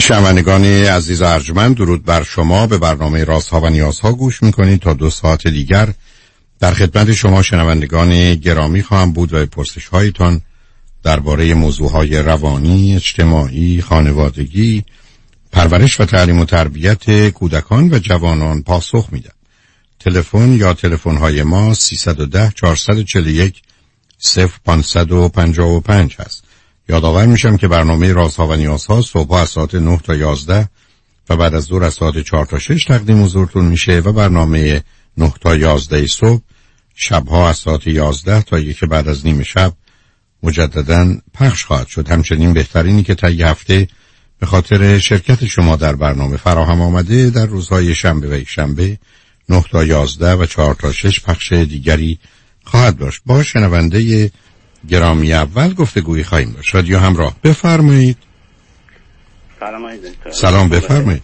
شنوندگان عزیز و ارجمند، درود بر شما. به برنامه رازها و نیازها گوش میکنید. تا 2 ساعت دیگر در خدمت شما شنوندگان گرامی خواهم بود و پرسش هایتان درباره موضوعهای روانی، اجتماعی، خانوادگی، پرورش و تعلیم و تربیت کودکان و جوانان پاسخ میدم. تلفن یا تلفن های ما 310 441 0555 هست. یادآور میشم که برنامه رازها و نیازها صبح از ساعت 9 تا 11 و بعد از ظهر از ساعت 4 تا 6 تقدیم حضورتون میشه و برنامه 9 تا 11 صبح شبها از ساعت 11 تا 1 بعد از نیم شب مجددا پخش خواهد شد. همچنین بهترینی که طی هفته به خاطر شرکت شما در برنامه فراهم آمده در روزهای شنبه و یک شنبه 9 تا 11 و 4 تا 6 پخش دیگری خواهد داشت. با شنونده گرامی اول گفتگویی خواهیم داشت. رادیو همراه، بفرمایید. سلام بفرمایید.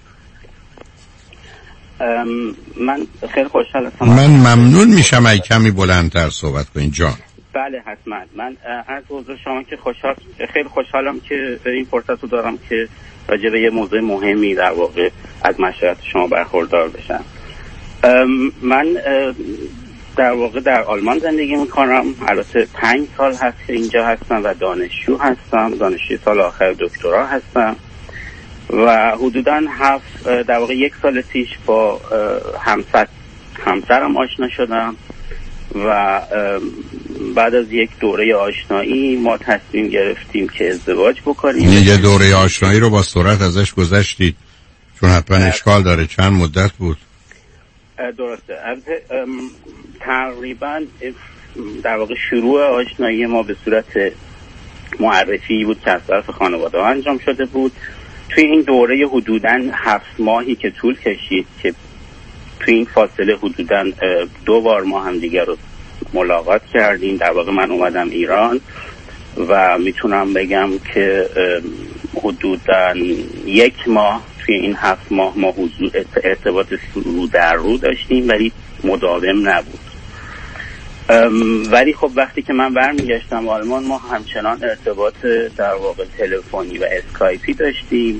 من خیلی خوشحال هستم. من ممنون میشم اگه کمی بلندتر صحبت کنین جان. بله حتما. من از حضور شما که خیلی خوشحالم که این فرصت رو دارم که راجع به یه موضوع مهمی در واقع از مشورت شما برخوردار بشم. من در واقع در آلمان زندگی میکنم. البته 5 سال هست که اینجا هستم و دانشجو هستم. دانشجوی سال آخر دکترا هستم و حدوداً در واقع 1 سال پیش با همسرم آشنا شدم و بعد از یک دوره آشنایی ما تصمیم گرفتیم که ازدواج بکنیم. یه دوره آشنایی رو با سرعت ازش گذشتید چون حتما اشکال داره. چند مدت بود؟ درسته. تقریبا در واقع شروع آشنایی ما به صورت معرفی بود که از طرف خانواده ها انجام شده بود. توی این دوره حدوداً 7 ماهی که طول کشید که توی این فاصله حدوداً 2 بار ما هم دیگر رو ملاقات کردیم. در واقع من اومدم ایران و میتونم بگم که حدوداً 1 ماه توی این 7 ماه ما ارتباط رو در رو داشتیم ولی مداوم نبود. ولی خب وقتی که من برمیگشتم آلمان ما همچنان ارتباط در واقع تلفنی و اسکایپی داشتیم.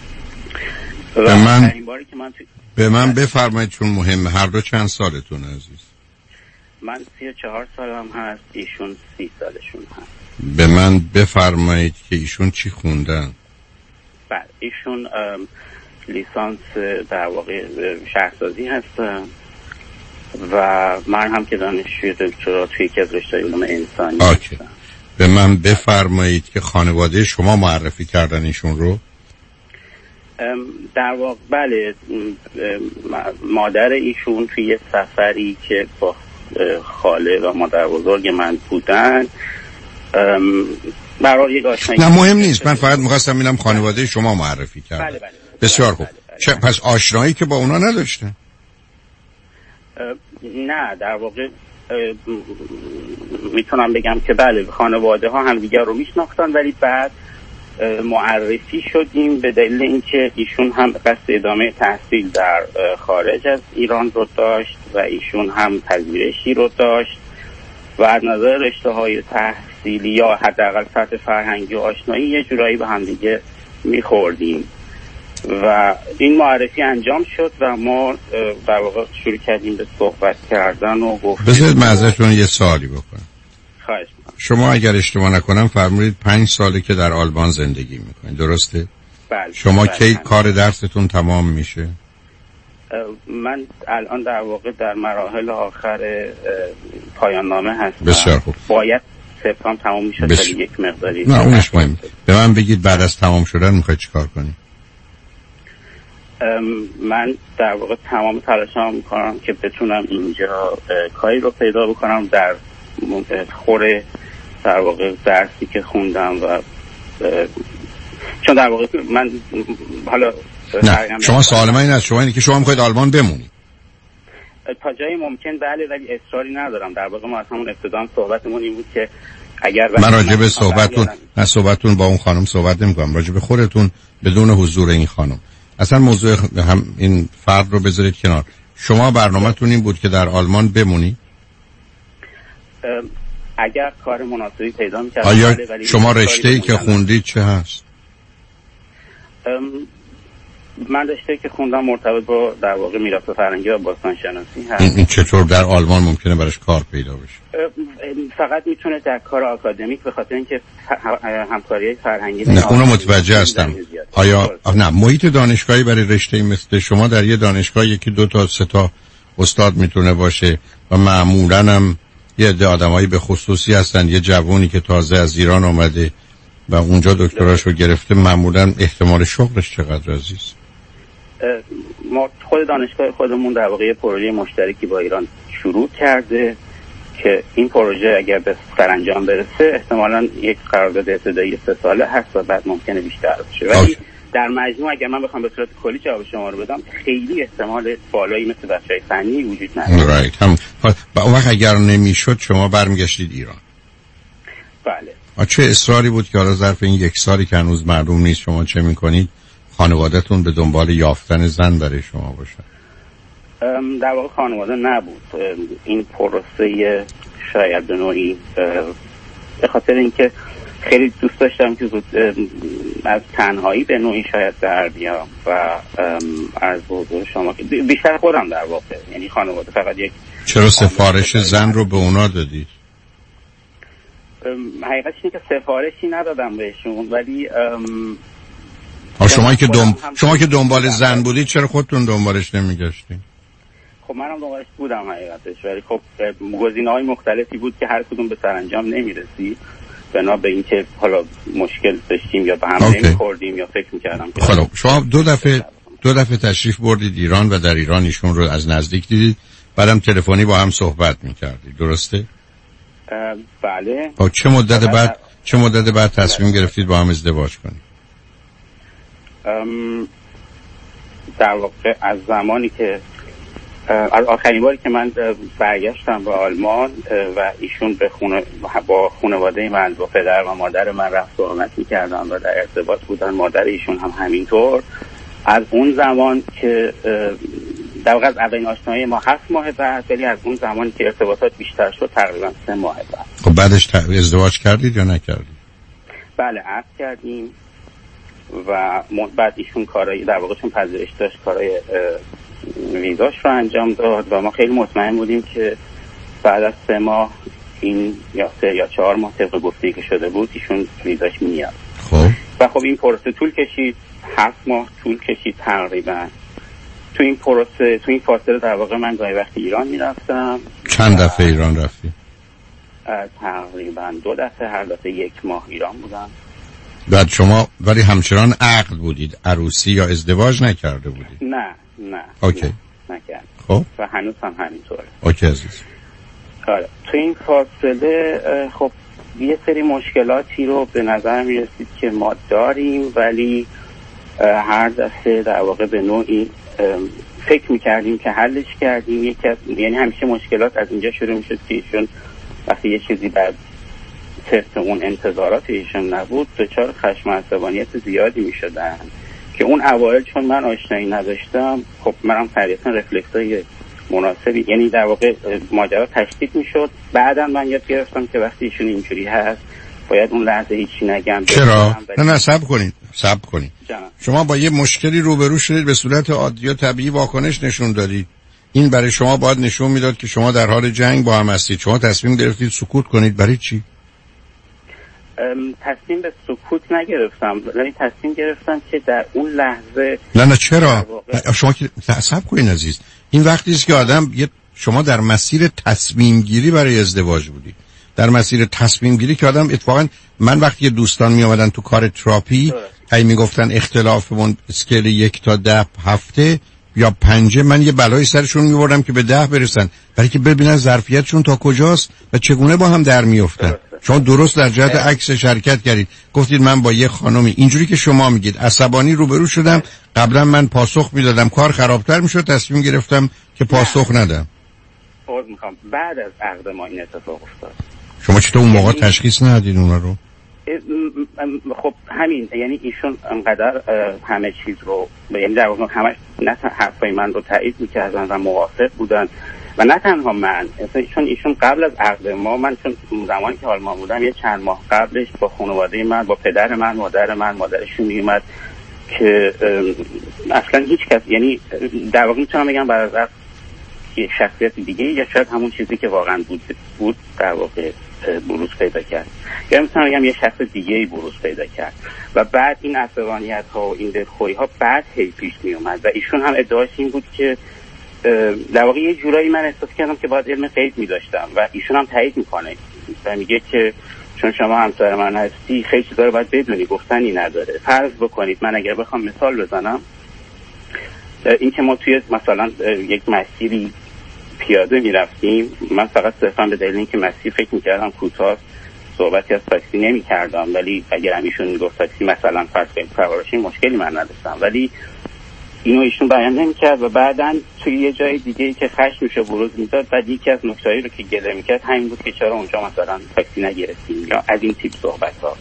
به من بفرمایید چون مهمه. هر دو چند سالتون عزیز؟ من 34 سالم هست، ایشون 30 سالشون هست. به من بفرمایید که ایشون چی خوندن؟ بله ایشون لیسانس در واقع شهرسازی هستن و من هم که دانشجوی دکترا توی یکی از رشته‌های علوم انسانی هستم. به من بفرمایید که خانواده شما معرفی کردن ایشون رو؟ در واقع بله، مادر ایشون توی یه سفری که با خاله و مادر بزرگ من بودن برای یک آشنایی. نه مهم نیست، من فقط می‌خواستم ببینم خانواده شما معرفی کردن. بله. بسیار خوب. پس آشنایی که با اونا نداشته؟ نه در واقع میتونم بگم که بله خانواده ها هم دیگر رو میشناختن ولی بعد معرفی شدیم به دلیل اینکه ایشون هم قصد ادامه تحصیل در خارج از ایران رو داشت و ایشون هم پذیرشی رو داشت و از نظر رشته های تحصیلی یا حداقل سطح فرهنگی و آشنایی یه جورایی به هم دیگه میخوردیم و این معرفی انجام شد و ما در واقع شروع کردیم به صحبت کردن و گفتیم. بذارید من ازتون یه سوالی بکنم. خواهش می‌کنم. شما اگر اشتباه نکنم فرمودید 5 ساله که در آلمان زندگی میکنید، درسته؟ بله. شما کی کار درستون تمام میشه؟ من الان در واقع در مراحل آخر پایان نامه هستم. بسیار خوب. باید سپتامبر تمام میشه ولی یک مقداری. نه اونش مهم. به من بگید بعد از تمام شدن میخواید چیکار کنید؟ من در واقع تمام تلاشم میکنم که بتونم اینجا کاری رو پیدا بکنم در خور در واقع درسی که خوندم و چون در واقع من حالا نه شما سوال من این است، شما اینه که شما میخواید آلمان بمونید تا جایی ممکن بله ولی اصراری ندارم. در واقع ما از همون ابتدا صحبتمون این بود که اگر من راجع به صحبتتون با اون خانم صحبت نمی‌کنم، راجع به خودتون بدون حضور این خانم. اصلا موضوع هم این فرد رو بذارید کنار. شما برنامه‌تون این بود که در آلمان بمونی؟ اگر کار مناسبی پیدا می‌کردم. آیا شما رشته‌ای که خوندید چه هست؟ من رشته که خوندم مرتبط با در واقع میراث فرهنگی و باستان شناسی هست. این چطور در آلمان ممکنه براش کار پیدا بشه؟ فقط میتونه در کار آکادمیک، به خاطر اینکه همکاری فرهنگی نه اونو متوجه هستم. آیا نه محیط دانشگاهی برای رشته مثل شما در یه دانشگاه یکی 2 تا 3 تا استاد میتونه باشه و معمولاً هم یه عده آدمایی به خصوصی هستن، یه جوونی که تازه از ایران اومده و اونجا دکتراشو گرفته، معمولاً احتمال شغلش چقدر عزیز؟ ما خود دانشگاه خودمون در واقع پروژه مشترکی با ایران شروع کرده که این پروژه اگر به سرانجام برسه احتمالاً یک قرارداد ابتدایی 3 ساله هست و بعد ممکنه بیشتر بشه، ولی در مجموع اگر من بخوام به صورت کلی جواب شما رو بدم خیلی احتمال بالایی مثل بچه‌های فنی وجود نداره. اون وقت اگر نمیشد شما برمیگشتید ایران؟ بله. چه اصراری بود که حالا ظرف این 1 سالی که هنوز معلوم نیست شما چه میکنید خانواده‌تون به دنبال یافتن زن برای شما باشه؟ در واقع خانواده نبود، این پروسه شاید به نوعی به خاطر اینکه خیلی دوست داشتم که زود از تنهایی به نوعی شاید در بیام و از حضور شما بیشتر خودم در واقع، یعنی خانواده فقط یک. چرا سفارش زن رو به اونا دادید؟ حقیقتش اینه که سفارشی ندادم بهشون، ولی شما که دنبال زن بودید چرا خودتون دنبالش نمیگشتین؟ خب منم دنبالش بودم حقیقتش، ولی خب گزینه‌های مختلفی بود که هر کدوم به سرانجام نمیرسید، بنا به اینکه حالا مشکل داشتیم یا به هم نمی‌خوردیم یا فکر می‌کردم. خب شما دو دفعه تشریف بردید ایران و در ایران ایشون رو از نزدیک دیدید، بعدم تلفنی با هم صحبت می‌کردید، درسته؟ بله. چه مدت بعد تصمیم گرفتید با هم ازدواج کنید؟ در واقع از زمانی که از آخرین باری که من برگشتم به آلمان و ایشون به با خانواده من، با پدر و مادر من رفت و آمد می‌کردن و در ارتباط بودن، مادر ایشون هم همینطور، از اون زمان که در واقع از اولین آشنایی ما 7 ماه بعد، ولی از اون زمانی که ارتباطات بیشتر شد تقریبا 3 ماه بعد. خب بعدش ازدواج کردید یا نکردید؟ بله عقد کردیم و بعد ایشون کارایی در واقع چون پذیرش داشت کارای ویزاش رو انجام داد و ما خیلی مطمئن بودیم که بعد از 3 ماه این یا 3 یا 4 ماه طبق گفته‌ای که شده بود ایشون ویزاش میاد. خب و خب این پروسه طول کشید، 7 ماه طول کشید تقریبا. تو این فاصله در واقع من گاهی وقتی ایران میرفتم. چند دفعه ایران رفتی؟ تقریبا 2 دفعه، هر دفعه 1 ماه ایران بودم. بعد شما ولی همچنان عقد بودید، عروسی یا ازدواج نکرده بودید؟ نه. اوکی. نکرد. خب و هنوز هم همینطوره. اوکی عزیز. آره تو این فاصله خب یه سری مشکلاتی رو به نظر میرسید که ما داریم، ولی هر دفعه در واقع به نوعی فکر میکردیم که حلش کردیم. یعنی همیشه مشکلات از اینجا شروع میشد که ایشون وقتی یه چیزی در طبق اون انتظارات ایشون نبود دچار خشم و عصبانیت زیادی میشدن که اون اوایل چون من آشنایی نداشتم خب منم طبیعتاً رفلکسای مناسبی، یعنی در واقع ماجرا تشدید میشد. بعداً من یاد گرفتم که وقتی ایشون اینجوری هست باید اون لحظه هیچی نگم. چرا؟ نه صبر کنید. شما با یه مشکلی روبرو شدید، به صورت عادی و طبیعی واکنش نشون دادید. این برای شما باید نشون میداد که شما در حال جنگ با هم هستید. شما تصمیم گرفتید سکوت کنید. برای چی؟ تصمیم به سکوت نگرفتم، ولی تصمیم گرفتم که در اون لحظه نه چرا؟ شما که صبر کنید عزیز، این وقتی است که آدم شما در مسیر تصمیم گیری برای ازدواج بودید، در مسیر تصمیم گیری که آدم اتفاقا من وقتی دوستان می اومدن تو کار تراپی هی میگفتن اختلافمون اسکیل 1 تا 10 هفته یا 5، من یه بلای سرشون میوردم که به 10 برسن، برای که ببینن ظرفیتشون تا کجاست و چگونه با هم در میافتن. شما درست در جهت عکس شرکت کردید، گفتید من با یه خانمی اینجوری که شما میگید عصبانی روبرو شدم، قبلا من پاسخ میدادم کار خرابتر میشد، تصمیم گرفتم که پاسخ ندم. میخوام بعد از عقد ما این اتفاق افتاد. شما چطور اون موقع تشخیص ندادین اونا رو؟ خب همین، یعنی ایشون انقدر همه چیز رو یعنی در واقع همش نه حرفای من رو تایید میکردن و موافق بودن و نه تنها من، چون ایشون قبل از عقد ما، من چون زمانی که آلمان بودم یه چند ماه قبلش با خانواده من، با پدر من، مادرشون میومد که اصلا هیچ کس، یعنی در واقع میتونم بگم برای یه شخصیت دیگه یا شاید همون چیزی که واقعا بود در واقع بروز پیدا کرد، یا میتونم بگم یه شخص دیگه‌ای بروز پیدا کرد و بعد این عصبانیت‌ها و این دلخوری‌ها بعد هی پیش می اومد و ایشون هم ادعاش این بود که در واقع یه جورایی من احساس کردم که باید علم غیب می‌داشتم و ایشون هم تایید میکنه و میگه که چون شما همسر من هستی خیلی چیزا رو باید بدونی، گفتنی نداره. فرض بکنید من اگر بخوام مثال بزنم، این که ما توی مثلا یک مسیری پیاده میرفتیم، من فقط صرفا به دلیل اینکه مسیر فکر میکردم کوتاه صحبتی از تاکسی نمیکردم، ولی اگر ایشون میگفت تاکسی مثلا فرض کنید سوارشین مشکلی من نداشتم، ولی اینو ایشون بیان نمیکرد و بعداً توی یه جای دیگه که خشمشو بروز میداد، بعد یکی از نکتهایی رو که گله میکرد همین بود که چرا اونجا مثلا تاکسی نگرفتیم یا از این تیپ صحبت‌ها.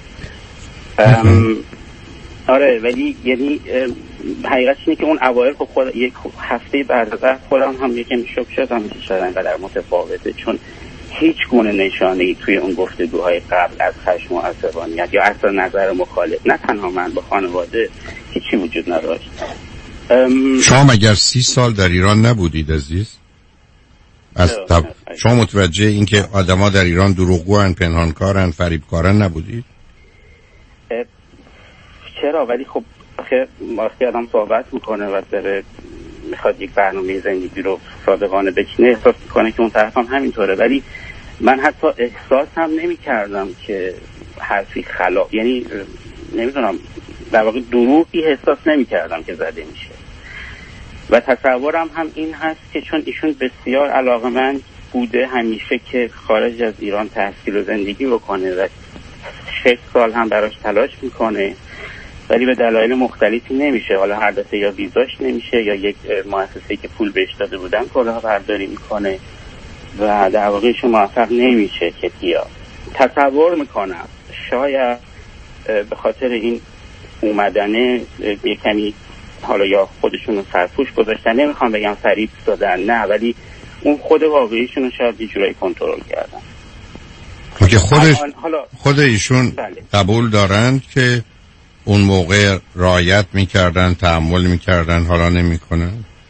آره، ولی یعنی حقیقتش اینه که اون اوایل خود یک هفته بعد از خودم هم یکم شوک شدم که شاید انقدر متفاوته، چون هیچ گونه نشانه‌ای توی اون گفتگوهای قبل از خشم و عصبانیت یا اصلا نظر مخالف، نه تنها من، با خانواده هیچی وجود نداشت. شما مگر 30 سال در ایران نبودید عزیز؟ شما متوجه این که آدما در ایران دروغگوان، پنهانکارن، فریبکارن نبودید؟ چرا؟ ولی خب وقتی آدم صحبت میکنه و داره میخواد یک برنامه زندگی رو صادقانه بچینه، احساس میکنه که اون طرف هم همینطوره، ولی من حتی احساس هم نمی کردم که حرفی خلاف، یعنی نمیدونم، در واقع دروغی احساس نمی کردم که زده میشه و تصورم هم این هست که چون ایشون بسیار علاقه‌مند بوده همیشه که خارج از ایران تحصیل و زندگی بکنه و 6 سال هم براش تلاش میکنه، ولی به دلایل مختلفی نمیشه، حالا هر دفعه یا ویزاش نمیشه یا یک مؤسسه‌ای که پول بهش داده بودن کلاهبرداری میکنه و در واقع ایشون موفق نمیشه که بیاد. تصور میکنم شاید به خاطر این اومدنه یک کمی حالا یا خودشون رو سرپوش گذاشتن، نمیخوام بگم فریب دادن، نه، ولی اون خود واقعیشون رو شاید یه جورایی کنترل کردن. که خود ایشون قبول دارند که اون موقع رعایت میکردن، تحمل میکردن، حالا نمیکنن؟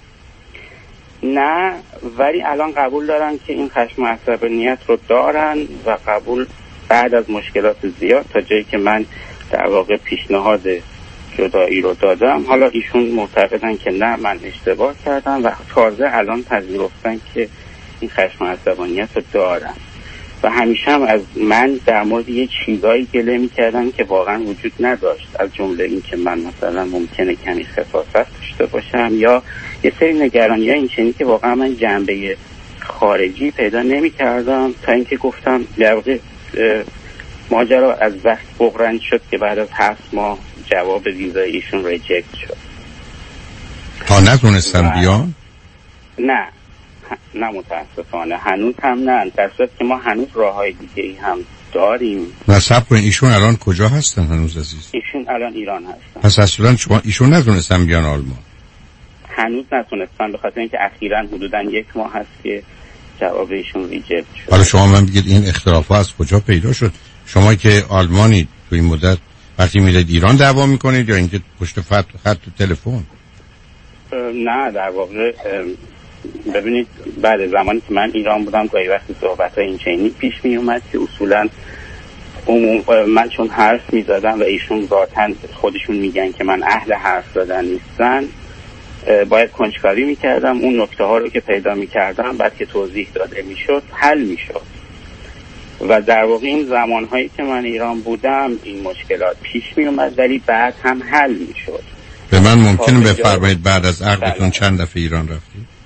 نه، ولی الان قبول دارن که این خشم و عصبانیت رو دارن و قبول بعد از مشکلات زیاد تا جایی که من در واقع پیشنهاد جدایی رو دادم، حالا ایشون معتقدن که نه من اشتباه کردم و تازه الان پذیرفتن که این خشم و عصبانیت رو دارن و همیشه هم از من در مورد یه چیزایی گله می‌کردن که واقعا وجود نداشت، از جمله این که من مثلا ممکنه کمی خفافت داشته باشم یا یه سری نگرانی ها این چنینی که واقعا من جنبه خارجی پیدا نمی‌کردم، تا اینکه گفتم در واقع ماجرا از وقت بغرنج شد که بعد از 7 ماه جواب ویزای ایشون ریجکت شد. تا نتونستن بیان؟ نه متاسفانه هنوز هم نه، در صورت که ما هنوز راههای دیگه‌ای هم داریم. نصب کنید، ایشون الان کجا هستن هنوز عزیز؟ ایشون الان ایران هستن. پس اصلا ایشون نتونستن بیان آلمان؟ هنوز نتونستن، به خاطر اینکه اخیراً حدوداً 1 ماه هست که جواب ایشون ریجکت شد. حالا شما من بگید این اختلافات از کجا پیدا شد؟ شما که آلمانی تو این مدت وقتی میرید ایران دعوا میکنید یا اینکه پشت خط تلفن؟ نه، در واقع ببینید بعد زمانی که من ایران بودم گاهی وقتی صحبت‌های این چنینی پیش می اومد که اصولاً من چون حرف می‌زدم و ایشون ذاتاً خودشون میگن که من اهل حرف زدن نیستن، باید کنجکاوی می‌کردم، اون نکته‌ها رو که پیدا می‌کردم بعد که توضیح داده می‌شد حل می‌شد و در واقع این زمان‌هایی که من ایران بودم این مشکلات پیش می اومد ولی بعد هم حل می‌شد. به من ممکنه بفرمایید بعد از عقدتون چند دفعه ایران رفتید؟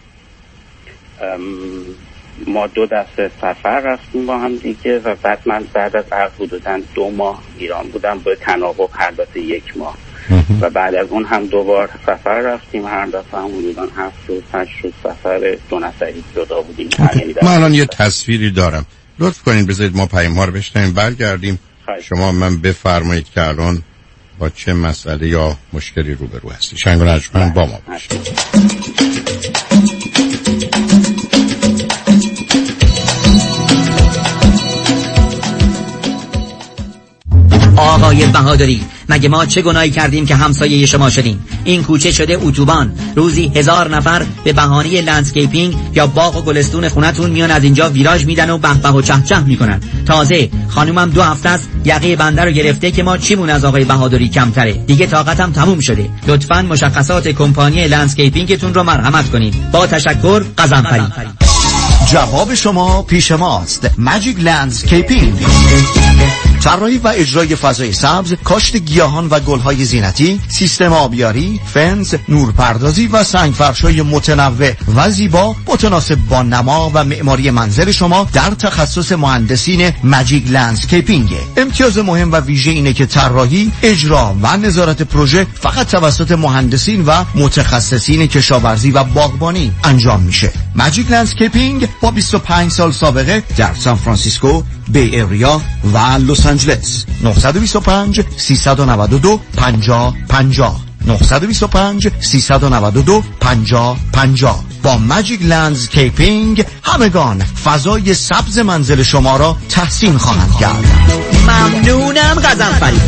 ما 2 دفعه سفر رفتیم با هم دیگه و بعد من بعد از عقد حدوداً 2 ماه ایران بودم به تناوب هر دفعه 1 ماه و بعد از اون هم 2 بار سفر رفتیم، هر دفعه هم حدوداً 7 روز 8 روز سفر 2 نفری جدا بودیم. من الان یه تصویری دارم، لطف کنید بذارید ما پیام‌ها رو بشنویم برگردیم شما من بفرمایید که الان با چه مسئله یا مشکلی روبرو هستی. شنگ و نجمن با ما باشید. آقای بهادری، مگه ما چه گناهی کردیم که همسایه شما شدیم؟ این کوچه شده اتوبان، روزی 1000 نفر به بهانه لندسکیپینگ یا باغ و گلستون خونتون میان از اینجا ویراژ میدن و به به و چه چه میکنن. تازه خانومم 2 هفته است یقه بنده رو گرفته که ما چیمون از آقای بهادری کمتره. دیگه طاقتم تموم شده. لطفاً مشخصات کمپانی لندسکیپینگتون رو مرحمت کنید. با تشکر، قزنفری. جواب شما پیش ماست. ماجیک لندسکیپینگ، طراحی و اجرای فضای سبز، کاشت گیاهان و گلهای زینتی، سیستم آبیاری، فنس، نورپردازی و سنگفرش‌های متنوع و زیبا متناسب با نما و معماری منزل شما در تخصص مهندسین ماجیک لندسکیپینگ. امتیاز مهم و ویژه اینه که طراحی، اجرا و نظارت پروژه فقط توسط مهندسین و متخصصین کشاورزی و باغبانی انجام میشه. ماجیک لندسکیپینگ با 25 سال سابقه در سان فرانسیسکو، بی اریا و لس آنجلس. 925 392 5050 925 392 5050. با ماجیک لندسکیپینگ همگان فضای سبز منزل شما را تحسین خواهند کرد. ممنونم قزنفری.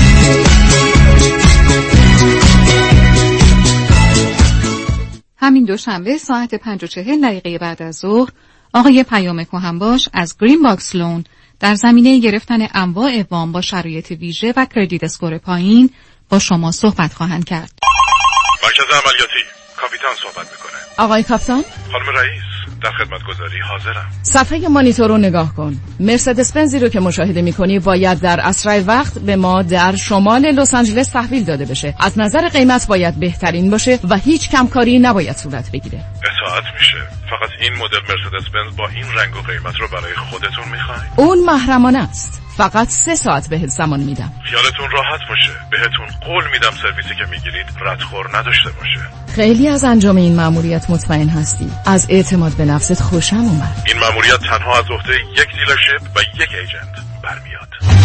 همین دوشنبه ساعت 5:40 بعد از ظهر آقای پیام کهنباش از گرین باکس لون در زمینه گرفتن انواع وام با شرایط ویژه و کردیت اسکور پایین با شما صحبت خواهند کرد. مرکز عملیاتی، کاپیتان صحبت میکنه. آقای کاپیتان؟ خانم رئیس، در خدمتگزاری حاضرم. صفحه مانیتور رو نگاه کن. مرسدس بنزی رو که مشاهده میکنی باید در اسرع وقت به ما در شمال لس آنجلس تحویل داده بشه. از نظر قیمت باید بهترین باشه و هیچ کمکاری نباید صورت بگیره. اطاعت میشه. فقط این مدل مرسدس بنز با این رنگ و قیمت رو برای خودتون میخواین؟ اون محرمانه است. فقط 3 ساعت بهت زمان میدم. خیالتون راحت باشه. بهتون قول میدم سرویسی که میگیرید ردخور نداشته باشه. خیلی از انجام این مأموریت مطمئن هستی. از اعتماد به نفست خوشم اومد. این مأموریت تنها از عهده یک دیلرشیپ و یک ایجنت برمیاد.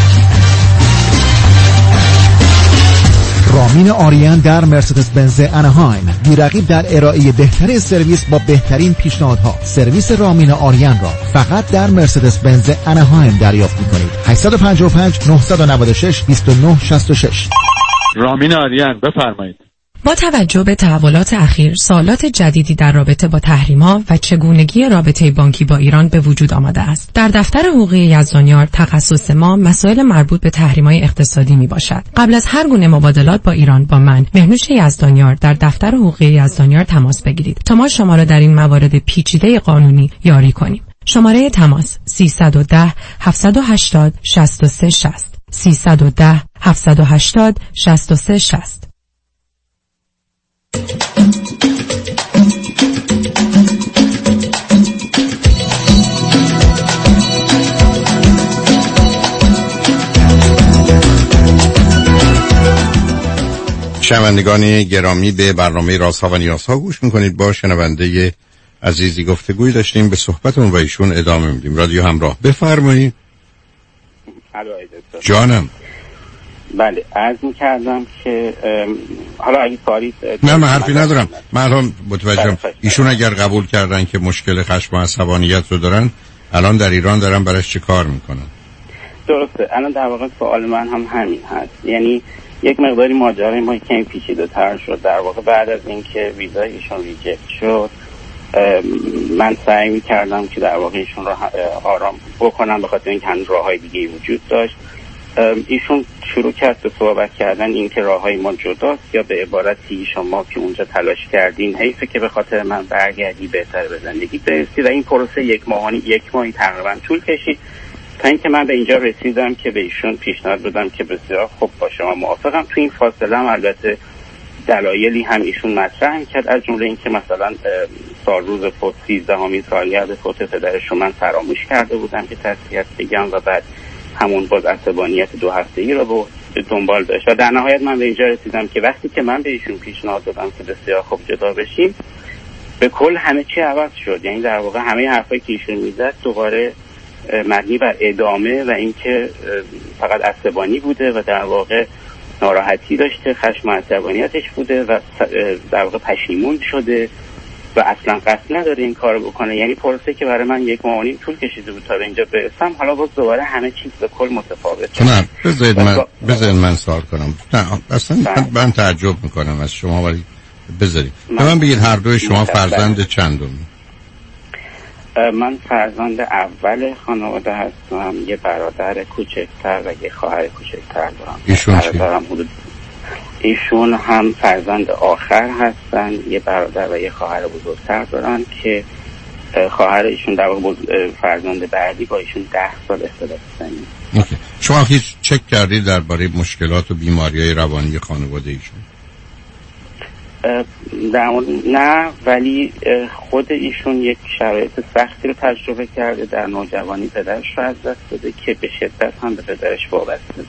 رامین آریان در مرسدس بنز اناهایم، بی‌رقیب در ارائه بهترین سرویس با بهترین پیشنهادها. سرویس رامین آریان را فقط در مرسدس بنز اناهایم دریافت می‌کنید. 855 996 2966. رامین آریان، بفرمایید. با توجه به تحولات اخیر، سوالات جدیدی در رابطه با تحریم‌ها و چگونگی رابطه بانکی با ایران به وجود آمده است. در دفتر حقوقی یزدانیار تخصص ما مسائل مربوط به تحریم‌های اقتصادی میباشد. قبل از هر گونه مبادلات با ایران با من، مهنوش یزدانیار، در دفتر حقوقی یزدانیار تماس بگیرید تا ما شما را در این موارد پیچیده قانونی یاری کنیم. شماره تماس 310 780 63 60 310 780 63 60. شنوندگان گرامی، به برنامه رازها و نیازها گوش میکنید. با شنونده عزیزی گفتگوی داشتیم، به صحبتون و ایشون ادامه میدیم. رادیو همراه، بفرمایید. جانم. بله، عرض می‌کردم که حالا اگه کاری من حرفی ندارم. من الان متوجهم ایشون اگر قبول کردن که مشکل خشم و عصبانیت رو دارن، الان در ایران دارن براش چه کار میکنن؟ درسته. الان در واقع سوال من هم همین هست. یعنی یک مقداری ماجرای ما کمی پیچیده‌تر شد. در واقع بعد از اینکه ویزای ایشون ریجکت شد، من سعی می‌کردم که در واقع ایشون رو آرام بکنم، به خاطر اینکه هنوز راه‌های دیگه‌ای وجود داشت. ایشون شروع کرد به صحبت کردن این که راههای ما جداست، یا به عبارتی شما که اونجا تلاش کردین حیفه که به خاطر من برگردی بهتر به زندگی برسی. و این پروسه یک ماهی تقریبا طول کشید تا اینکه من به اینجا رسیدم که به ایشون پیشنهاد بدم که بسیار خوب با شما موافقم. تو این فاصله هم البته دلایلی هم ایشون مطرح کرد، از جمله اینکه مثلا روز فوت 13مین سالگرد فوت پدرش رو من فراموش کرده بودم که تسلیت بگم، و بعد همون باز عصبانیت 2 هفته‌ای رو به دنبال داشت. و در نهایت من به اینجا رسیدم که وقتی که من به ایشون پیشنهاد دادم که بسیار خوب جدا بشیم، به کل همه چی عوض شد. یعنی در واقع همه حرفایی که ایشون میزد دوباره مبنی بر ادامه و اینکه فقط عصبانی بوده و در واقع ناراحتی داشته، خشم و عصبانیتش بوده و در واقع پشیمون شده و اصلا قصد نداره این کار بکنه. یعنی پروسه که برای من 1.5 ماه طول کشیده بود تا به اینجا برسم، حالا باز دوباره همه چیز به کل متفاوته. نه بذارید من سوال کنم. نه اصلا من تعجب میکنم از شما، ولی بذارید من بگید هر دوی شما فرزند چندمی؟ من فرزند اول خانواده هستم. یه برادر کوچکتر و یه خواهر کوچکتر دارم. ایشون هم فرزند آخر هستن. یه برادر و یه خواهر بزرگتر دارن که خواهر ایشون در واقع فرزند بعدی با ایشون 10 سال اختلاف سنی. شما هیچ چک کردید درباره مشکلات و بیماری‌های روانی خانواده ایشون؟ نه، ولی خود ایشون یک شرایط سختی رو تجربه کرده. در نوجوانی پدرش رو از دست داده که به شدت هم به پدرش وابسته بود،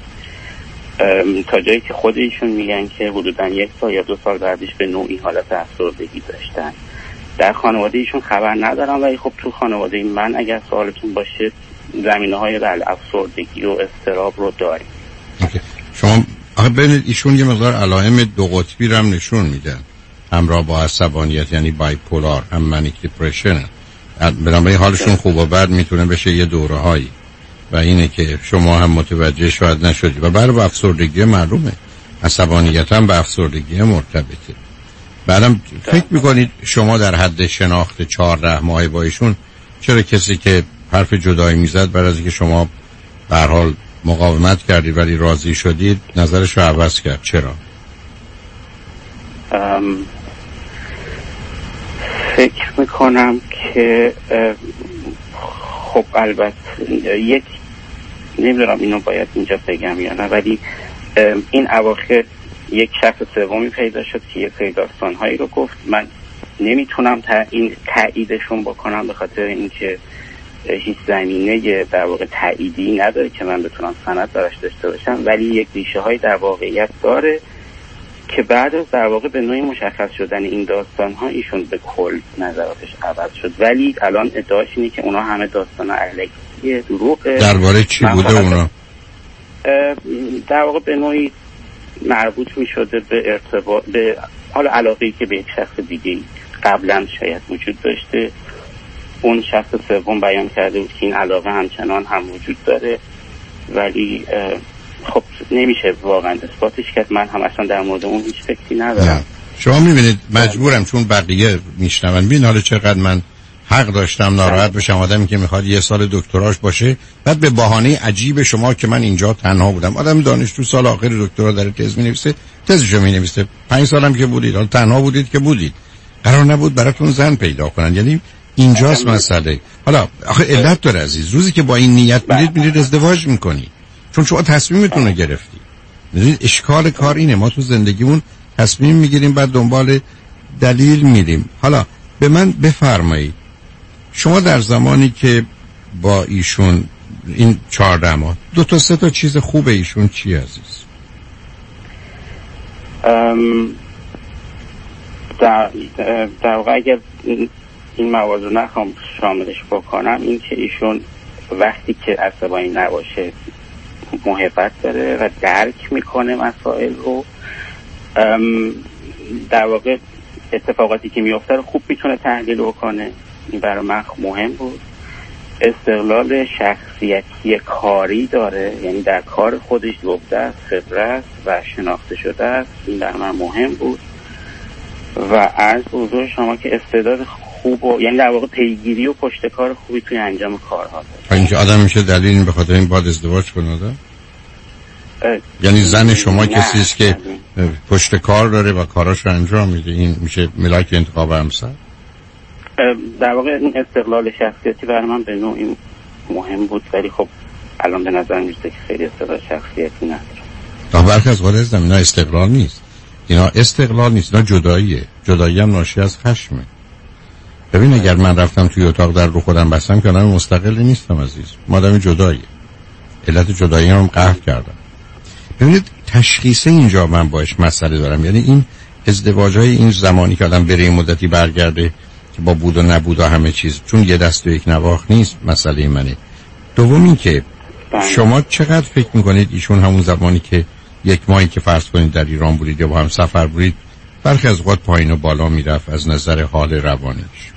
تا جایی که خود ایشون میگن که حدوداً 1 سال یا 2 سال بعدش به نوعی حالت افسردگی داشتن. در خانواده ایشون خبر ندارم، ولی خب تو خانواده من اگر سوالتون باشه زمینه‌های افسردگی و اضطراب رو داریم. شما ببینید ایشون یه مقدار علائم 2 قطبی رو هم نشون میدن، همراه با عصبانیت، یعنی بایپولار، هم منیک دیپرشن. بنابراین حالشون خوب و بد میتونه بشه یه دوره‌هایی، و اینه که شما هم متوجه شاید نشدید. و برای افسردگی معلومه عصبانیت هم به افسردگی مرتبطه. بعدم فکر میکنید شما در حد شناخت 14 ماه با ایشون، چرا کسی که حرف جدایی میزد بعد از اینکه شما به هر حال مقاومت کردید ولی راضی شدید نظرش رو عوض کرد؟ چرا؟ فکر میکنم که خب البته یک نمیدونم اینو باید اینجا بگم یا نه، ولی این اواخر یک شخص سومی پیدا شد که یک سری داستانهایی رو گفت. من نمیتونم تاییدشون بکنم به خاطر اینکه هیچ زمینه در واقع تاییدی نداره که من بتونم سند براش داشته باشم، ولی یک ریشه های در واقعیت داره که بعد از در واقع به نوعی مشخص شدن این داستان‌ها ایشون به کل نظراتش عوض شد. ولی الان ادعاش اینه که اونا همه داستان علیه دروغه. درباره چی بوده اونا؟ در واقع به نوعی مربوط می‌شده به ارتباط، به حال علاقه‌ای که به یک شخص دیگه قبلا شاید وجود داشته. اون شخص سوم بیان کرده بود که این علاقه همچنان هم وجود داره، ولی خب نمیشه واقعا اثباتش کرد. من هم اصلا در مورد اون هیچ فکری ندارم. شما میبینید مجبورم، چون بقیه میشنون. ببین حالا چقدر من حق داشتم ناراحت بشم. آدمی که میخواد 1 سال دکتراش باشه، بعد به بهانه عجیب شما که من اینجا تنها بودم. آدم دانشجو سال آخر دکترا داره تز مینویسه، تزشو مینویسه. 5 سالم که بودید، حالا تنها بودید که بودید، قرار نبود براتون زن پیدا کنن. یعنی اینجاست مسئله. حالا آخه علت داره عزیز. روزی که با این نیت میرید ازدواج میکنید، چون شما تصمیمتون رو گرفتید. میدونید اشکال کار اینه، ما تو زندگیمون تصمیم میگیریم بعد دنبال دلیل میریم. حالا به من بفرمایید شما در زمانی که با ایشون این 14 ماه 2 تا 3 تا چیز خوب ایشون چی عزیز؟ در واقع اگر این موضوع نخوام شاملش بکنم، این که ایشون وقتی که عصبانی نباشه محبت داره و درک میکنه مسائل رو. در واقع اتفاقاتی که میفته رو خوب میتونه تحلیل بکنه. این برای من مهم بود. استقلال شخصیتی کاری داره، یعنی در کار خودش دوبده است، خبرت و شناخته شده است. این در من مهم بود. و از حضور شما که استعداد خوب و یعنی در واقع پیگیری و پشتکار خوبی توی انجام کارها داره. اینکه آدم میشه دلیل به خاطر این باید ازدواج کنه؟ یعنی زن شما کسی است که پشت کار داره و کاراشو انجام میده، این میشه ملاک انتخاب همسر؟ در واقع این استقلال شخصیتی برای من به نوعی مهم بود، ولی خب الان به نظر میاد که خیلی استقلال شخصیتی نداره. برخی از وارد اینا استقلال نیست، اینا استقلال نیست، اینا جداییه. جدایی هم ناشی از خشمه. ببین اگر من رفتم توی اتاق در رو خودم بستم که آدم مستقلی نیستم عزیز، ما آدم جداییه. علت جدایی هم قهر کردم. ببینید تشخیص اینجا من باش مسئله دارم. یعنی این ازدواج‌های این زمانی که آدم بره این مدتی برگرده که با بود و نبود و همه چیز، چون یه دست و یک نواخت نیست مسئله منه. دوم این که شما چقدر فکر میکنید ایشون همون زمانی که 1 ماهی که فرض کنید در ایران بودید یا با هم سفر بودید برخی از اوقات پایین و بالا میرفت از نظر حال روانش؟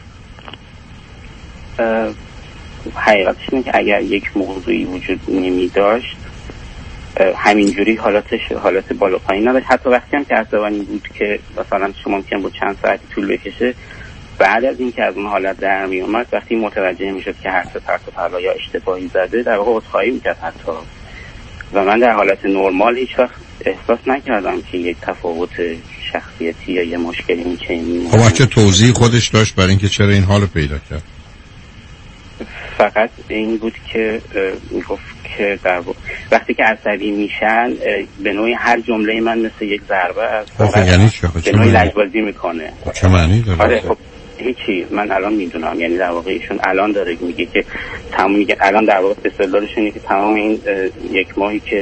حقیقتش اینه که اگر یک موضوعی وجود نمی داشت همینجوری حالت بالا پایین نداشت. حتی وقتی هم که عصبانی بود که مثلا شما ممکن بود چند ساعتی طول بکشه، بعد از این که از اون حالت در می اومد وقتی متوجه می شد که حرف پرت و پلا یا اشتباهی زده در واقع عذرخواهی می کرد حتی. و من در حالت نرمال هیچ وقت احساس نکردم که یک تفاوت شخصیتی یا یه مشکلی میکنه. خب چه توضیح خودش داشت برای اینکه چرا این حالو پیدا کرد؟ فقط این بود که میگفت که در وقتی که عصبی میشن به نوعی هر جمله من مثل یک ضربه است. یعنی چه؟ به نوعی لجبازی میکنه. چه معنی داره؟ آره خب هیچی، من الان میدونم، یعنی در واقع ایشون الان داره میگه که تمام، میگه الان در واقع استدلالشونه که تمام این یک ماهی که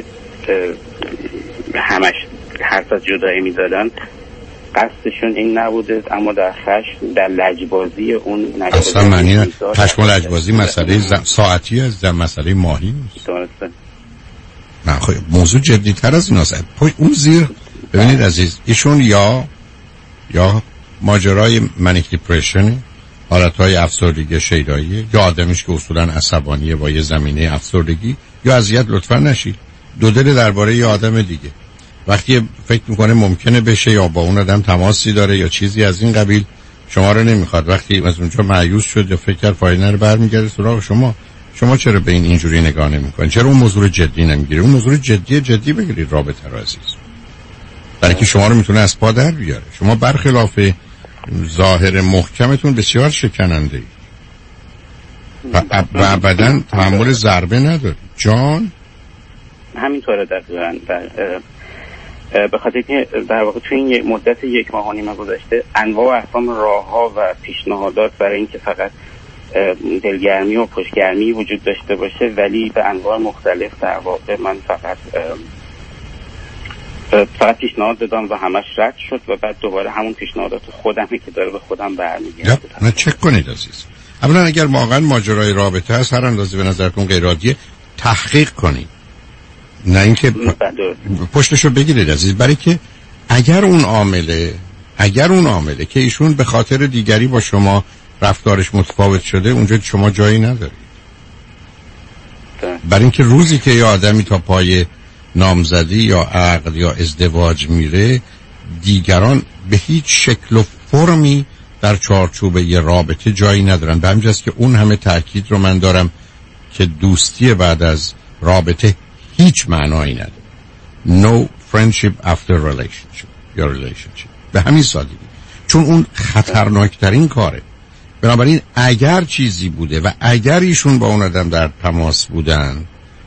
همش حرف از جدایی میزدن قصدشون این نبوده، اما در خشم در لجبازی اون نشده. اصلا معنی خشم و لجبازی مسئله ساعتی از مسئله ماهی نیست. درسته. نه خب موضوع جدی تر از این است. اون زیر ببینید عزیز، ایشون یا ماجرای منیک دیپرشن، حالتهای افسردگی شیدایی، یا آدمیش که اصولا عصبانیه با یه زمینه افسردگی، یا اذیت لطفا نشید. دو دل درباره یه آدم دیگه وقتی فکر میکنه ممکنه بشه یا با اون آدم تماسی داره یا چیزی از این قبیل، شما رو نمیخواد. وقتی از اونجا مایوس شد یا فکر کرد فایده رو برمیگرده سراغ شما چرا به این اینجوری نگاه نمیکنید؟ چرا اون موضوع جدی نمیگیری؟ اون موضوع جدی بگیرید رابطه رو عزیز، برای که شما رو میتونه از پا در بیاره. شما برخلاف ظاهر محکمتون بسیار شکننده و ابدا تحمل ضربه نداری. جان همینطوره دقیقاً. به خاطر که در واقع توی این مدت یک ماه و نیم گذشته انواع و اقسام راه‌ها و پیشنهادات برای اینکه فقط دلگرمی و پشتگرمی وجود داشته باشه، ولی به انواع مختلف در واقع من فقط پیشنهاد دادم و همش رد شد و بعد دوباره همون پیشنهادات خودمه که داره به خودم برمیگرده. نه چک کنید عزیز. اولا اگر واقعا ماجرای رابطه هست هر اندازه به نظرتون غیر عادیه تحقیق کنید، نه اینکه پشتشو بگیرید عزیز. برای که اگر اون عامله که ایشون به خاطر دیگری با شما رفتارش متفاوت شده، اونجا شما جایی ندارید. برای اینکه روزی که یه آدمی تا پای نامزدی یا عقد یا ازدواج میره، دیگران به هیچ شکل و فرمی در چارچوب یه رابطه جایی ندارن. به همین جاست که اون همه تاکید رو من دارم که دوستی بعد از رابطه هیچ معنایی نداره. No friendship after relationship. به همین سادگی. چون اون خطرناکترین کاره. بنابراین اگر چیزی بوده و اگر ایشون با اون آدم در تماس بودن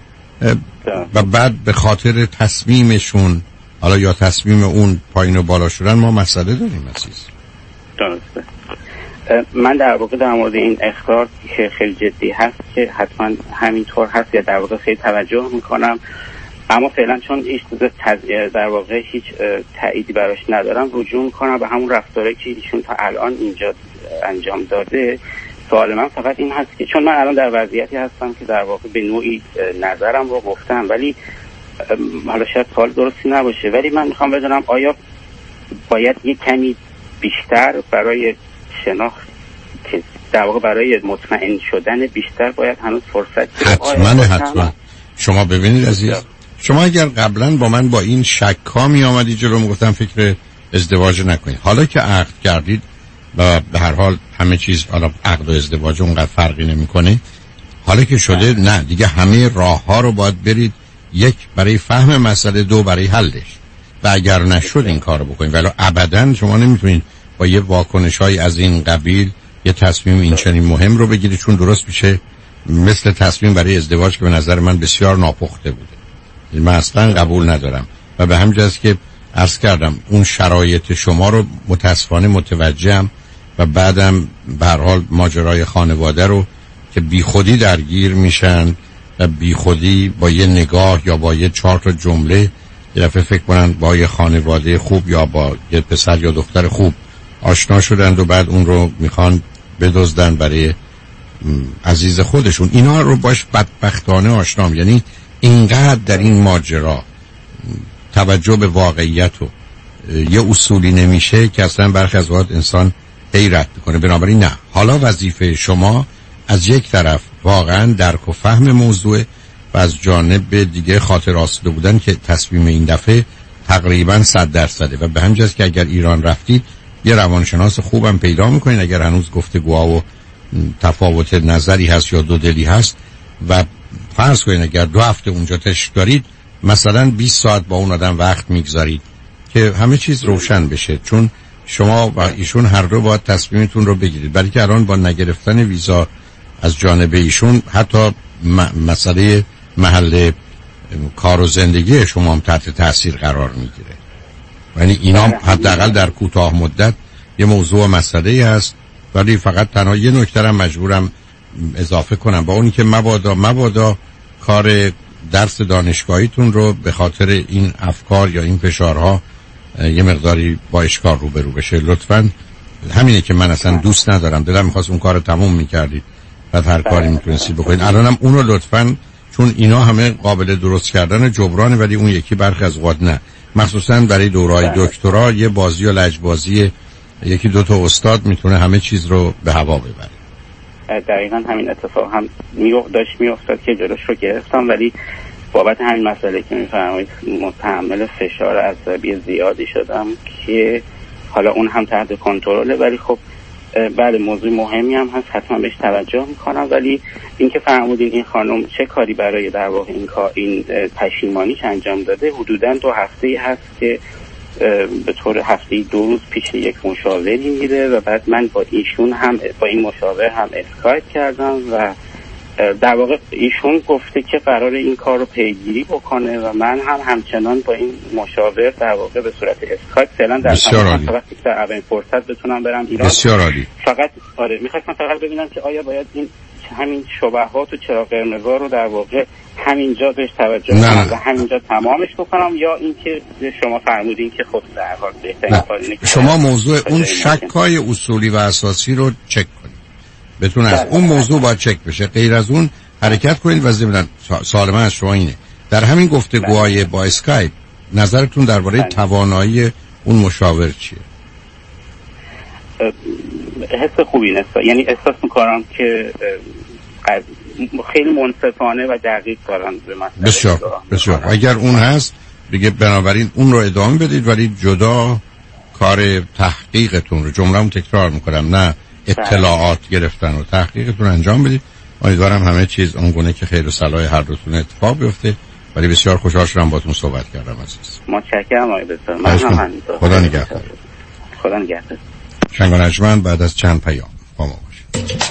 و بعد به خاطر تصمیمشون حالا یا تصمیم اون پایین و بالا شدن، ما مسئله داریم عزیز. درسته. من در واقع در مورد این اخطار که خیلی جدی هست که حتما همینطور هست یا در واقع خیلی توجه میکنم، اما فعلا چون در واقع هیچ تأییدی براش ندارم، رجوع میکنم به همون رفتاری که ایشون تا الان اینجا انجام داده. سوال من فقط این هست که چون من الان در وضعیتی هستم که در واقع به نوعی نظرم رو گفتم، ولی حالا شاید سوال درستی نباشه، ولی من میخوام بدونم آیا باید یک کمی بیشتر برای شناخت که در واقع برای مطمئن شدن بیشتر باید هنوز فرصت حتما. شما ببینید عزیز، شما اگر قبلا با من با این شک‌ها می آمدی جلو میگفتم فکر ازدواج نکنید، حالا که عقد کردید و به هر حال همه چیز، حالا عقد و ازدواج اونقدر فرقی نمیکنه، حالا که شده نه دیگه همه راه ها رو باید برید، یک برای فهم مسئله، دو برای حلش. و اگر نشد این کارو بکنید، ولی ابدا شما نمیتونید با یه واکنش‌های از این قبیل یه تصمیم این چنین مهم رو بگیرید، چون درست میشه مثل تصمیم برای ازدواج که به نظر من بسیار ناپخته بوده. من اصلا قبول ندارم و به همین جاست که عرض کردم اون شرایط شما رو متاسفانه متوجهم و بعدم به هر حال ماجرای خانواده رو که بیخودی درگیر میشن و بیخودی با یه نگاه یا با یه 4 تا جمله یه دفعه فکر کنن با یه خانواده خوب یا با یه پسر یا دختر خوب آشنا شدند و بعد اون رو میخوان بدزدن برای عزیز خودشون. اینا رو باش بدبختانه آشنام، یعنی اینقدر در این ماجرا توجه به واقعیت و یه اصولی نمیشه که اصلا برخی از وقت انسان حیرت میکنه. بنابراین نه، حالا وظیفه شما از یک طرف واقعا درک و فهم موضوع و از جانب دیگه خاطر آسوده بودن که تصمیم این دفعه تقریبا 100% و به همین جاست که اگر ایران رفتید یه روانشناس خوبم پیدا میکنین. اگر هنوز گفتگوها و تفاوت نظری هست یا دودلی هست و فرض کنین اگر 2 هفته اونجا تشریف دارید مثلا 20 ساعت با اون آدم وقت میگذارید که همه چیز روشن بشه، چون شما و ایشون هر دو باید تصمیمتون رو بگیرید. برای که الان با نگرفتن ویزا از جانب ایشون حتی مسئله محل کار و زندگی شما هم تحت تاثیر قرار میگیره. یعنی اینا حداقل در کوتاه مدت یه موضوع مسئله هست. ولی فقط تنها یه نکته رو مجبورم اضافه کنم با اونی که مبادا کار درس دانشگاهیتون رو به خاطر این افکار یا این فشارها یه مقداری با اشکال روبرو بشه. لطفاً همینه که من اصلا دوست ندارم، دلم می‌خواست اون کارو تموم می‌کردید و هر کاری می‌تونستید بکنید. الانم اونو لطفاً، چون اینا همه قابل درست کردن جبرانه ولی اون یکی برخی از اوقات نه، مخصوصاً برای دوره‌های دکترا یه بازی و لجبازی یکی دو تا استاد میتونه همه چیز رو به هوا ببره. دقیقاً همین اتفاق هم داشت میافتاد که جلوش رو گرفتم، ولی بابت همین مسئله که میفرمایید متحمل فشار عصبی زیادی شدم که حالا اون هم تحت کنترله. ولی خب بله موضوع مهمی هم هست، حتما بهش توجه میکنم. ولی این که فرمودین این خانم چه کاری برای در واقع این پشیمانیش انجام داده، حدوداً 2 هفته هست که به طور هفته 2 روز پیش یک مشاوری میره و بعد من با ایشون هم با این مشاور هم اسکایپ کردم و در واقع ایشون گفته که قرار این کار رو پیگیری بکنه و من هم همچنان با این مشاور در واقع به صورت اسکایپ فعلا در وقتی که در اولین فرصت بتونم برم ایران. بسیار عالی. فقط میخواستم فقط ببینم که آیا باید این همین شبهات و چراغ قرمزا رو در واقع همینجا بهش توجه کنم و همینجا تمامش بکنم، یا اینکه شما فرمودین که خب در حال بهترین کار اینه که شما موضوع اون شک‌های اصولی و اساسی رو چک کنید، بتونه از اون موضوع باید چک بشه، غیر از اون حرکت کنید. و ضمن سوال من از شما اینه، در همین گفتگوهای با اسکایپ نظرتون درباره توانایی اون مشاور چیه؟ حس خوبی نیست، یعنی احساس می‌کنم که خیلی منصفانه و دقیق دارن به مسئله. بسیار اگر اون هست دیگه بنابراین اون رو ادامه بدید، ولی جدا کار تحقیقتون رو، جمله‌مو تکرار میکنم، نه اطلاعات گرفتن و تحقیقتون انجام بدید. امیدوارم همه چیز اونگونه که خیر و صلاح هر دوتون اتفاق بیفته. ولی بسیار خوشحال شدم باهاتون صحبت کردم عزیز. متشکرم آقای دکتر. من هم همینطور. خدا نگهدار. خدا نگهدار. شنگ و نجمن بعد از چند پیام با ما باشید.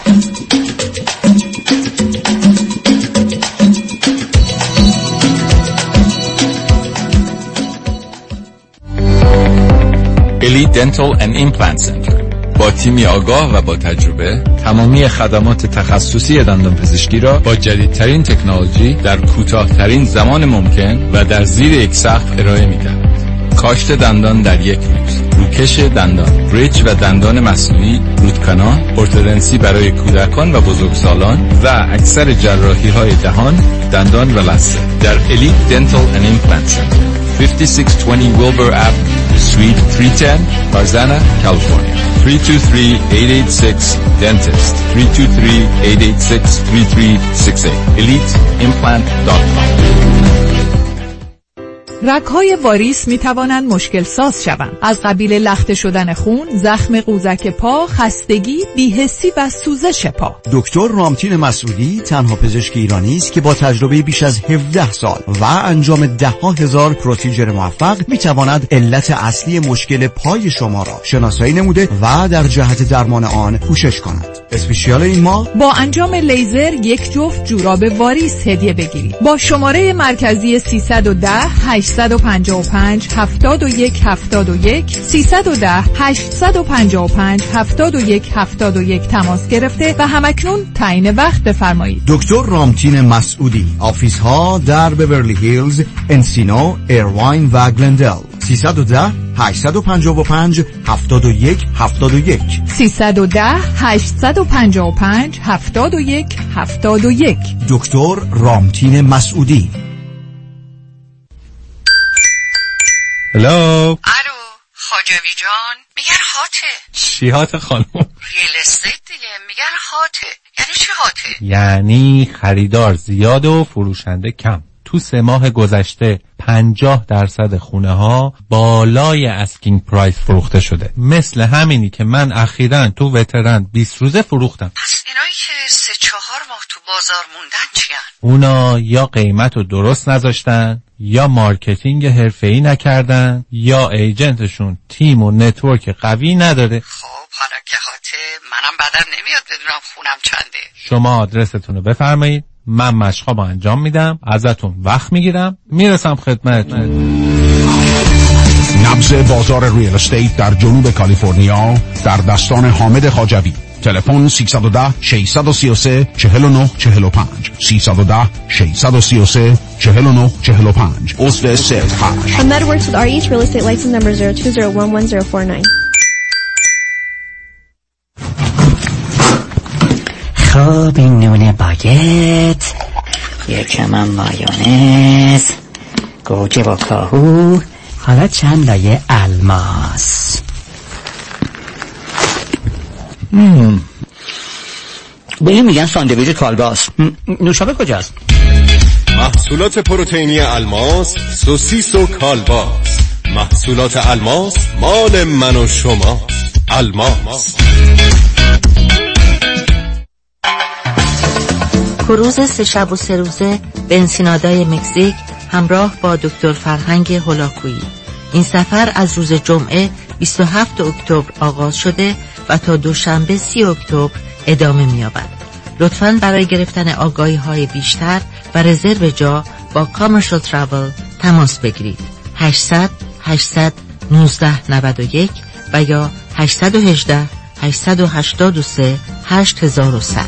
Elite Dental and Implant Center با تیمی آگاه و با تجربه تمامی خدمات تخصصی دندانپزشکی را با جدیدترین تکنولوژی در کوتاه‌ترین زمان ممکن و در زیر یک سقف ارائه می‌دهد. کاشت دندان در یک روز، روکش دندان، بریج و دندان مصنوعی، روت کانال، ارتودنسی برای کودکان و بزرگسالان و اکثر جراحی‌های دهان، دندان و لثه در Elite Dental and Implant Center 5620 Wilbur Avenue, Suite 310, Tarzana, California. 323-886-DENTIST 323-886-3368 EliteImplant.com. رگ‌های واریس می توانند مشکل ساز شوند، از قبیل لخته شدن خون، زخم قوزک پا، خستگی، بی‌حسی و سوزش پا. دکتر رامتین مسعودی تنها پزشک ایرانی است که با تجربه بیش از 17 سال و انجام 10,000 پروسیجر موفق می تواند علت اصلی مشکل پای شما را شناسایی نموده و در جهت درمان آن کوشش کند. اسپیشیال این ماه با انجام لیزر یک جفت جوراب واریس هدیه بگیرید. با شماره مرکزی 310 855 71 71 310 855 71 71 تماس گرفته و همکنون تعیین وقت بفرمایید. دکتر رامتین مسعودی، آفیس ها در بیورلی هیلز، انسینو، ایرواین و گلندل. 310 855 71 71 310 855 71 71. دکتر رامتین مسعودی. هلو. الو. خواجوی جان میگن هاته. چی هاته خانم؟ ریل استیت دیگه میگن هاته. یعنی چی هاته؟ یعنی خریدار زیاد و فروشنده کم. تو 3 ماه گذشته 50% خونه ها بالای اسکینگ پرایس فروخته شده. مثل همینی که من اخیراً تو وترن 20 روزه فروختم. پس اینایی که 3-4 ماه تو بازار موندن چیان؟ اونا یا قیمت رو درست نذاشتن، یا مارکتینگ حرفه‌ای نکردن، یا ایجنتشون تیم و نتورک قوی نداره. خب حالا که هاته منم بدم نمیاد بدونم خونم چنده. شما آدرستون رو بفرمایید، من مشقامو انجام میدم، ازتون وقت میگیرم، میرسم خدمتتون. نبض بازار ریل استیت در جنوب کالیفرنیا در دستان حامد خواجوی. تلفن 310 633 4945 310 633 4945 عضو سیلز هاش. Ahmed works with REH Real Estate License number 02011049. خب این نون باگت، یکم هم مایونز، گوجه با کاهو، حالا چند لایه الماس. به این میگن ساندویچ کالباس. نوشابه کجاست؟ محصولات پروتئینی الماس، سوسیس و کالباس. محصولات الماس مال من و شما. الماس. کروز 3 شب و 3 روزه به انسینادای مکزیک همراه با دکتر فرهنگ هولاکویی. این سفر از روز جمعه 27 اکتبر آغاز شده و تا دوشنبه 30 اکتبر ادامه می‌یابد. لطفاً برای گرفتن آگاهی‌های بیشتر و رزرو جا با کامرشال تراول تماس بگیرید. 800 819 91 و یا 818 883 8100.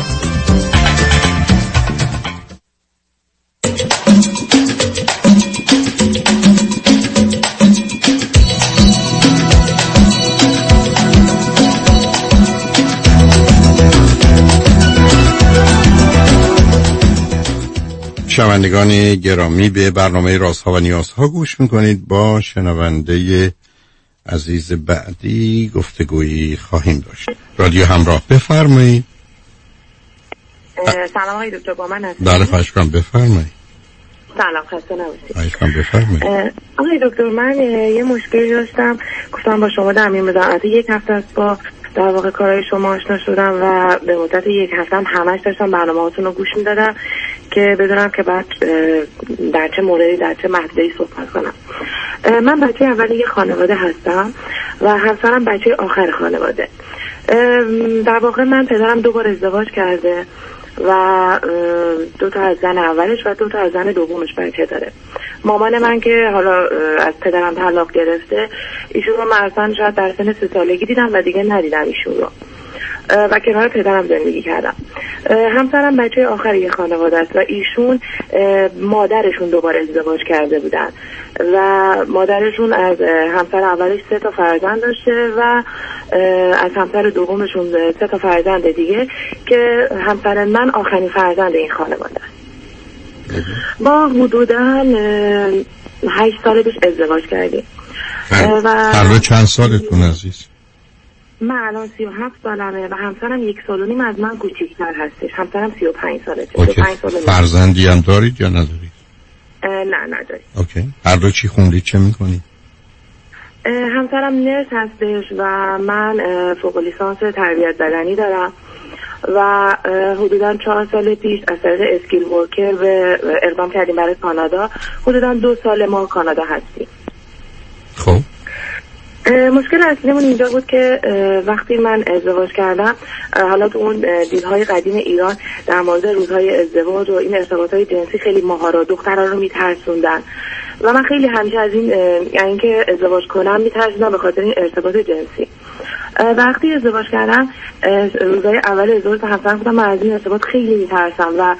شنوندگان گرامی، به برنامه رازها و نیازها گوش میکنید. با شنونده عزیز بعدی گفتگویی خواهیم داشت. رادیو همراه، بفرمایید. سلام آقای دکتر، با من هستید؟ بله خواهش کنم بفرمایید. سلام، خسته نباشید. خواهش کنم بفرمایید. آقای دکتر، من یه مشکلی داشتم، گفتم با شما در میون بذارم. یک هفته است با در واقع کارهای شما آشنا شدم و به مدت 1 هفته همش داشتم برنامه‌هاتون رو گوش میدادم که بدونم که بعد در چه موردی در چه مقطعی صحبت کنم. من بچه اول یه خانواده هستم و همسرم بچه آخر خانواده. در واقع من پدرم 2 بار ازدواج کرده و 2 تا از زن اولش و 2 تا از زن دومش بچه داره. مامان من که حالا از پدرم طلاق گرفته، ایشون رو مثلا شاید در سن 3 سالگی دیدم و دیگه ندیدم ایشون رو و کنار پدرم زندگی کردم. همسرم بچه آخر یه خانواده است و ایشون مادرشون 2 بار ازدواج کرده بودن و مادرشون از همسر اولش 3 تا فرزند داشته و از همسر دومشون 3 تا فرزند دیگه که همسر من آخرین فرزند این خانواده است. ما حدوداً 8 سال پیش ازدواج کردیم. و چند سالتون عزیز؟ من الان 37 سالمه و همسرم 1 سال و نیم از من کوچیک‌تر هستش. همسرم 35 سالشه. فرزندی هم دارید یا ندارید؟ نه ندارید. اوکی. هر دو چی خوندید، چه میکنید؟ همسرم نرس هستش و من فوق لیسانس تربیت بدنی دارم و حدوداً 4 سال پیش از طریق اسکیل ورکر به اقدام کردیم برای کانادا. حدوداً 2 سال ما کانادا هستیم. خب مشکل اصلیمون اینجا بود که وقتی من ازدواج کردم، حالا تو اون دیدهای قدیم ایران در مورد روزهای ازدواج و این ارتباطهای جنسی خیلی ماها رو دخترها رو میترسوندن و من خیلی همیشه از این یعنی اینکه ازدواج کنم میترسیدم به خاطر این ارتباط جنسی. وقتی ازدواج کردم روزهای اول ازدواج با همسرم گفتم من از این ارتباط خیلی میترسم و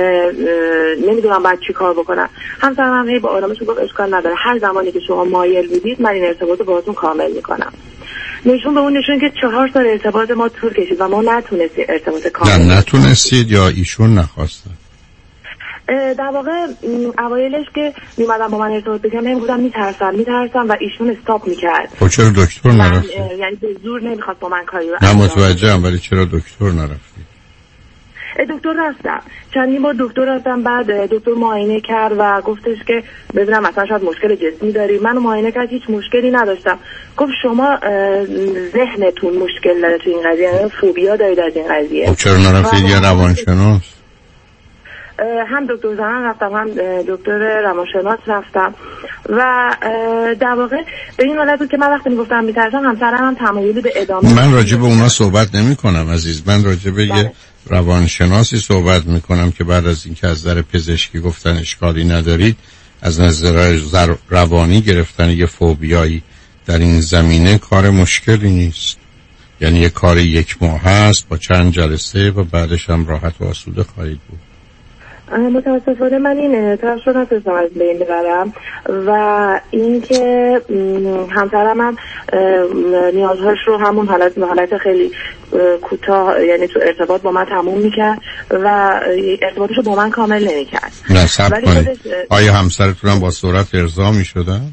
نمیدونم باید چی کار بکنم. همسرم هم هی با آرامش گفت اشکال نداره، هر زمانی که شما مایل بودید من این ارتباط رو باهاتون کامل میکنم. نشون به اون نشون که 4 سال ارتباط ما طول کشید و ما نتونستیم ارتباط کامل. نتونستید یا ایشون نخواستن؟ در واقع اوایلش که میمدم با من ارتباط بگم نمیگفتم میترسم و ایشون استاپ میکرد. خب چرا دکتر نرفتی؟ یعنی به زور نمیخواست با من کاری رو نه متوجهم، ولی چرا دکتر نرفتی؟ دکتر رفتم، چندین بار دکتر رفتم، بعد دکتر معاینه کرد و گفتش که ببینم مثلا شاید مشکل جسمی داری. منو معاینه کرد، هیچ مشکلی نداشتم. گفت شما ذهنتون مشکل داره تو این قضیه، یعنی فوبیا دارید از این قضیه. خب چرا نرفتید یه روانشناس؟ هم دکتر زنان رفتم، هم دکتر روانشناس رفتم و در واقع به این حالت بود که من وقتی میگفتم میترسم همسرم هم تمایلی به ادامه. من راجع به اونا صحبت نمی کنم عزیز، من راجع به یه روانشناسی صحبت میکنم که بعد از اینکه از نظر پزشکی گفتن اشکالی ندارید، از نظر روانی گرفتن یه فوبیایی در این زمینه کار مشکلی نیست. یعنی یه کار 1 ماه هست با چند جلسه و بعدش هم راحت و آسوده خواهید بود. متاسفانه من این طرف رو نتونستم از بین ببرم و اینکه همسرم هم نیازهاش رو همون حالت خیلی کوتاه، یعنی تو ارتباط با من تموم میکرد و ارتباطش رو با من کامل نمیکرد. نه صبر کنید، آیا همسرتون هم با سرعت ارضا میشدن؟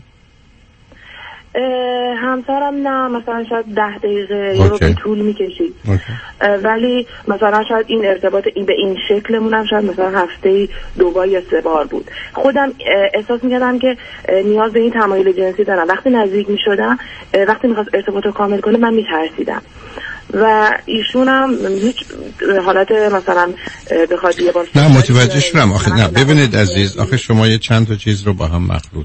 همسرم نه، مثلا شاید 10 دقیقه یا رو طول میکشید، ولی مثلا شاید این ارتباط این به این شکلمون هم شاید مثلا هفته 2 بار یا 3 بار بود. خودم احساس میکردم که نیاز به این تمایل جنسی دارم. وقتی نزدیک میشدم، وقتی میخواست ارتباط رو کامل کنه، من میترسیدم و ایشون هم هیچ حالت مثلا بخواد یه بار نه متوجه شدم. آخه نه ببینید عزیز، آخه شما یه چند تا چیز رو با هم مخلوط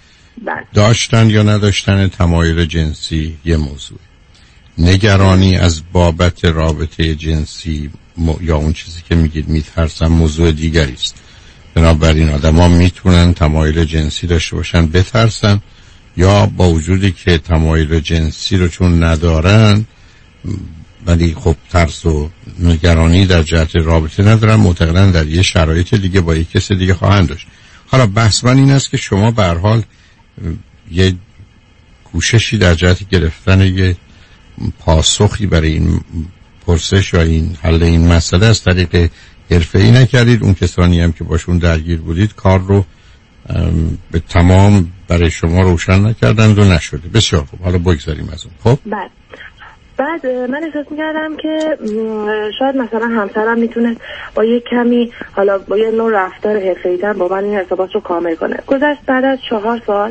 داشتن یا نداشتن تمایل جنسی یه موضوع، نگرانی از بابت رابطه جنسی یا اون چیزی که میگید میترسم موضوع دیگری است. بنابراین آدما میتونن تمایل جنسی داشته باشن بترسن، یا با وجودی که تمایل جنسی رو چون ندارن ولی خب ترس و نگرانی در جهت رابطه ندارن، معتقدن در یه شرایط دیگه با یک کس دیگه خواهند داشت. حالا بحث من این است که شما به هر حال یه کوششی در جهت گرفتن یه پاسخی برای این پرسش یا این حل این مسئله از طریق حرفه‌ای نکردید. اون کسانی هم که باشون درگیر بودید کار رو به تمام برای شما روشن نکردند و نشده. بسیار خوب، حالا بگذاریم از اون. خب بعد من احساس می‌کردم که شاید مثلا همسرم میتونه با یه کمی، حالا با یه نوع رفتار حرفه‌ای‌تر با من این ارتباط رو کامل کنه. گذشت بعد از 4 سال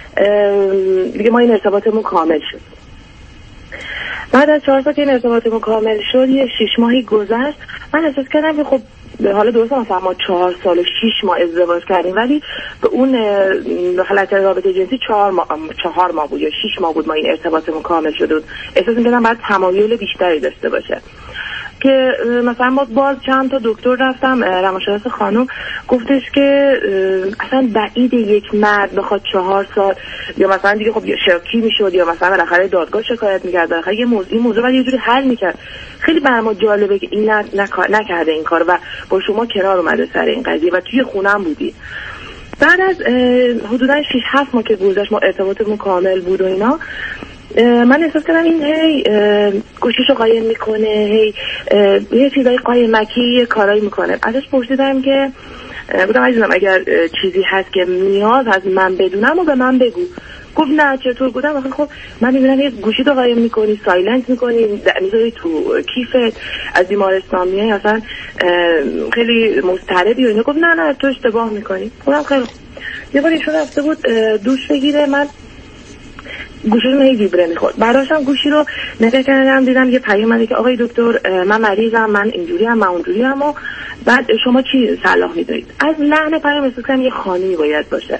دیگه ما این ارتباطمون کامل شد. بعد از 4 سال که این ارتباطمون کامل شد، یه 6 ماهی گذشت، من احساس کردم که خب حالا درسته مثلا ما 4 سال و 6 ماه ازدواج کردیم، ولی به اون حالت رابطه جنسی 4 ماه بود یا 6 ماه بود ما این ارتباطمون کامل شده بود. احساس می‌کردم باید تمایل بیشتری داشته باشه که مثلا ما باز چند تا دکتر رفتم، روانشناس خانم گفتش که اصلا بعید یک مرد بخواد 4 سال یا مثلا دیگه خب شاکی میشد یا مثلا بالاخره دادگاه شکایت می‌کرد، بالاخره یه موضوع ولی یه جوری حل می‌کرد. خیلی برام جالبه که این نکرده این کار و با شما کنار اومده سر این قضیه و توی خونم بودی. بعد از حدودا 6-7 ماه که گذشت ما ارتباطمون کامل بود و اینا، من احساس کردم این هی گوشیشو قایم میکنه، هی یه چیزای قایمکی کارایی میکنه. ازش پرسیدم که گفتم عزیزم اگر چیزی هست که نیاز از من بدونم و به من بگو. گفت نه چطور؟ گفتم خب من میبینم یه گوشی رو قایم میکنی، سایلنت میکنی، میذاری تو کیفت، از بیمارستان میای اصلا خیلی مضطربی و اینا. گفت نه تو اشتباه میکنی. گفتم خیلی خوب. یه بار ایشون رفته بود دوش بگیره، من گوشی رو ویبره میخورد. بعداشم گوشی رو نگاه کردم دیدم یه پیام اومده که آقای دکتر من مریضم، من اینجوری ام، من اونجوری ام و بعد شما چی صلاح میدید؟ از لحن پیام احساس کردم یه خانمی باید باشه.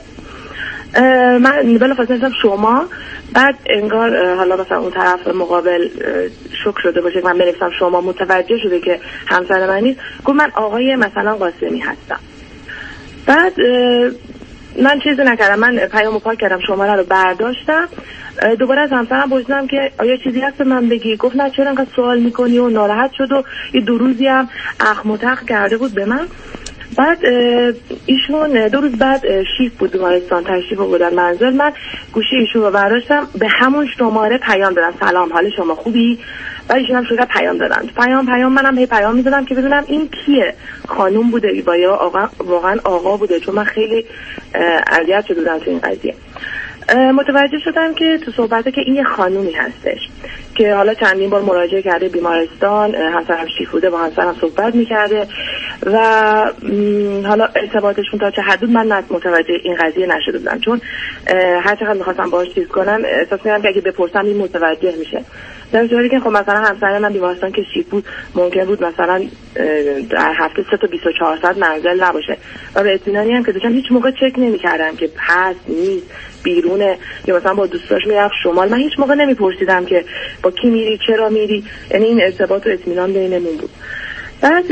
من بلافاصله گفتم شما، بعد انگار حالا مثلا اون طرف مقابل شوک شده باشه که من بنویسم شما، متوجه شده که همسر من نیست، گفت من آقای مثلا قاسمی هستم. بعد من چیزی نکردم، من پیامو پاک کردم، شماره رو برداشتم، دوباره از همسرم پرسیدم که آیا چیزی هست به من بگی؟ گفت نه چرا انقدر سوال میکنی و ناراحت شد و یه 2 روزی هم اخم و تخم کرده بود به من. بعد ایشون 2 روز بعد شیفت بود بیمارستان، تشریف آوردن منزل. من گوشی ایشون رو برداشتم، به همون شماره پیام دادم سلام حال شما خوبی؟ و ایشون هم شروع پیام دادن. پیام منم هی پیام می‌دادم که ببینم این کیه، خانوم بوده یا آقا، واقعا آقا بوده، چون من خیلی اذیت شدم تو این قضیه. متوجه شدم که تو صحبته که این یه خانومی هستش که حالا چندین بار مراجعه کرده بیمارستان، همسرم شیفت بوده، با همسرم صحبت میکرده و حالا ارتباطشون تا چه حد من متوجه این قضیه نشده بودم، چون هر چقدر میخواستم باهاش چیز کنم احساس می‌کردم که اگه بپرسم این متوجه میشه، در صورتی که خب مثلا همسر من بیمارستان که شیفت بود ممکن بود مثلا در هفته 3 تا 24 ساعت منزل نباشه و به اطمینانی هم که داشتم هیچ موقع چک نمی‌کردم که هست نیست، بیرونه یا مثلا با دوستاش میرفت شمال. من هیچ موقع نمیپرسیدم که با کی میری، چرا میری، یعنی این ارتباط و اطمینان بینمون بود. بعد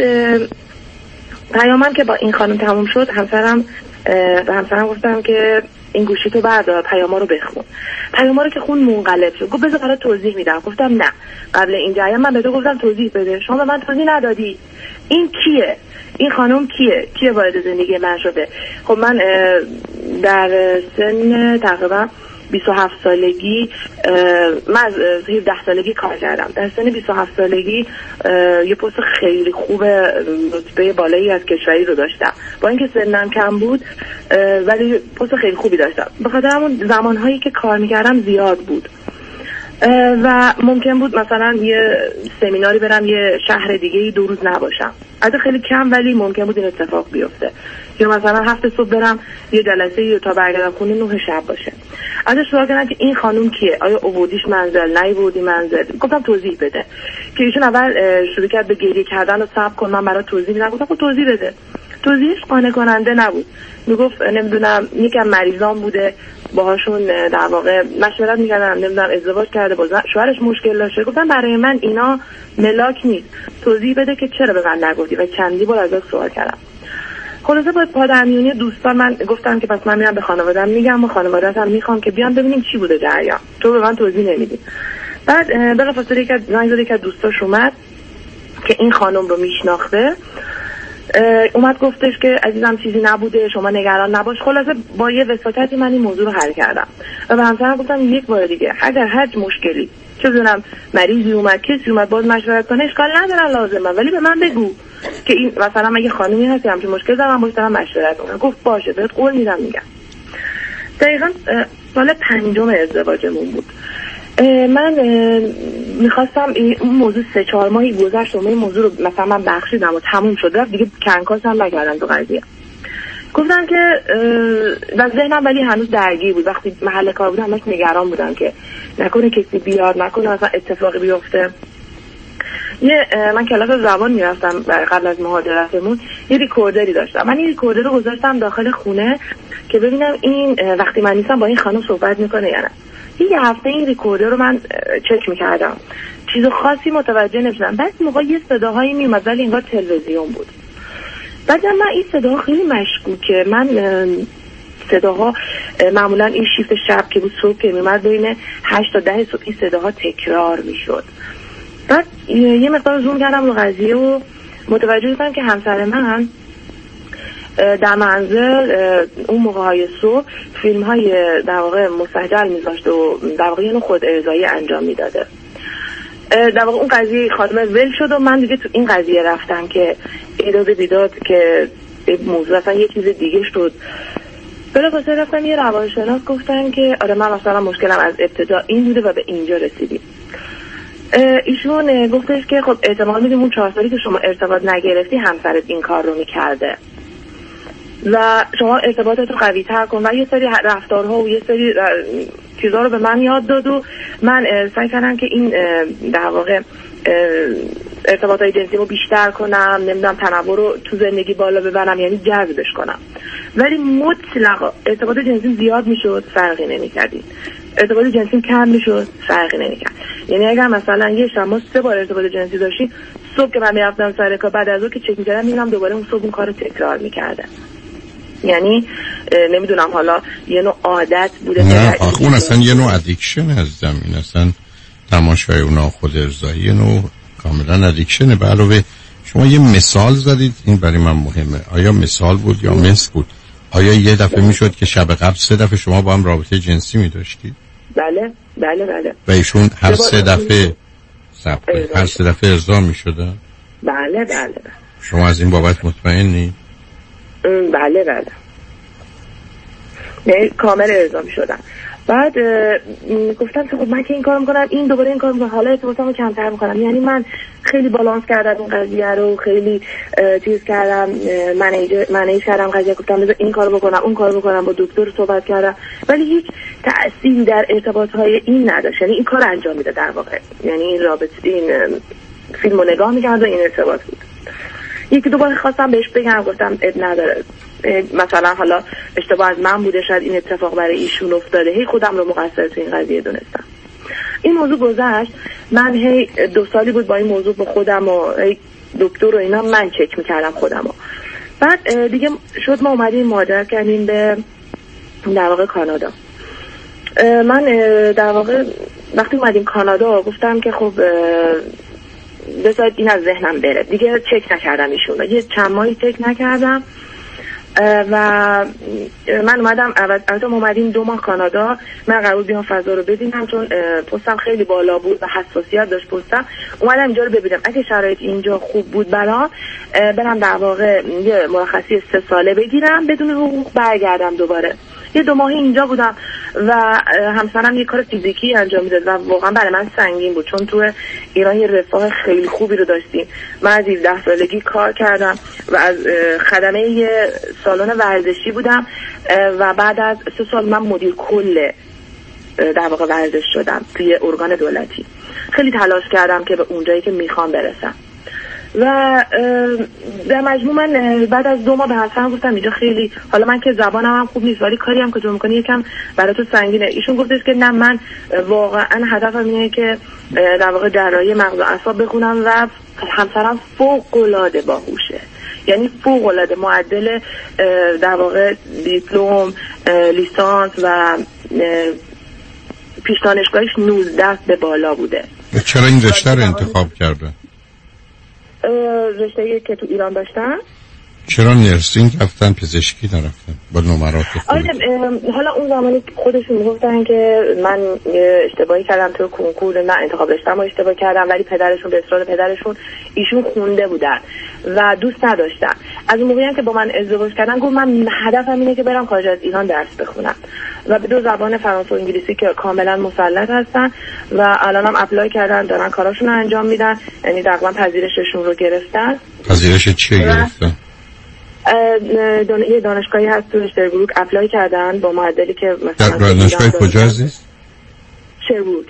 پیامم که با این خانم تموم شد، به همسرم گفتم که این گوشی تو بردار، پیاما رو بخون. پیاما رو که خون منقلب شد، گفت بذار برات توضیح میدم. گفتم نه، قبل این جریان من به تو گفتم توضیح بده، شما به من توضیح ندادی. این کیه؟ این خانم کیه وارد زندگی من شده؟ خب من در سن تقریبا 27 سالگی، من از 17 سالگی کار کردم. در سن 27 سالگی یه پست خیلی خوب رتبه بالایی از کشوری رو داشتم، با اینکه سنم کم بود ولی پست خیلی خوبی داشتم. به خاطر همون زمانهایی که کار میکردم زیاد بود و ممکن بود مثلا یه سمیناری برم یه شهر دیگه 2 روز نباشم، البته خیلی کم ولی ممکن بود این اتفاق بیفته، یا مثلا 7 صبح برم یه جلسه تا برگردم خونه 9 شب باشه. ازش سوال کردن که این خانم کیه، آیا آوردیش منزل، نیاوردی منزل؟ گفتم توضیح بده. که ایشون اول شروع کرد به گریه کردن و صبر کن من برات توضیح میدم. گفتم توضیح بده. توضیحش قانع کننده نبود. میگفت نمیدونم یکم مریضان بوده باهاشون در واقع مشورت میکردن، نمیدونم ازدواج کرده با شوهرش مشکل داشته. گفتم برای من اینا ملاک نیست، توضیح بده که چرا به من نگفتی، و چندی بار ازش سوال کردم. خلاصه با پادرمیونی دوستان من گفتم که پس من میرم به خانواده‌ام میگم و خانواده‌ام میخوام که بیان ببینیم چی بوده جریان، تو به من توضیح نمیدی. بعد بلافاصله یک از دوستاش اومد که این خانم رو میشناخته، اومد گفتش که عزیزم چیزی نبوده، شما نگران نباش. خلاصه با یه وساطتی من این موضوع رو حل کردم و به همسرم گفتم یک بار دیگه اگر هر مشکلی، چه بدونم مریضی اومد، کسی اومد، باز مشورت کنه، اشکال نداره لازمه، ولی به من بگو که این مثلا اگه خانمی هستی همچین مشکل دارم باش دارم مشورت کنم. گفت باشه بهت قول میدم میگم. دقیقاً سال 5 ازدواجمون بود. من میخواستم این موضوع 3-4 ماهی گذشت و این موضوع رو مثلا من بخشیدم و تموم شد، دیگه کنکاس هم نکردم تو قضیه. گفتم که و ذهنم ولی هنوز درگیر بود. وقتی محل کار بودم همش نگران بودم که نکنه کسی بیاد، نکنه مثلا اتفاقی بیفته. من کلاس زبان میرفتم قبل از مهاجرتمون، یه ریکوردری داشتم. من این ریکوردر رو گذاشتم داخل خونه که ببینم این وقتی من نیستم با این خانم صحبت میکنه یا نه. یه هفته این ریکوردر رو من چک میکردم، چیز خاصی متوجه نمیشدم. بعد موقع یه صداهایی میومد ولی انگار تلویزیون بود. بعد من این صداها خیلی مشکوکه. من صداها معمولا این شیفت شب که بود، صبح که میومد بین 8 تا 10 صبح این صداها تکرار میشد. بعد یه مقدار زوم کردم رو قضیه و متوجه شدم که همسر من در منزل اون موقع‌های صبح فیلم‌های در واقع مستعجل می‌ذاشت و در واقع اینو خود ارضایی انجام میداده. در واقع اون قضیه خاتمه ول شد و من دیگه تو این قضیه رفتم که ایداد بیداد که موضوع اصلا یه چیز دیگه شد. بلافاصله رفتم یه روانشناس، گفتن که آره من مثلا مشکلم از ابتدا این بوده و به اینجا رسیدیم. ایشون گفتش که خب احتمال میدیم اون 4 سالی که شما ارتباط نگرفتی همسرت این کار رو میکرده و شما ارتباطت رو قوی تر کن و یه سری رفتارها و یه سری چیزها رو به من یاد داد و من سعی کردم که این در واقع ارتباطات جنسی رو بیشتر کنم، نمیدونم تنوع رو تو زندگی بالا ببرم، یعنی جذبش کنم. ولی مطلقا ارتباط جنسی زیاد میشد فرقی نمیکردیم، ارتباط جنسی کم میشد فرقی نمیکرد. یعنی اگر مثلا یه شب ما 3 بار ارتباط جنسی داشتیم، صبح که من میرفتم سر کار بعد از اون که چک میکردم میبینم دوباره اون صبح اون کارو تکرار میکرده. یعنی نمیدونم حالا یه نوع عادت بوده. نه اون اصلا یه نوع ادیکشن هستم، این اصلا تماشای اونا خود ارضایی نوع کاملا ادیکشنه. به علاوه شما یه مثال زدید، این برای من مهمه. آیا مثال بود یا مس بود؟ آیا یه دفعه میشد که شب قبل 3 دفعه شما با هم رابطه جنسی می داشتید؟ بله بله بله. و ایشون هر 3 دفعه هر 3 دفعه ارضا می شدن؟ بله بله. شما از این بابت مطمئنی؟ بله بله. نه کامل ارضا می شدن. بعد گفتم که خب من که این کارو میکنم، این دوباره این کارو میکنم، حالا ارتباطمو کمتر میکنم. یعنی من خیلی بالانس کردم این قضیه رو، خیلی چیز کردم، منیج کردم قضیه. گفتم بذار این کارو بکنم، اون کارو بکنم، با دکتر صحبت کردم، ولی هیچ تأثیری در ارتباطهای این نداشت. یعنی این کار انجام میده در واقع، یعنی این رابطه، این فیلمو نگاه میکرد و این ارتباط بود. یکی دو بار خواستم بهش بگم، گفتم اب نداره، مثلا حالا اشتباه از من بوده، شاید این اتفاق برای ایشون افتاده، هی خودم رو مقصر تو این قضیه دونستم. این موضوع گذشت، من هی 2 سالی بود با این موضوع با خودم و دکتر و اینا من چک میکردم خودم و بعد دیگه شد ما اومدیم مهاجرت کردیم به در واقع کانادا. من در واقع وقتی اومدیم کانادا گفتم که خب بذارید این از ذهنم بره، دیگه چک نکردم ایشون، یه چند ماهی چک نکردم و من اومدم. البته ما اومدیم 2 ماه کانادا، من قرار بیام فضا رو ببینم چون پستم خیلی بالا بود و حساسیت داشت پستم. اومدم اینجا رو ببینم، اگه شرایط اینجا خوب بود برام برم در واقع یه مرخصی 3 ساله بگیرم بدون حقوق برگردم دوباره. یه 2 ماهی اینجا بودم و همسرم یه کار فیزیکی انجام میداد و واقعا برای من سنگین بود چون تو ایران یه رفاه خیلی خوبی رو داشتیم. من از 17 سالگی کار کردم و از خدمه یه سالن ورزشی بودم و بعد از 3 سال من مدیر کل در واقع ورزش شدم توی ارگان دولتی. خیلی تلاش کردم که به اونجایی که میخوام برسم و در مجموع من بعد از 2 ماه به حسن گفتم اینجا خیلی، حالا من که زبانم هم خوب نیست ولی کاری هم که تو میکنی یکم برای تو سنگینه. ایشون گفتش که نه، من واقعا هدفم اینه که در واقع جراحی مغز و اعصاب بخونم و همسرم فوق العاده باهوشه، یعنی فوق العاده معدل در واقع دیپلم، لیسانس و پیش دانشگاهیش 19 به بالا بوده. چرا این رشته رو انتخاب کرده؟ رشته‌ای که تو ایران داشتن. چرا نرسینگ رفتن پزشکی نرفتن با نمرات خوبی؟ حالا اون زمانی خودشون میگفتن که من اشتباهی کردم تو کنکور، من انتخاب رشته‌مو اشتباه کردم، ولی پدرشون به اصرار پدرشون ایشون خونده بودن و دوست نداشتن. از اون موقعی هم که با من ازدواج کردن گفت من هدفم اینه که برم خارج از ایران درس بخونم و به 2 زبان فرانسه و انگلیسی که کاملا مسلط هستن و الانم اپلای کردن، دارن کاراشون رو انجام میدن، یعنی تقریبا پذیرششون رو گرفتن. پذیرش چیه گرفتن؟ یه دانشگاهی هست تو شربروک اپلای کردن با معدلی که مثلا دانشگاه کجا عزیز؟ شربروک.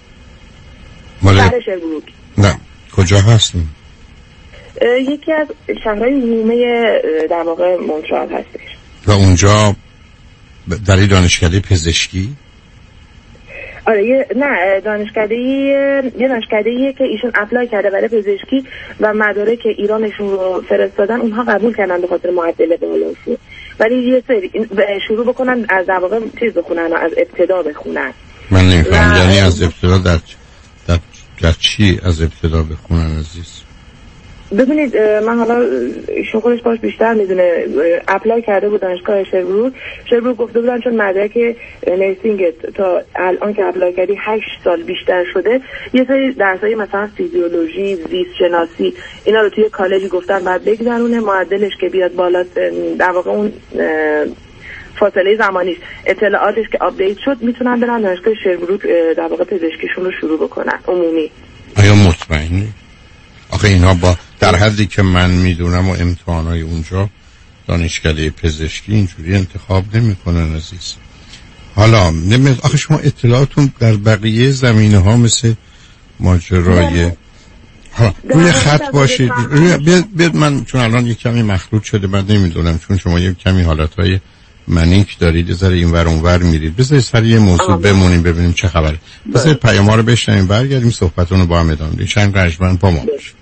شربروک. نه کجا هستن؟ یکی از شهرهای نیمه در واقع مونترال هستش. و اونجا در این دانشکده پزشکی؟ آره نه دانشکده‌ایه که ایشون اپلای کرده برای پزشکی و مدارک ایرانشون رو فرستادن، اونها قبول کردن به خاطر معدل بالاشون، ولی یه سری شروع بکنن از در واقع چیز بخونن، از ابتدا بخونن. من نمی‌فهمم یعنی از ابتدا در چی از ابتدا بخونن عزیز؟ ببینید من حالا ایشون خودش باش بیشتر میدونه، اپلای کرده بود دانشگاه شربروک گفته بودن چون مدرک نرسینگ تا الان که اپلای کردی 8 سال بیشتر شده، یه سری درسای مثلا فیزیولوژی، زیست شناسی اینا رو توی کالجی گفتن بعد بگذرونه، معدلش که بیاد بالا در واقع اون فاصله زمانیش اطلاعاتش که آپدیت شد میتونن برن دانشگاه شربروک در واقع پزشکیشون رو شروع بکنن عمومی. آیا مطمئنی؟ آخه اینها با در حدی که من میدونم و امتحانای اونجا دانشکده پزشکی اینجوری انتخاب نمیکنن عزیز. حالا آخه شما اطلاعاتون در بقیه زمینه ها مثل ماجرای روی خط باشید. بیاد من چون الان یک کمی مخلوط شده من نمیدونم، چون شما یک کمی حالتهای منیک دارید، ذره اینور اونور میرید، بذارید سر یه موضوع بمونیم ببینیم چه خبره. بذارید پیام‌ها رو بشنویم برگردیم صحبتون رو با هم ادامه بدیم. چند قشنگ با ما باشید.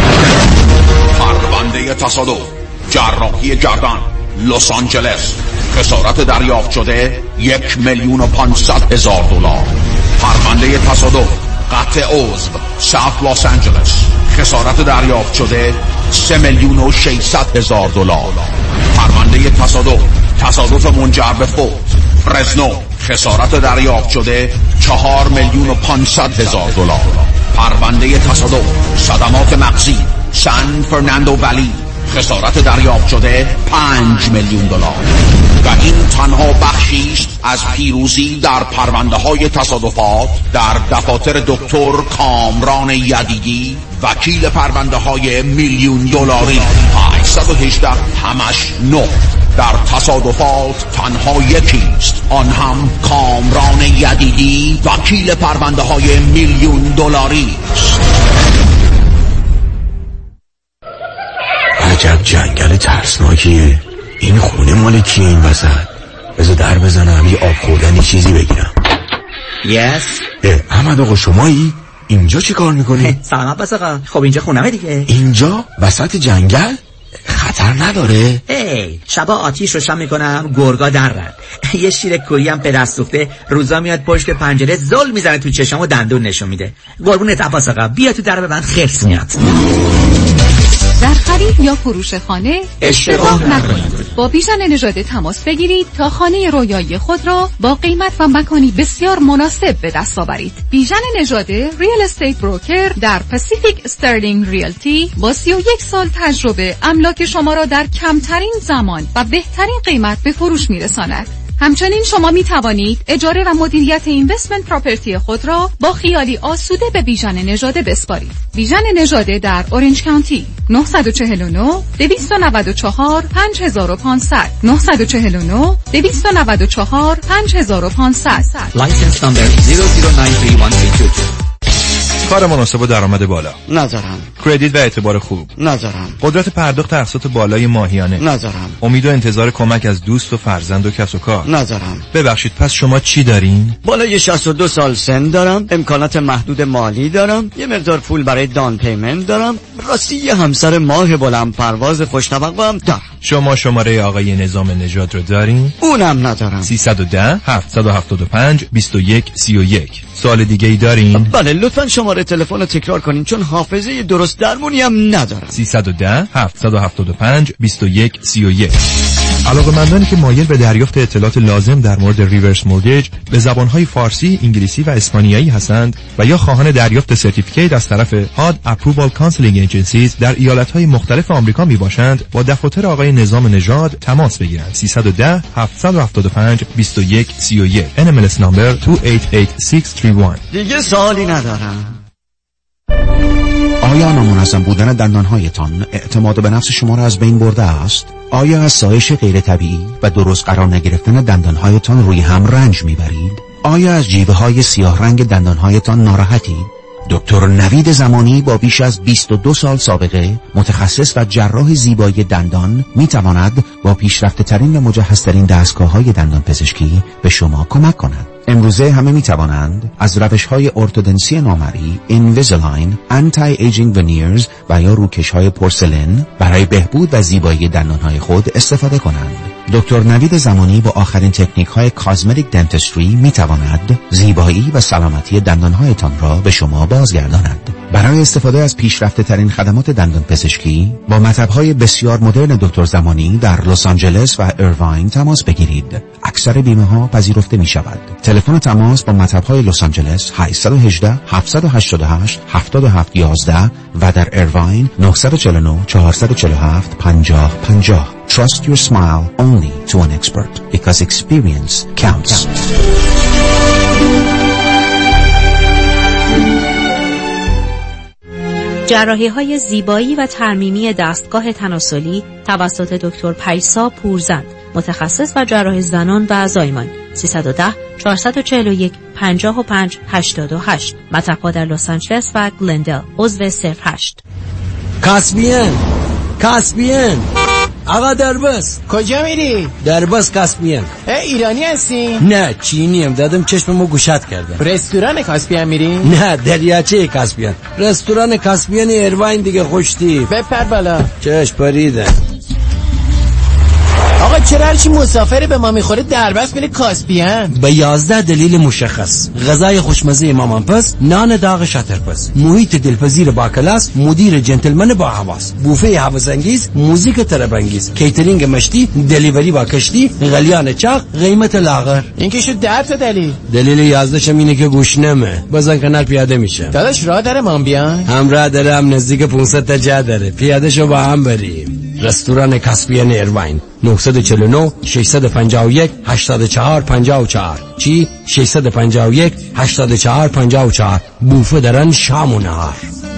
پرونده تصادف، جراحی گردن، لس آنجلس، خسارت دریافت شده 1,500,000 دلار. پرونده تصادف، قطع عضو، ساوت لس آنجلس، خسارت دریافت شده 3,600,000 دلار. پرونده تصادف منجر به فوت، فرزنو، خسارت دریافت شده 4,500,000 دلار. پرونده تصادف صدمات مغزی، سان فرناندو ولی، خسارت دریافت شده 5,000,000 دلار. و این تنها بخشی است از پیروزی در پرونده های تصادفات در دفاتر دکتر کامران یدیدی، وکیل پرونده های میلیون دلاری. 818 همش 9. در تصادفات تنها یکیست، آن هم کامران یدیدی، وکیل پرونده های میلیون دلاری است. عجب جنگل ترسناکیه. این خونه مال کیه این وسط؟ بذار در بزنم یه آب خوردنی چیزی بگیرم. احمد آقا شمایی؟ اینجا چی کار میکنی؟ سلام عباس آقا. خب اینجا خونمه دیگه. اینجا وسط جنگل؟ خطر نداره؟ شبا آتیش روشن میکنم، گرگا درن. یه شیر کوری هم به دست سوخته روزا میاد پشت پنجره زل میزنه تو چشم و دندون نشون میده. قربونت عباس آقا، بیا تو در ببند، خرس میاد. در خرید یا فروش خانه اشتباه نکنید. با بیژن نژاده تماس بگیرید تا خانه رویایی خود را با قیمت و مکانی بسیار مناسب به دست آورید. بیژن نژاده ریل استیت بروکر در پاسیفیک استرلینگ ریالتی با 31 سال تجربه املاک شما را در کمترین زمان و بهترین قیمت به فروش میرساند. همچنین شما می توانید اجاره و مدیریت اینوستمنت پراپرتی خود را با خیالی آسوده به بیژن نژاده بسپارید. بیژن نژاده در اورنج کانتی 949 294 5500 949 294 5500. لایسنس نمبر 0093132. کار مناسب و درآمد بالا نذارم. کردیت و اعتبار خوب نذارم. قدرت پرداخت اقساط بالای ماهیانه نذارم. امید و انتظار کمک از دوست و فرزند و کس و کار نذارم. ببخشید پس شما چی دارین؟ بالای 62 سال سن دارم، امکانات محدود مالی دارم، یه مقدار پول برای دان پیمنت دارم، راستی یه همسر ماه بلند پرواز خوش‌طبقه هم دارم. شما شماره آقای نظام نژاد رو دارین؟ اونم ندارم. 310 775 2131. سوال دیگه ای دارین؟ بله لطفاً شماره تلفن رو تکرار کنین چون حافظه درست درمونی هم ندارم. 310 775 2131. علاقه‌مندانی که مایل به دریافت اطلاعات لازم در مورد ریورس مورگیج به زبان‌های فارسی، انگلیسی و اسپانیایی هستند و یا خواهان دریافت سرتیفیکیت از طرف HUD Approval Counseling Agencies در ایالت‌های مختلف آمریکا میباشند، با دفاتر آقای نظام نژاد تماس بگیرند. 310 775 2131. NMLS نمبر 288631. دیگه سوالی ندارم. آیا نامنظم بودن دندانهایتان اعتماد به نفس شما را از بین برده است؟ آیا از سایش غیر طبیعی و درست قرار نگرفتن دندانهایتان روی هم رنج میبرید؟ آیا از جیوه های سیاه رنگ دندانهایتان ناراحتید؟ دکتر نوید زمانی با بیش از 22 سال سابقه، متخصص و جراح زیبایی دندان، میتواند با پیشرفته ترین و مجهزترین دستگاه‌های دندان پزشکی به شما کمک کند. امروزه همه میتوانند از روش‌های ارتودنسی نامری، اینویزیلاین، آنتی ایجینگ ونیرز و یا روکش‌های پورسلین برای بهبود و زیبایی دندانهای خود استفاده کنند. دکتر نوید زمانی با آخرین تکنیک‌های کاسمتیک دنتستری میتواند زیبایی و سلامتی دندانهایتان را به شما بازگرداند. برای استفاده از پیشرفته ترین خدمات دندان پزشکی با مطب‌های بسیار مدرن دکتر زمانی در لس آنجلس و ایرواین تماس بگیرید. اکثر بیمه‌ها پذیرفته می‌شود. تلفن تماس با مطب‌های لس آنجلس 818 788 7711 و در ایرواین 949 447 5050. Trust your smile only to an expert because experience counts. جراحی‌های زیبایی و ترمیمی دستگاه تناسلی توسط دکتر پیسا پورزند، متخصص و جراح زنان و زایمان. 310 441 55 88. مطب‌ها در لس آنجلس و گلندل. عضو 08. کاسبین آقا درباس کجا میری؟ درباس کاسبین. ایرانی هستی؟ نه چینیم، دادم چشممو گوشت کردم. رستوران کاسبین میری؟ نه دریاچه کاسبین. رستوران کاسبین ایرواین دیگه خوشتی. بپر بالا. چش پریده. آقا چرا هرچی مسافر به ما میخوره دربست میره کاسپیان؟ به 11 دلیل مشخص: غذای خوشمزه مامان پس، نان داغ شاتر پس، محیط دلپذیر با کلاس، مدیر جنتلمن با حواس، بوفه هوس‌انگیز، موزیک طرب‌انگیز، کیترینگ مشتی، دلیوری با کشتی، غلیان چاق، قیمت لاغر. این که شد 10 تا دلیل. دلیل 11 اینه که گوش نمه. بازن کنار پیاده میشه. داداش راه داره ما بیان؟ هم راه داره، هم نزدیک 500 تا جا داره. پیاده شو با هم بریم. رستوران کاسپیان ایرواین 949 651 84 54 چی 651 84 54 بوفه درن شام و نهار.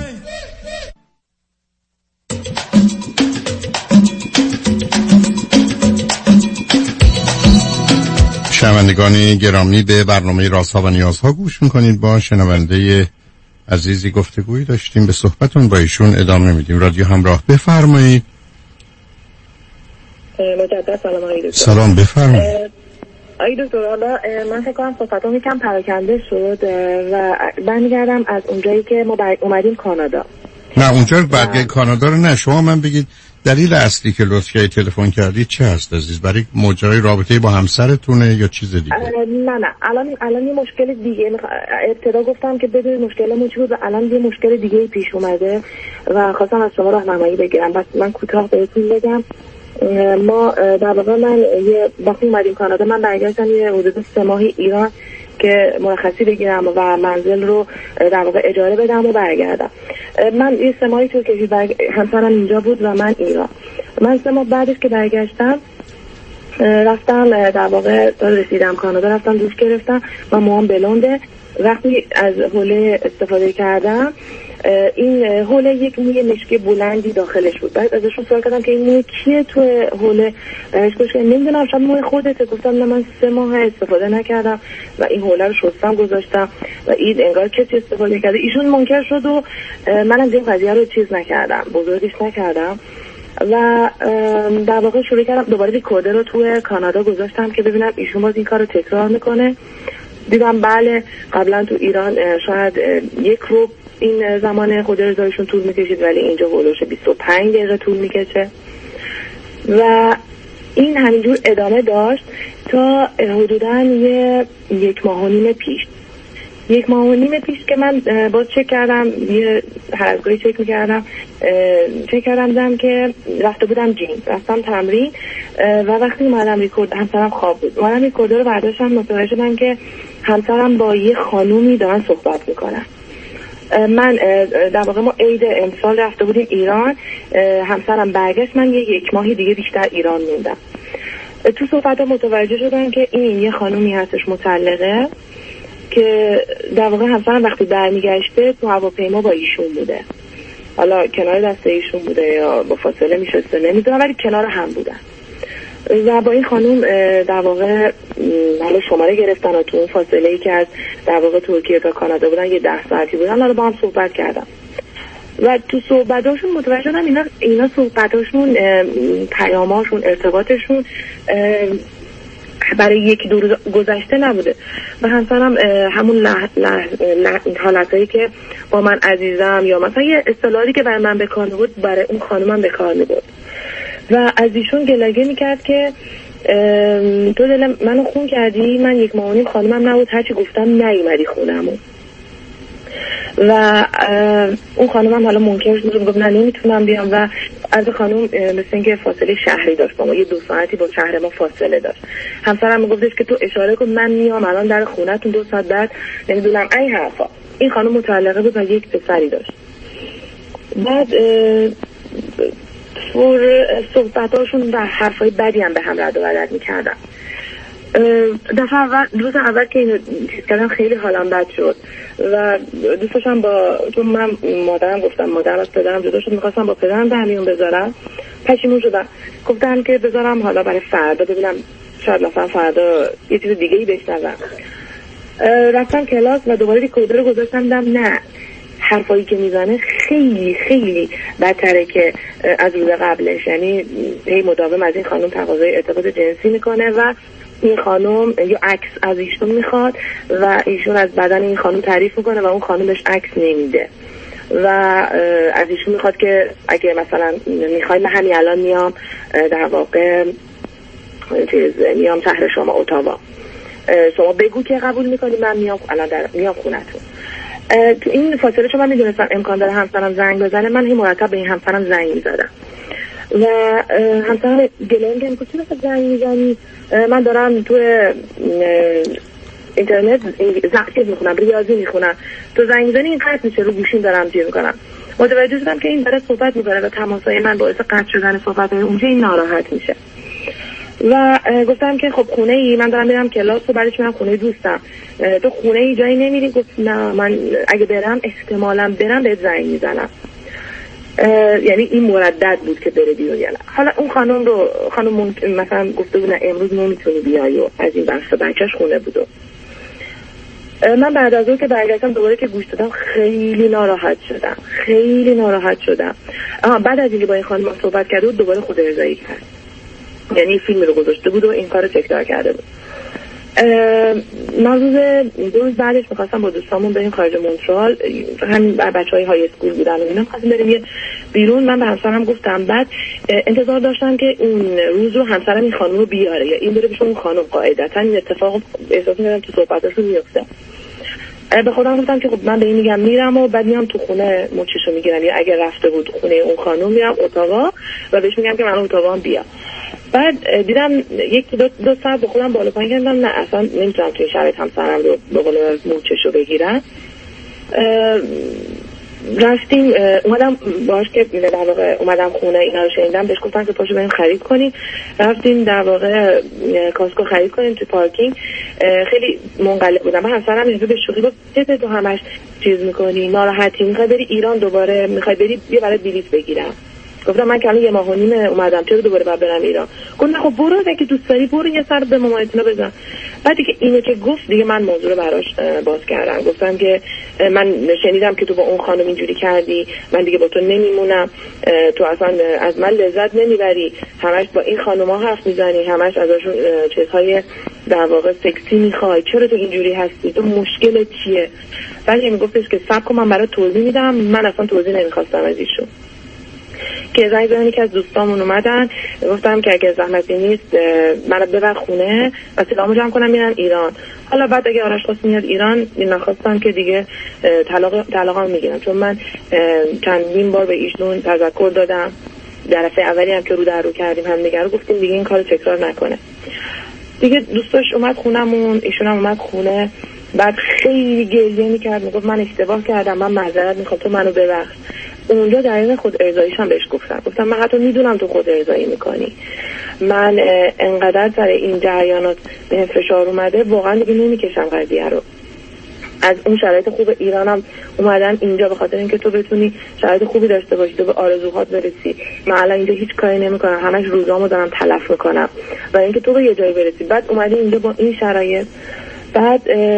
شنوندگان گرامی، به برنامه رازها و نیازها گوش میکنید. با شنونده عزیزی گفتگویی داشتیم، به صحبتون با ایشون ادامه میدیم. رادیو همراه، بفرمایید. مجدد سلام آقای دکتر. سلام، بفرمایید. آقای دکتر، حالا من فکر کنم صحبتام یکم پراکنده شد و برمیگردم از اونجایی که ما اومدیم کانادا. نه اونجا برگه کانادا رو نه، شما من بگید دلیل اصلی که لطفاً تلفن کردید چه هست عزیز؟ برای ماجرای رابطه با همسرتونه یا چیز دیگه؟ نه الان یه مشکل دیگه. ابتدا گفتم که بدون مشکلمون چی بود و الان یه مشکل دیگه پیش اومده و خواستم از شما راهنمایی بگیرم. بس من کوتاه بهتون بگم. ما در واقع من وقتی اومدیم کانادا من برگشتم یه حدود 3 ماهی ایران که مرخصی بگیرم و منزل رو در واقع اجاره بدم و برگردم. من یه 3 ماهی طول کشید، همسرم اینجا بود و من ایران. من 3 ماه بعدش که برگشتم رفتم در واقع تا رسیدم کانادا رفتم دوش گرفتم و موام بلونده. وقتی از حوله استفاده کردم این حوله یک موی مشکی بلندی داخلش بود. بعد ازشون سوال کردم که این موی کیه تو حوله؟ اشکش نمیدونم، شاید موی خودته. گفتم نه من 3 ماه استفاده نکردم و این حوله رو شستم گذاشتم و این انگار کسی استفاده کرده. ایشون منکر شد و منم این قضیه رو چیز نکردم، بزرگش نکردم و در واقع شروع کردم دوباره ریکوردر رو تو کانادا گذاشتم که ببینم ایشون باز این کار رو تکرار میکنه. دیدم بله، قبلا تو ایران شاید 1 رو این زمان خود رضایشون طول میکشید ولی اینجا هولوش 25 دقیقه طول میکشه و این همینجور ادامه داشت تا حدوداً 1 ماه و نیم پیش. 1 ماه و نیم پیش که من باز چک کردم، یه هر از گاهی چک کردم که رفته بودم جیم، رفتم تمرین و وقتی اومدم ریکورد همسرم خواب بود. اومدم ریکوردر رو برداشتم، متوجه شدم که همسرم با یه خانومی دارن صحبت میکنن. من در واقع ما عید امسال رفته بودیم ایران، همسرم برگشت، من 1 ماهی دیگه بیشتر ایران موندم. تو صحبت متوجه شدم که این یه خانومی هستش مطلقه که در واقع همسرم وقتی برمیگشته تو هواپیما با ایشون بوده، حالا کنار دست ایشون بوده یا با فاصله میشسته نمیدونم، ولی کنار هم بودن و با این خانوم در واقع حالا شماره گرفتن و تو اون فاصله ای که از در واقع ترکیه تا کانادا بودن یه 10 ساعتی بودن، حالا با هم صحبت کردم و تو صحبتاشون متوجه شدم اینا صحبتاشون، پیاماشون، ارتباطشون برای 1-2 روز گذشته نبوده و همسرم همون حالتایی که با من عزیزم یا مثلا یه اصطلاحی که برای من به کار می‌برد برای اون خانومم به کار می‌برد و از ایشون گلایه میکرد که تو دل منو خون کردی، من 1 ماه و نیم خانومم نبود، هرچی گفتم نیومدی خونمون و اون خانومم حالا منکر شد، گفت نه نمیتونم بیام و از خانوم مثل اینکه فاصله شهری داشت با ما، یه 2 ساعتی با شهر ما فاصله داشت. همسرم میگفتش که تو اشاره کن من میام الان در خونه‌تون 2 ساعت بعد، نمیدونم این حرفا. این خانم مطلقه بود و 1 پسری داشت. بعد صحبتاشون و حرفای بدی هم به هم رد و بدل میکردن. روز اول که اینو چیز کردم خیلی حالم بد شد و دوست داشتم چون من مادرم گفتم مادرم از پدرم جدا شد، میخواستم با پدرم در میون بذارم، پشیمون شدم، گفتم که بذارم حالا برای فردا ببینم شاید مثلا فردا یه چیز دیگه ای بشنوم. رفتم کلاس و دوباره ریکوردر رو گذاشتم، دیدم نه، حرفایی که میزنه خیلی خیلی بدتره که از روز قبلش، یعنی هی مداوم از این خانم تقاضای ارتباط جنسی میکنه و این خانم یا عکس از ایشون میخواد و ایشون از بدن این خانم تعریف میکنه و اون خانم بهش عکس نمیده و از ایشون میخواد که اگه مثلا میخوای من همین الان میام در واقع میام شهر شما اتاوا، شما بگو که قبول میکنی، من میام الان میام خونتون. تو این فاصله چون من میدونستم امکان داره همسرم زنگ بزنه، من هی مرتب به این همسرم زنگ میزدم و همسرم گله میگم که چرا زنگ میزنی، من دارم تو اینترنت چیز میخونم، ریاضی میخونم، تو زنگ میزنی این قطع میشه، رو گوشیم دارم چیز میکنم. متوجه شدم که این داره صحبت میکنه و تماسای من باعث قطع شدن صحبت اونجا این ناراحت میشه و گفتم که خب خونه ای من دارم میرم کلاس و بعدش میرم خونه دوستم، تو خونه ای جایی نمیری؟ گفت نه من اگه برم احتمالاً برم بهت زنگ میزنم. یعنی این مردد بود که بره بیرون. یعنی حالا اون خانم مثلا گفته بود نه امروز نمیتونی بیای و از این بحث بچهش خونه بود. من بعد از اون که برگشتم دوباره که گوش دادم خیلی ناراحت شدم. بعد از اینکه با این خانم صحبت کرده بود دوباره خود ارضایی کرد، یعنی فیلم رو گذاشته بود و این کارو تکرار کرده بود. من دو روز بعدش میخواستم با دوستامون بریم خارج مونترال، همین بچهای های اسکول بودن و اینا، میخواستیم بریم یه بیرون. من به همسرم گفتم، بعد انتظار داشتم که اون روز رو همسرم این خانم رو بیاره یا این بره پیش اون خانم. قاعدتا این اتفاق احساس می‌کردم تو صحبتاشون میفته. به خودم گفتم که خب من به این میگم میرم و بعد میام تو خونه مچشو میگیرم، یا اگر رفته بود خونه اون خانم میرم اتاقا و بهش میگم که من اتاقام بیا. بعد دیدم یک دو ساعت به خودم بالا پایین کردم، نه اصلا نمیتونم توی شرایط همسرم رو به قول موچشو بگیرم. رفتیم اومدم باهاش که در واقع اومدم خونه اینا رو شنیدم، بهش گفتم که پاشو بریم خرید کنیم. رفتیم در واقع کاسکو خرید کنیم تو پارکینگ. خیلی منقلب بودم. من همسرم اینجوری به شوخی گفت چه تو همش چیز میکنی، ناراحتی، میخوای بری ایران دوباره، میخوای بری بیا برای بلیط بگیرم. گفتم من که الان 1.5 ماه اومدم، چرا دوباره باید برم ایران؟ گفت نه خب برو اگه دوست داری برو یه سر به مامانتون بزن. بعد دیگه اینو که گفت دیگه من موضوع رو براش باز کردم. گفتم که من شنیدم که تو با اون خانم اینجوری کردی، من دیگه با تو نمیمونم، تو اصلا از من لذت نمیبری، همش با این خانوما حرف میزنی، همش ازشون چیزهای در واقع سکسی میخوای، چرا تو اینجوری هستی، تو مشکل چیه؟ بعد میگفتش که صبر کن من برات توضیح میدم. من اصلا توضیح نمیخواستم از ایشون. که زنگ زدن که از دوستامون اومدن، گفتم که اگه زحمتی نیست منو ببر خونه و سلامو جمع کنم میرن ایران. حالا بعد اگه آرش خواست میاد ایران، نخواستم که دیگه طلاقم میگیرم، چون من چندین بار به ایشون تذکر دادم. در دفعه اولی هم که رو در رو کردیم هم دیگه رو گفتیم دیگه این کارو تکرار نکنه. دیگه دوستاش اومد خونمون، ایشون هم اومد خونه. بعد خیلی گریه میکرد، میگفت من اشتباه کردم، من معذرت میخوام، تو منو ببخش. اونجا در این خود ارضاییش هم بهش گفتم من حتی میدونم تو خود ارضایی میکنی، من انقدر سر این جریانات به فشار اومده واقعا دیگه نمیکشم قضیه رو. از اون شرایط خوب ایرانم اومدن اینجا به خاطر اینکه تو بتونی شرایط خوبی داشته باشی، تو به آرزوهات برسی. من الان اینجا هیچ کاری نمیکنم، همش روزامو دارم تلف میکنم و اینکه تو به یه جایی برسی. بعد اومدی اینجا با این شرایط. بعد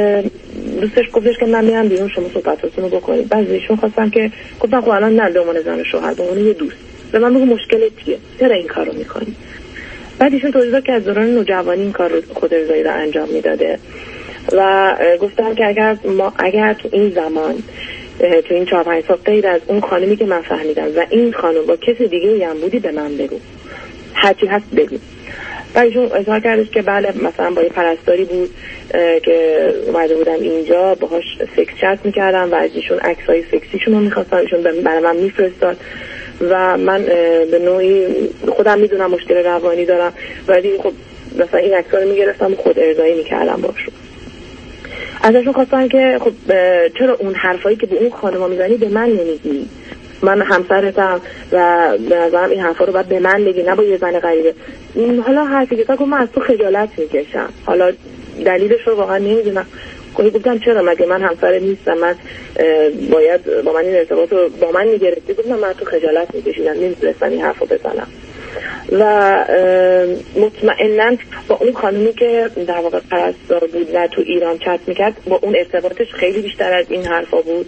دوستش گفتش که من میرم بیرون، شما صحبتاتون رو بکنید. بعد ایشون خواستم که گفتم خب الان نه به عنوان زن و شوهر، به عنوان یه دوست به من بگو مشکلت چیه، چرا این کارو میکنی. بعد ایشون توضیح داد که از دوران نوجوانی این کار رو خود ارضایی رو انجام میداده و گفتم که اگر تو این زمان تو این 4-5 سال غیر از اون خانمی که من فهمیدم و این خانم با کسی دیگه هم بودی به من بگو، هرچی هست بگو. و ایشون اظهار کردش که بله مثلا با یه پرستاری بود که اومده بودم اینجا باهاش سکس چت میکردم و از ایشون عکسای سکسیشون رو میخواستم، ایشون برای من میفرستاد و من به نوعی خودم میدونم مشکل روانی دارم ولی خب مثلا این عکس‌ها رو میگرفتم و خود ارضایی میکردم باشون. ازشون خواستم که خب چرا اون حرفایی که به اون خانم‌ها میزنی به من نمیگی، من همسرتم و به نظرم این حرفا رو باید به من بگی نه با یه زن غریبه. حالا حرفی که تا من از تو خجالت میکشم، حالا دلیلش رو واقعا نمیدونم. گفتم چرا مگه من همسر نیستم، من باید با من این ارتباط رو با من میگرفتی. گفتم من تو خجالت میکشیدم، نمیتونستم این حرف رو بزنم و مطمئناً با اون خانومی که در واقع پرستار بود و تو ایران چت میکرد با اون ارتباطش خیلی بیشتر از این حرفا بود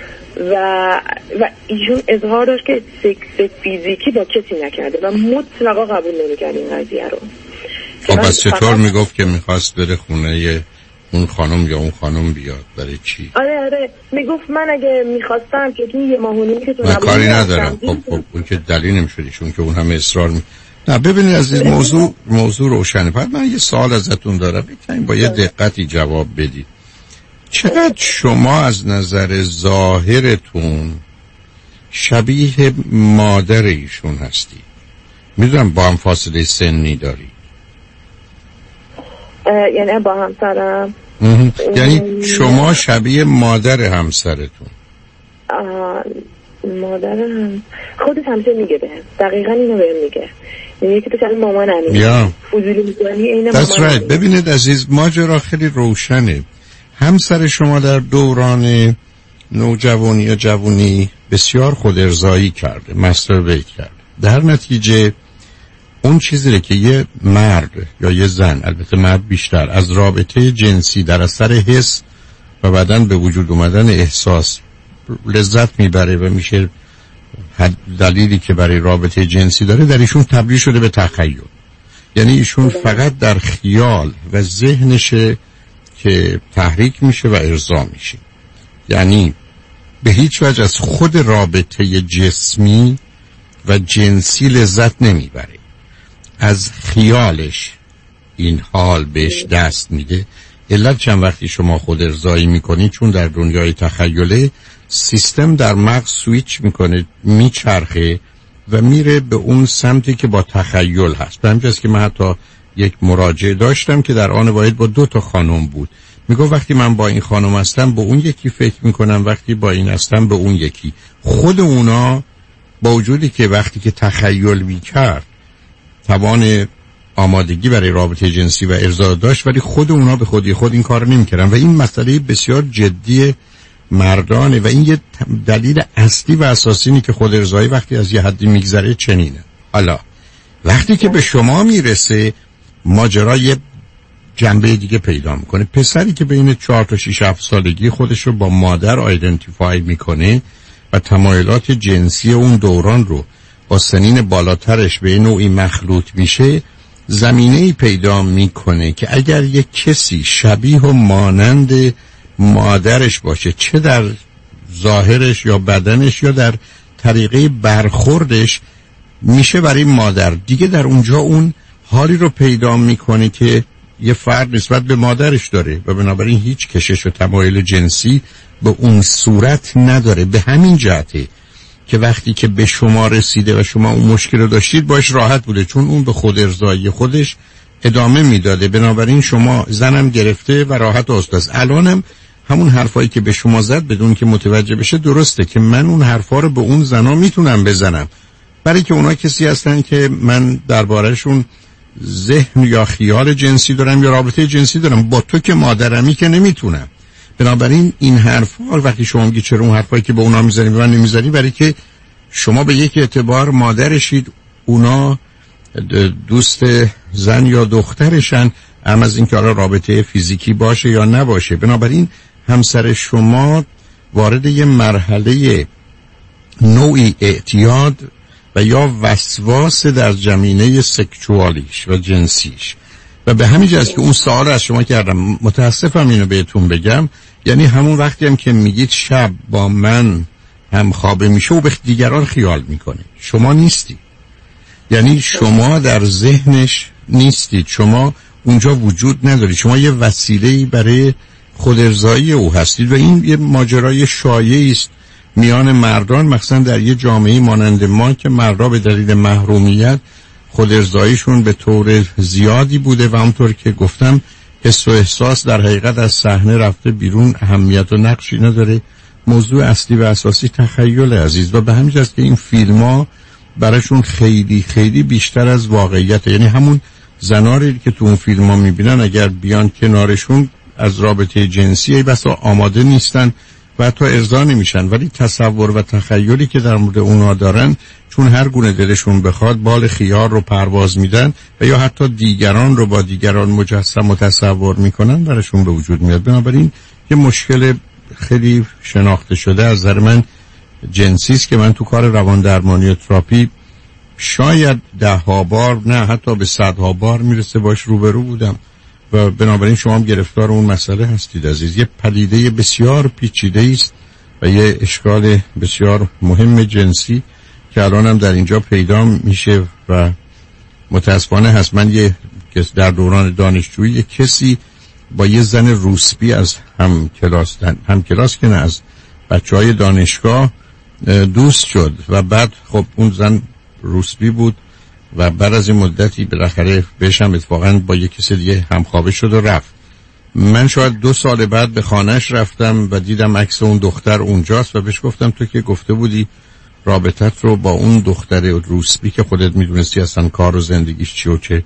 و ایشون اظهار داشت که سکس فیزیکی با کسی نکرده و مطلقا قبول نمی‌کرد این قضیه رو. خب از چطور میگفت که میخواست بره خونه اون خانم یا اون خانم بیاد؟ برای چی؟ آره میگفت من اگه میخواستم که توی 1.5 ماه که تو کاری ندارم. خب اون که دلیل نمیشد، چون که اون همه اصرار نه ببینید عزیز، موضوع روشنه. بعد من یه سوال ازتون دارم، بکنید با یه دقتی جواب بدید. چقدر شما از نظر ظاهرتون شبیه مادر ایشون هستی؟ میدونم با هم فاصله سنی داری. یعنی با همسرم؟ یعنی شما شبیه مادر همسرتون؟ مادرم خودش همیشه میگه بهم، دقیقا اینو بهم میگه، یعنی که تو شبیه مامانمی. فضولی میکنی این مامانمی. ببینید عزیز، ماجرا خیلی روشنه. همسر شما در دوران نوجوانی یا جوانی بسیار خودارضایی کرده، مستربیت کرده. در نتیجه اون چیزی که یه مرد یا یه زن، البته مرد بیشتر، از رابطه جنسی در اثر حس و بعدن به وجود اومدن احساس لذت میبره و میشه دلیلی که برای رابطه جنسی داره، در ایشون تبدیل شده به تخیل. یعنی ایشون فقط در خیال و ذهنشه که تحریک میشه و ارضا میشه. یعنی به هیچ وجه از خود رابطه جسمی و جنسی لذت نمیبره، از خیالش این حال بهش دست میده. علت چند وقتی شما خود ارضایی میکنی، چون در دنیای تخیله سیستم در مغز سویچ میکنه، میچرخه و میره به اون سمتی که با تخیل هست. به همین که من حتی یک مراجعه داشتم که در آن واحد با 2 خانم بود، میگه وقتی من با این خانم هستم به اون یکی فکر میکنم، وقتی با این هستم به اون یکی. خود اونا با وجودی که وقتی که تخیل میکرد توان آمادگی برای رابطه جنسی و ارضا داشت، ولی خود اونا به خودی خود این کار نمیکردن و این مسئله بسیار جدی مردانه و این یه دلیل اصلی و اساسی اینه که خود ارضایی وقتی از یه حدی میگذره چنینه. حالا وقتی که به شما میرسه ماجرا یه جنبه دیگه پیدا میکنه. پسری که بین 4 تا 6 7 سالگی خودش رو با مادر آیدنتیفای میکنه و تمایلات جنسی اون دوران رو با سنین بالاترش به نوعی مخلوط میشه، زمینه‌ای پیدا میکنه که اگر یک کسی شبیه و مانند مادرش باشه، چه در ظاهرش یا بدنش یا در طریقه برخوردش، میشه برای مادر. دیگه در اونجا اون حالی رو پیدا میکنه که یه فرد نسبت به مادرش داره و بنابراین هیچ کشش و تمایل جنسی به اون صورت نداره. به همین جهته که وقتی که به شما رسیده و شما اون مشکل رو داشتید باش راحت بوده، چون اون به خود ارضایی خودش ادامه میداده. بنابراین شما زنم گرفته و راحت است. الانم همون حرفایی که به شما زد بدون که متوجه بشه درسته که من اون حرفا رو به اون زنا میتونم بزنم، برای که اونا کسی هستن که من دربارهشون ذهن یا خیال جنسی دارم یا رابطه جنسی دارم. با تو که مادرمی که نمیتونم. بنابراین این حرفا وقتی شما میگی چرا اون حرفایی که به اونا میزنی به من نمیزنی، برای که شما به یک اعتبار مادرشید، اونا دوست زن یا دخترشن، هم از این که رابطه فیزیکی باشه یا نباشه. بنابراین همسر شما وارد یه مرحله نوعی اعتیاد و یا وسواس در زمینه سکشوالیش و جنسیش و به همین جهت که اون سوال از شما کردم. متاسفم اینو بهتون بگم، یعنی همون وقتی هم که میگید شب با من هم خوابه میشه و به دیگران خیال میکنه، شما نیستی. یعنی شما در ذهنش نیستید، شما اونجا وجود ندارید، شما یه وسیله‌ای برای خود ارضایی او هستید و این یه ماجرای شایعی است میان مردان، مخصوصا در یه جامعه مانند ما که مردها به دلیل محرومیت خود ارضاییشون به طور زیادی بوده و همونطور که گفتم حس و احساس در حقیقت از صحنه رفته بیرون، اهمیت و نقشی نداره. موضوع اصلی و اساسی تخیل عزیز و به همین جاست که این فیلم‌ها براشون خیلی خیلی بیشتر از واقعیت. یعنی همون زناری که تو اون فیلم‌ها می‌بینن اگر بیان کنارشون از رابطه جنسی بسا آماده نیستن و حتی ارضا نمیشن، ولی تصور و تخیلی که در مورد اونا دارن، چون هر گونه دلشون بخواد بال خیال رو پرواز میدن و یا حتی دیگران رو با دیگران مجسم و تصور میکنن، براشون به وجود میاد. بنابراین یه مشکل خیلی شناخته شده از نظر من جنسی است که من تو کار روان درمانی و تراپی شاید 10 بار نه حتی به 100 بار میرسه باش روبرو بودم و بنابراین شما هم گرفتار اون مسئله هستید عزیز. یه پدیده بسیار پیچیده است و یه اشکال بسیار مهم جنسی که الان هم در اینجا پیدا میشه و متاسفانه هست. من یه کس در دوران دانشجویی یه کسی با یه زن روسبی از هم کلاس که نه از بچهای دانشگاه دوست شد و بعد خب اون زن روسبی بود و بعد از این مدتی بالاخره بهش هم اتفاقا با یه کسی دیگه همخوابه شد و رفت. من شاید 2 سال بعد به خانهش رفتم و دیدم عکس اون دختر اونجاست و بهش گفتم تو که گفته بودی رابطت رو با اون دختر روسبی که خودت میدونستی اصلا کار و زندگیش چی و چه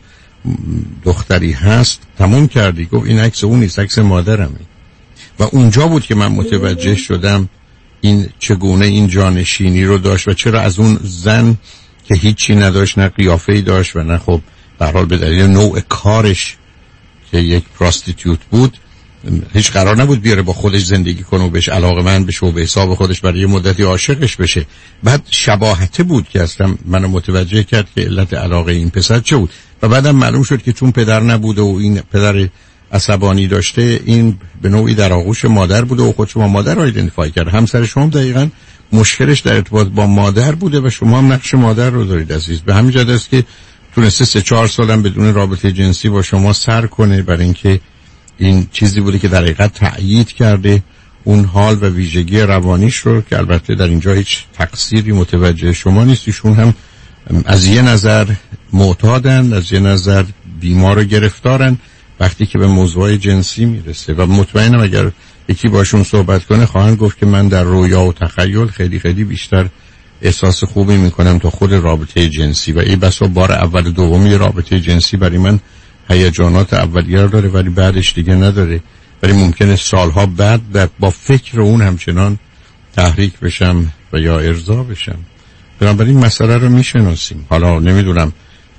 دختری هست تموم کردی. گفت این عکس اون نیست، عکس مادرمه. و اونجا بود که من متوجه شدم این چگونه این جانشینی رو داشت و چرا از اون زن که هیچی نداشت، نه قیافه‌ای داشت و نه خب به هر حال به دلیل نوع کارش که یک پراستیتیوت بود هیچ قرار نبود بیاره با خودش زندگی کنه و بهش علاقه‌مند بشه و به حساب خودش برای یه مدتی عاشقش بشه. بعد شباهته بود که اصلا منو متوجه کرد که علت علاقه این پسر چه بود و بعدم معلوم شد که چون پدر نبوده و این پدر عصبانی داشته، این به نوعی در آغوش مادر بوده و خودش با مادر رو ایدنتیفای کرد. همسر شما دقیقاً مشکلش در ارتباط با مادر بوده و شما هم نقش مادر رو دارید عزیز. به همین جهت است که تونسته 3-4 سالم بدون رابطه جنسی با شما سر کنه، برای اینکه این چیزی بوده که در حقیقت تأیید کرده اون حال و ویژگی روانیش رو که البته در اینجا هیچ تقصیری متوجه شما نیست. ایشون هم از یه نظر معتادن، از یه نظر بیمار و گرفتارن وقتی که به موضوع جنسی میرسه و مطمئنم اگر یکی باشون صحبت کنه خواهند گفت که من در رویا و تخیل خیلی خیلی بیشتر احساس خوبی میکنم تا خود رابطه جنسی و این بسا بار اول دومی رابطه جنسی برای من هیجانات اولیه داره ولی بعدش دیگه نداره، ولی ممکنه سالها بعد با فکر اون همچنان تحریک بشم و یا ارضا بشم. بنابراین مسئله رو میشناسیم. حالا نمیدونم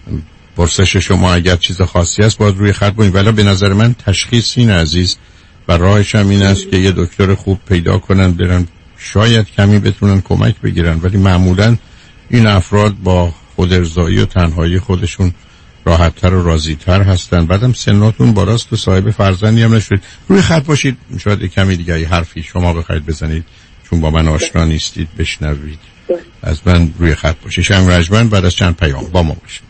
پرسش شما اگر چیز خاصی است باید روی خط باشید، ولی به نظر من تشخیص این عزیز و راهش هم این است که یه دکتر خوب پیدا کنن برن، شاید کمی بتونن کمک بگیرن، ولی معمولا این افراد با خود ارضایی و تنهایی خودشون راحت‌تر و راضی‌تر هستن. بعدم سناتون بالاست و صاحب فرزندی هم نشدید. روی خط باشید، شاید کمی دیگه ای حرفی شما بخواید بزنید چون با من آشنا نیستید بشنوید از من روی خط باشید. شنگ رجمن بعد از چند پیام با ما باشید.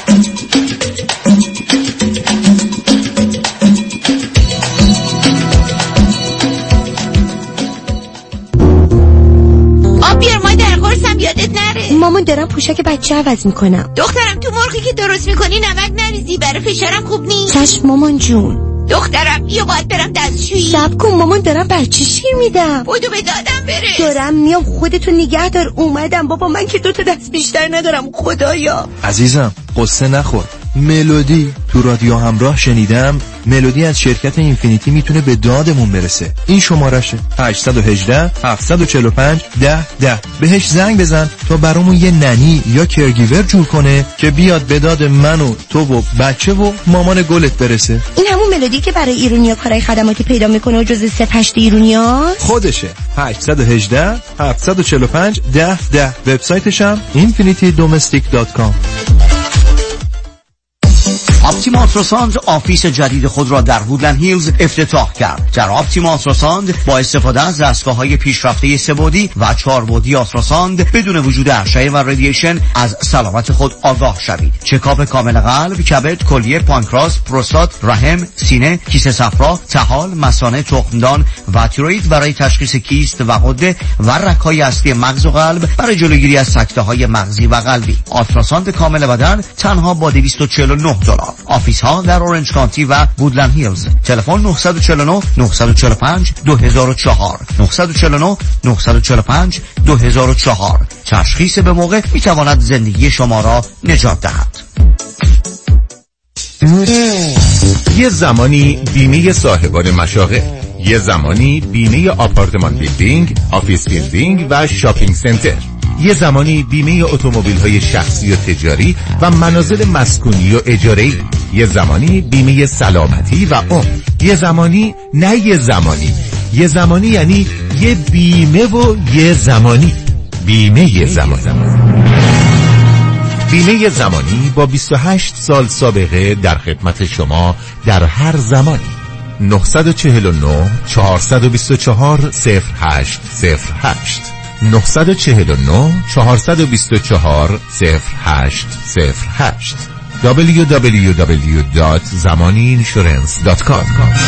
بیار ما در قرصم یادت نره. مامان دارم پوشک بچه عوض میکنم. دخترم تو مرغی که درست میکنی نمک نریزی، برای فشارم خوب نیست. چشم مامان جون. دخترم یا باید برم دستشویی. صبر کن مامان دارم بچه شیر میدم. بودو به دادم برس. دارم میام، خودتو نگه دار. اومدم بابا، من که 2 تا دست بیشتر ندارم خدایا. عزیزم قصه نخور. ملودی تو رادیو همراه شنیدم ملودی از شرکت اینفینیتی میتونه به دادمون برسه. این شمارشه 818 745 1010. بهش زنگ بزن تا برامون یه ننی یا کرگیور جور کنه که بیاد به داد من و تو و بچه و مامان گلت برسه. این همون ملودی که برای ایرونیا کارهای خدماتی پیدا میکنه و جز 0-8 ایرونیا خودشه. 818 745 1010. وبسایتش هم infinitydomestic.com. آپتیما آلتراساند آفیس جدید خود را در وودلند هیلز افتتاح کرد. در آپتیما آلتراساند با استفاده از دستگاه‌های پیشرفته 3 بعدی و 4 بعدی آلتراساند بدون وجود اشعه و رادییشن از سلامت خود آگاه شوید. چکاپ کامل قلب، کبد، کلیه، پانکراس، پروستات، رحم، سینه، کیسه صفرا، طحال، مثانه، تخمدان و تیروئید برای تشخیص کیست و غده و رگ‌های اصلی مغز و قلب برای جلوگیری از سکته‌های مغزی و قلبی. آلتراساند کامل بدن تنها با $249. آفیس ها در اورنج کانتی و وودلند هیلز. تلفن 949 945 2004 949 945 2004. تشخیص به موقع می تواند زندگی شما را نجات دهد. یه زمانی بیمه صاحبان مشاغل، یه زمانی بیمه آپارتمان بیلدینگ، آفیس بیلدینگ و شاپینگ سنتر، یه زمانی بیمه اتومبیل‌های شخصی و تجاری و منازل مسکونی و اجاره‌ای، یه زمانی بیمه سلامتی و عمر، یه زمانی نه یه زمانی، یه زمانی یعنی یه بیمه و یه زمانی. بیمه زمانی، بیمه زمانی با 28 سال سابقه در خدمت شما در هر زمانی. 949 424 0808 949 424 0808 www.zamaniinsurance.com.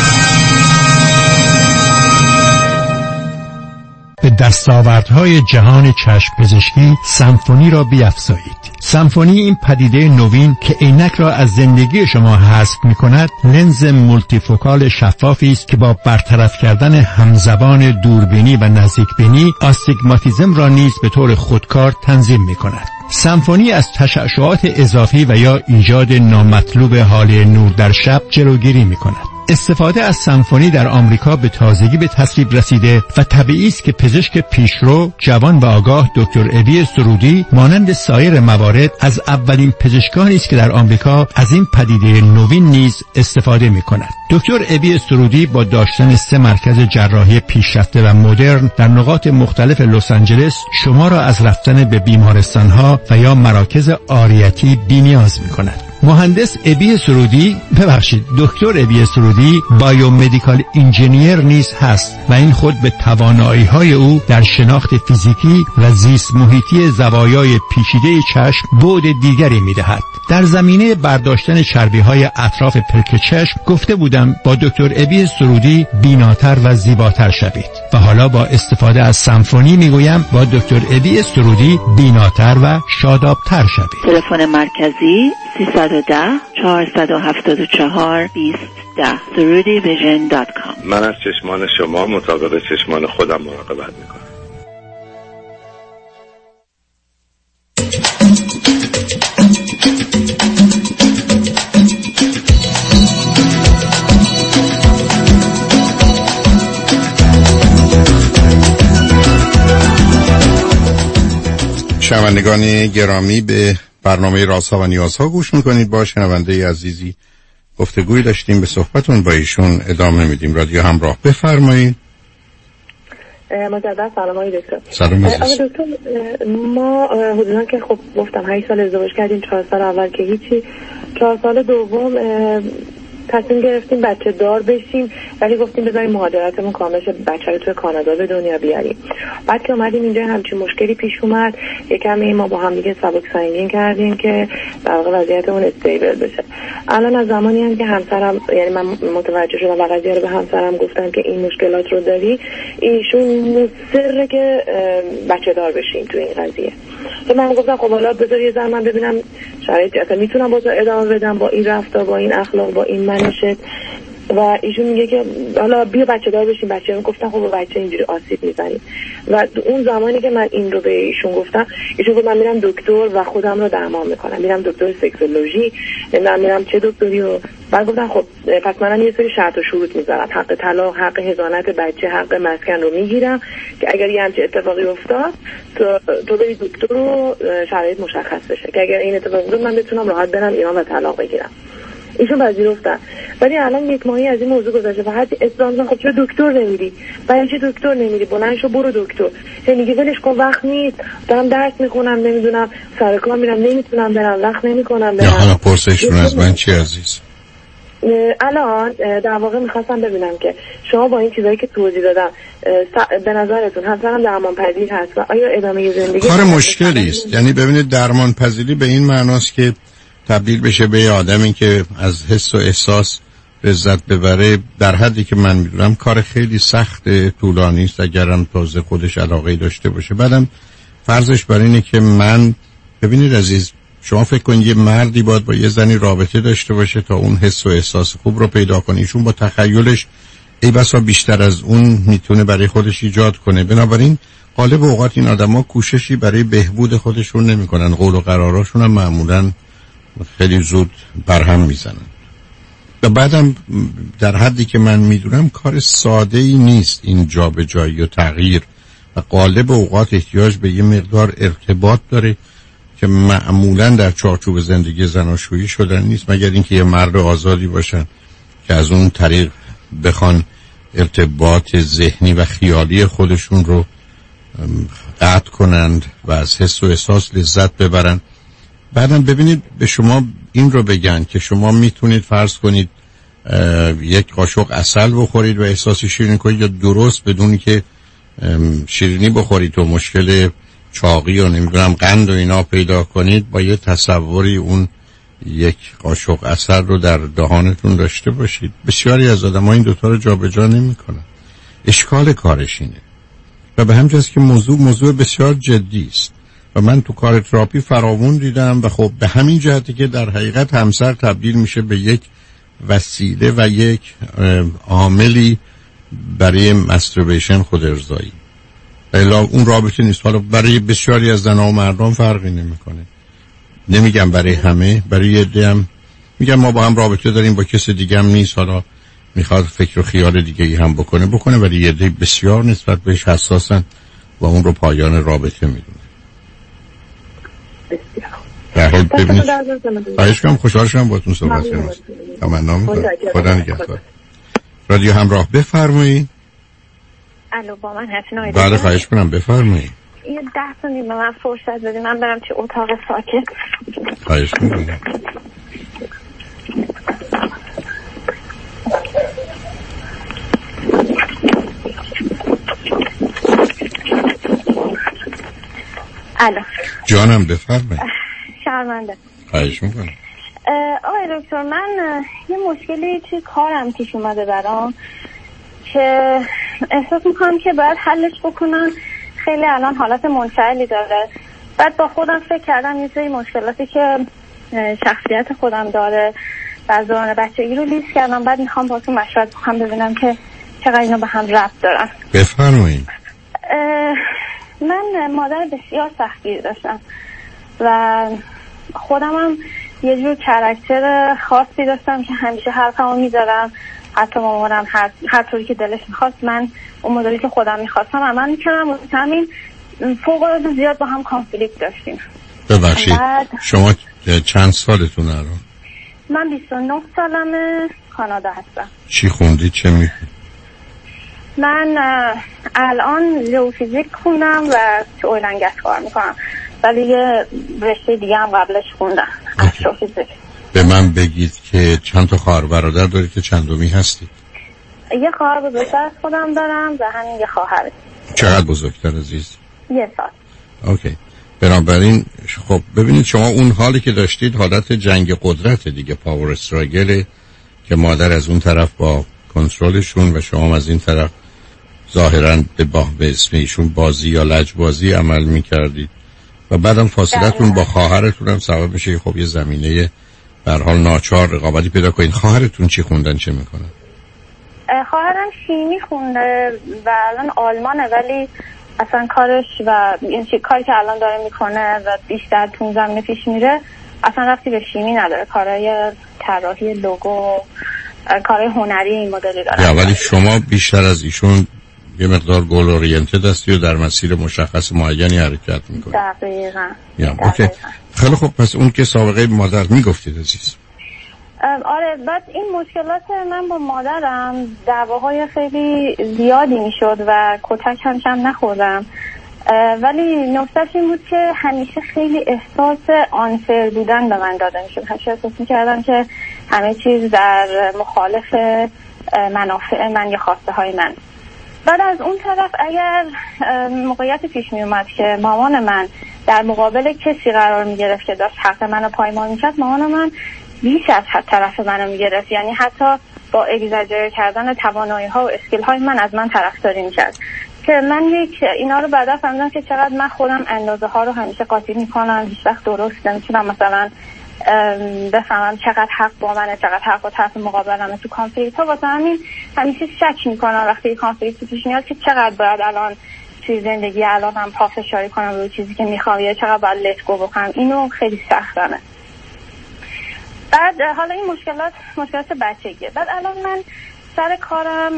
به دستاوردهای جهان چشم پزشکی سمفونی را بیفزایید. سمفونی این پدیده نوین که عینک را از زندگی شما حذف می‌کند، لنز مولتیفوکال شفافی است که با برطرف کردن همزبان دوربینی و نزدیکبینی آستیگماتیسم را نیز به طور خودکار تنظیم می‌کند. سمفونی از تشعشعات اضافی و یا ایجاد نامطلوب حاله نور در شب جلوگیری می‌کند. استفاده از سمفونی در آمریکا به تازگی به تصویب رسیده و طبیعی است که پزشک پیشرو، جوان و آگاه دکتر ابی سرودی مانند سایر موارد از اولین پزشکانی است که در آمریکا از این پدیده نوین نیز استفاده می‌کند. دکتر ابی سرودی با داشتن 3 مرکز جراحی پیشرفته و مدرن در نقاط مختلف لس آنجلس شما را از رفتن به بیمارستان‌ها و یا مراکز عاریتی بی‌نیاز می‌کند. مهندس ابی سرودی، دکتر ابی سرودی بایومدیکال انجینیر نیز هست و این خود به توانایی‌های او در شناخت فیزیکی و زیست محیطی زوایای پیچیده چشم بعد دیگری می‌دهد. در زمینه برداشتن چربی‌های اطراف پلک چشم گفته بودم با دکتر ابی سرودی بیناتر و زیباتر شوید و حالا با استفاده از سمفونی میگویم با دکتر ابی سرودی بیناتر و شادابتر شوید. تلفن مرکزی 310 474 2010 surudivision.com. من از چشمان شما مطابق چشمان خودم مراقبت میکنم. شنوندگان گرامی، به برنامه رازها و نیازها گوش میکنید. با شنونده عزیزی گفتگوی داشتیم، به صحبتون با ایشون ادامه میدیم. رادیو همراه، بفرمایید. مجدد سلام آقای دکتر. سلام عزیز. آقای دکتر، ما حدودا که خب گفتم 8 سال ازدواج کردیم، 4 سال اول که هیچی، 4 سال دوم تصمیم گرفتیم بچه دار بشیم، ولی گفتیم بذاریم مهاجرتمون کامل شه، بچه رو توی کانادا به دنیا بیاریم. بعد که اومدیم اینجا همچین مشکلی پیش اومد، یکم ما با هم دیگه سبک سنگین کردیم که در واقع وضعیتمون استیبل بشه. الان از زمانی هم که همسرم، یعنی من متوجه شدم و قضیه رو به همسرم گفتم که این مشکلات رو داری، ایشون مصره که بچه دار بشیم تو این قضیه. که من گفتم خب حالا بذار یه ذره من ببینم شرایط اصلا میتونم باز ادامه بدم با این رفتار، با این اخلاق، با این منشت. و ایشون میگه که حالا بیا بچه دار بشیم. بچه رو گفتم خب بچه اینجوری آسیب میزنیم. و اون زمانی که من این رو به ایشون گفتم، ایشون گفت من میرم دکتر و خودم رو درمان میکنم، میرم دکتر سکسولوژی، میرم چه دکتری. و بعد گفتم خب پس منم یه سری شرط و شروط میذارم، حق طلاق، حق حضانت بچه، حق مسکن رو میگیرم که اگر یه همچین اتفاقی افتاد تو بری دکتر و شرایط مشخص بشه که اگر این اتفاق افتاد من بتونم راحت برم ایران و طلاق بگیرم. ایشون پذیرفتن. ولی الان 1 ماهی از این موضوع گذشته و حتی اصلا خب چرا دکتر نمیری؟ برای چه دکتر نمیری؟ بلند شو برو دکتر. میگه ولش کن، وقت نیست، دارم درس میخونم، نمیدونم سر کار میرم، نمیتونم برم، وقت نمیکنم برم. یا حالا پرسشون از من چی عزیز؟ الان در واقع میخواستم ببینم که شما با این چیزایی که توضیح دادم به نظرتون همسرم درمان پذیر هست و آیا ادامه زندگی کار مشکلی است؟ یعنی ببینید درمان پذیری به این معناست که تبدیل بشه به یه آدمی که از حس و احساس لذت ببره. در حدی که من میدونم کار خیلی سخت، طولانی است اگرم تازه خودش علاقه داشته باشه. بعدم فرضش بر اینه که من، ببینید عزیز، شما فکر کنید یه مردی باید با یه زنی رابطه داشته باشه تا اون حس و احساس خوب رو پیدا کنه. ایشون با تخیلش ای بسا بیشتر از اون میتونه برای خودش ایجاد کنه. بنابراین غالب اوقات این آدما کوششی برای بهبود خودشون نمیکنن، قول و قراراشون هم معمولاً خیلی زود برهم میزنن. و بعدم در حدی که من میدونم کار ساده ای نیست این جابجایی و تغییر و غالب اوقات احتیاج به یه مقدار ارتباط داره که معمولا در چارچوب زندگی زناشویی شدن نیست، مگر اینکه یه مرد آزادی باشن که از اون طریق بخوان ارتباط ذهنی و خیالی خودشون رو قطع کنند و از حس و احساس لذت ببرن. بعدم ببینید به شما این رو بگن که شما میتونید فرض کنید یک قاشق عسل بخورید و احساس شیرینی کنید، یا درست بدون که شیرینی بخورید و مشکل چاقی و نمیدونم قند و اینا پیدا کنید، با یه تصوری اون یک قاشق عسل رو در دهانتون داشته باشید. بسیاری از آدم‌ها این دوتا رو جابجا نمی‌کنن. اشکال کارش اینه و به همین جاست که موضوع بسیار جدی است و من تو کار تراپی فراوون دیدم و خب به همین جهتی که در حقیقت همسر تبدیل میشه به یک وسیله و یک عاملی برای ماستربیشن، خود ارضایی. الا اون رابطه نیست. حالا برای بسیاری از زنها و مردان فرقی نمیکنه. نمیگم برای همه، برای یه عده هم میگم ما با هم رابطه داریم، با کس دیگه هم نیست، حالا میخواد فکر و خیال دیگه ای هم بکنه، ولی یه عده بسیار نسبت بهش حساسن و اون رو پایان رابطه میدونه. در حال ببینید خواهش کنم، خوشحال شدم باهاتون صحبت کردم. تمنا می‌کنم. خدا نگهدار. رادیو همراه بفرمایید. الو با من هستین؟ بله خواهش کنم بفرمایید. یه 10 ثانیه به من فرصت بدید من برم تو اتاق ساکت. خواهش کنم. الو جانم بفرمایید. شرمنده. خواهش میکنم. آقای دکتر من یه مشکلی توی کارم پیش اومده برام که احساس میکنم که باید حلش بکنم. خیلی الان حالت منفعلی داره. بعد با خودم فکر کردم یه سری مشکلاتی که شخصیت خودم داره از دوران بچگی رو لیست کردم. بعد میخوام باهاتون مشورت بکنم ببینم که چقدر اینا به هم ربط دارن. بفرمایید. من مادر بسیار سختگیر داشتم و خودم هم یه جور کاراکتر خاصی داشتم که همیشه حرفمو میزدم، حتی مامانم هر طوری که دلش میخواست من اون مدلی که خودم میخواستم عمل میکردم و همین فوق العاده زیاد با هم کانفلیکت داشتیم. ببخشید شما چند سالتون الان؟ من 29 سالمه، کانادا هستم. چی خوندید؟ چه میخونید؟ من الان ژئوفیزیک خوندم و تو اویل اند گس کار میکنم، ولی یه رشته دیگه هم قبلش خوندم، استروفیزیک. به من بگید که چند تا خواهر برادر دارید که چندمی هستید؟ یه خواهر بزرگتر از خودم دارم و همین یه خواهر. چقدر بزرگتر عزیز؟ 1 سال. اوکی. بنابراین خب ببینید شما اون حالی که داشتید حالت جنگ قدرت دیگه، پاور استراگل، که مادر از اون طرف با کنترلشون و شما از این طرف ظاهراً به اسم ایشون بازی یا لجبازی عمل میکردید و بعدم فاصلتون با خواهرتون هم سبب میشه خب یه زمینه به هر حال ناچار رقابتی پیدا کنید. خواهرتون چی خوندن، چه میکنن؟ خواهرم شیمی خونده و الان آلمانه، ولی اصلا کارش و این کاری که الان داره میکنه و بیشتر تو زمینه پیش میره اصلا رفتی به شیمی نداره. کارهای طراحی لوگو، کارهای هنری این مدلی داره. ولی شما بیشتر از ایشون یه مقدار گول اورینتد هستی و در مسیر مشخص معینی حرکت میکنی. دقیقاً. اوکی. خیلی خوب، پس اون که سابقه مادر میگفتید عزیز. آره، بعد این مشکلات من با مادرم دعواهای خیلی زیادی میشد و کتک هم نخوردم، ولی نکتهش این بود که همیشه خیلی احساس آنفر بودن به من داده میشد. همیشه احساس میکردم که همه چیز در مخالف منافع من یا خواسته های من. بعد از اون طرف اگر موقعیت پیش می اومد که مامان من در مقابل کسی قرار می گرفت که داشت حق منو پایمال می کرد، مامان من بیش از حد طرف منو می گرفت، یعنی حتی با اگزاجر کردن توانایی ها و اسکیل های من از من طرفداری می کرد که من اینا رو بعدا فهمیدم که چقدر من خودم اندازه ها رو همیشه قاطی می کنم، هیچ وقت درست نمیتونم مثلا بفهمم چقدر حق با منه، چقدر حق با طرف مقابلمه تو کانفلیکت ها. واسه همین همیشه شک میکنم وقتی کانفلیکت پیش میاد که چقدر باید الان توی زندگی الان هم پافشاری کنم روی چیزی که میخوام یا چقدر باید لیت گو بکنم. اینو خیلی سختمه. بعد حالا این مشکلات بچگیه. بعد الان من سر کارم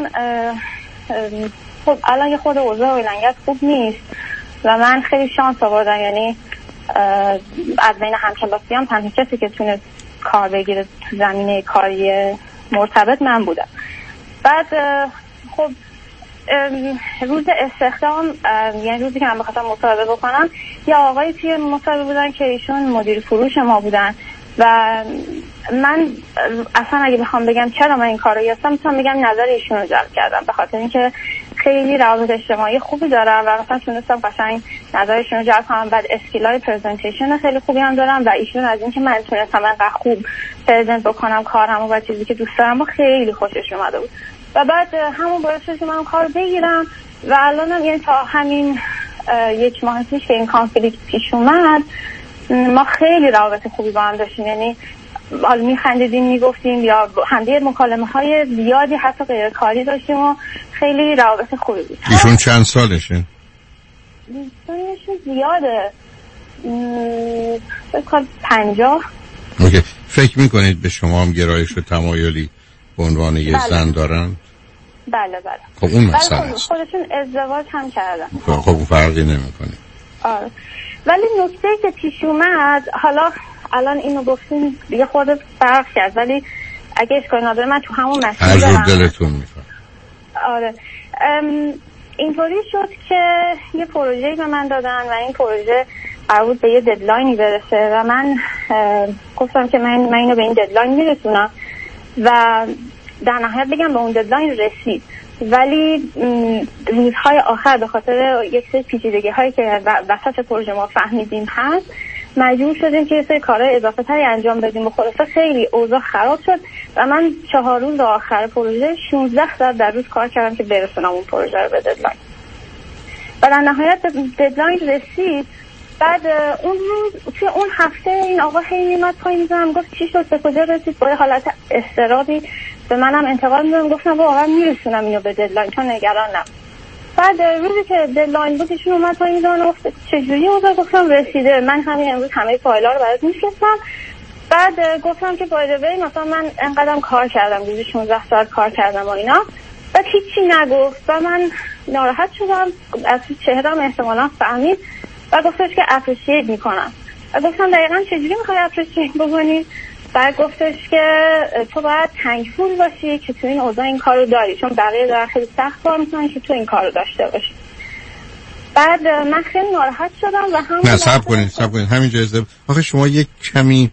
خب الان یه خود اوضاع و ایلنگت خوب نیست و من خیلی شانس آوردم، یعنی از بین همکلاسیام تنها کسی که تونه کار بگیره تو زمینه کاری مرتبط من بودم. بعد خب روز استخدام، یعنی روزی که من بخواستم مصاحبه بکنم، یه آقایی توی مصاحبه بودن که ایشون مدیر فروش ما بودن و من اصلا اگه بخوام بگم چرا من این کارو یافتم میتونم بگم نظر ایشون رو جلب کردم، به خاطر اینکه خیلی روابط اجتماعی خوبی دارم و مثلا تونستم قشنگ نظرشون رو جلب کنم. بعد اسکیلای پرزنتیشن خیلی خوبی هم دارم و ایشون از اینکه من تونستم انقدر خوب پرزنت بکنم کارمو و چیزی که دوست دارم خیلی خوشش اومده بود و بعد همون باعث شد که من کار بگیرم و الانم یعنی تا همین 1 ماه پیش که این کانفلیکت پیش اومد ما خیلی روابط خوبی با هم داشتیم. یعنی حالا میخندیدیم میگفتیم یا همدیگه مکالمه های زیادی حتی غیر کاری داشتیم و خیلی روابط خوبی بود. ایشون چند سالشه؟ ایشون زیاده بکنم 50. اوکی. فکر میکنید به شما هم گرایش و تمایلی به عنوان یه زن دارن؟ بله. خب اون مسئله است. خودشون ازدواج هم کردن. خب اون فرقی نمیکنه. آره. ولی نکته که پیش اومد حالا الان اینو گفتیم یه خورده فرق کرد ولی اگه اشکال نداره من تو همون مسئله هر جور دلتون میخواد. آره. اینطوری شد که یه پروژه‌ای به من دادن و این پروژه قرار بود به یه ددلاینی برسه و من گفتم که من اینو به این ددلاین میرسونم و در نهایت بگم به اون ددلاین رسید ولی روزهای آخر به خاطر یک سری پیچیدگی‌هایی که وسط پروژه ما فهمیدیم هست مجبور شدیم که یه سری کارهای اضافه تری انجام بدیم و خلاصه خیلی اوضاع خراب شد و من 4 روز آخر پروژه 16 ساعت در روز کار کردم که برسونم اون پروژه رو به ددلاین و در نهایت ددلاین رسید. بعد توی اون هفته این آقا هی میمد پایین میزنم گفت چی شد به کجا رسید با حالت اضطرابی به منم انتقاد میدم گفتم واقعا میرسونم اینو به ددلاین تو نگران نباش. بعد روزی که ددلاین بود ایشون اومد پایین میزنم گفت چجوری اوضاع گفتم رسیده من همین امروز همه فایل‌ها رو برات میفرستم. بعد گفتم که باید مثلا من انقدرم کار کردم روزی 16 ساعت کار کردم و اینا بعد هیچی نگفت و من ناراحت شدم از چهره‌ام احتمالاً فهمید و گفتش که اپریشیت میکنم و گفتم دقیقاً چجوری میخوای اپریشیت بکنی؟ بعد گفتش که تو باید تنگفول باشی که تو این اوضاع این کار رو داری چون بقیه دارن خیلی سخت کار میکنن که تو این کار رو داشته باشی. بعد من خیلی ناراحت شدم و همون نه صبر کنید همین جزده آخه شما یک کمی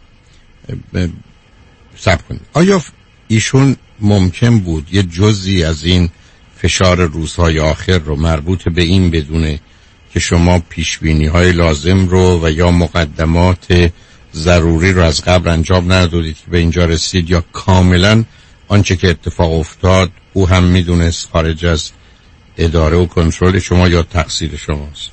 صبر کنید. آیا ایشون ممکن بود یه جزئی از این فشار روزهای آخر رو مربوط به این بدونه که شما پیشبینی‌های لازم رو و یا مقدمات ضروری رو از قبل انجام ندادید که به اینجا رسید یا کاملا آنچه که اتفاق افتاد او هم میدونست خارج از اداره و کنترل شما یا تقصیر شماست؟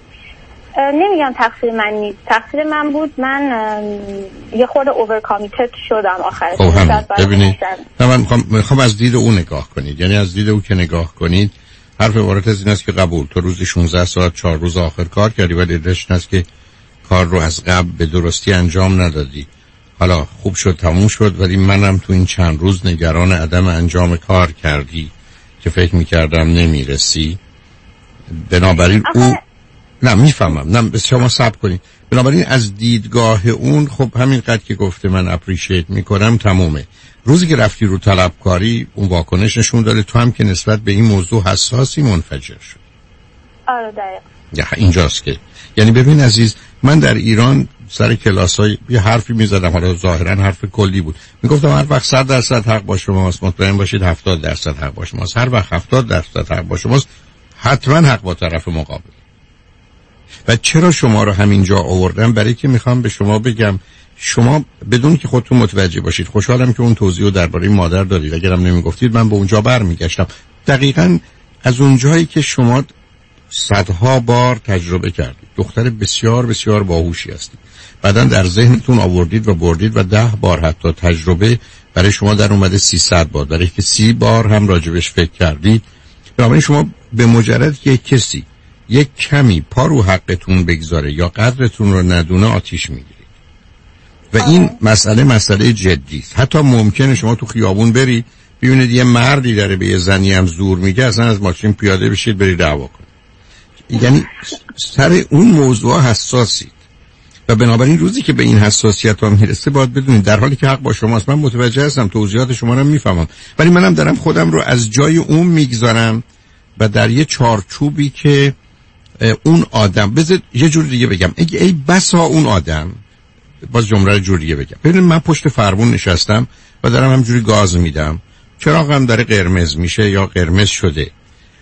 نمیگم تقصیر من نیست، تقصیر من بود. من یه خورده اوورکامیتد شدم آخرش. خب هم ببینید من میخوام از دید او نگاه کنید، یعنی از دید او که نگاه کنید حرف عبارت از این است که قبول تو روزی 16 ساعت 4 روز آخر کار کردی ولی دلش است که کار رو از قبل به درستی انجام ندادی. حالا خوب شد تموم شد ولی منم تو این چند روز نگران عدم انجام کار کردی که فکر میکردم نمیرسی. بنابراین او نه میفهمم، نه به شما صبر کنید. بنابراین از دیدگاه اون خب همینقدر که گفته من اپریشیت میکنم تمومه. روزی که رفتی رو طلبکاری اون واکنش نشون داره تو هم که نسبت به این موضوع حساسی منفجر شد. آره دقیقا اینجاست که یعنی ببین عزیز من در ایران سر کلاسای یه حرفی میزدم، حالا ظاهرا حرف کلی بود، میگفتم هر وقت 100% حق با شماست مطمئن باشید 70% حق با شماست، هر وقت 70% حق با شماست حتما حق با طرف مقابل. و چرا شما رو همینجا آوردم؟ برای که میخوام به شما بگم شما بدون که خودتون متوجه باشید، خوشحالم که اون توضیح رو درباره مادر دادید، اگرم نمیگفتید من به اونجا برمیگشتم. دقیقاً از اونجایی که شما صدها بار تجربه کردید، دختر بسیار بسیار باهوشی هستید، بعداً در ذهنتون آوردید و بردید و 10 بار حتی تجربه برای شما در اومده 300 بار، برای که 30 بار هم راجبش فکر کردید. بنابراین شما به مجرد که کسی یک کمی پا رو حقتون بگذاره یا قدرتون رو ندونه آتیش میگیرید و این مسئله جدی است. حتی ممکنه شما تو خیابون برید ببینید یه مردی داره به یه زنی هم زور میگه، اصلا از ماشین پیاده بشید برید دعوا کنید. یعنی سر اون موضوع حساسید و بنابراین روزی که به این حساسیت ها میرسه باید بدونید در حالی که حق با شماست. من متوجه هستم، توضیحات شما رو میفهمم، ولی منم دارم خودم رو از جای اون میگذارم و در یه چارچوبی که اون آدم بذار یه جور دیگه بگم، ای بسا اون آدم، باز جمله رو جور دیگه بگم، ببینید من پشت فرمون نشستم و دارم همجوری گاز میدم، چراغم داره قرمز میشه یا قرمز شده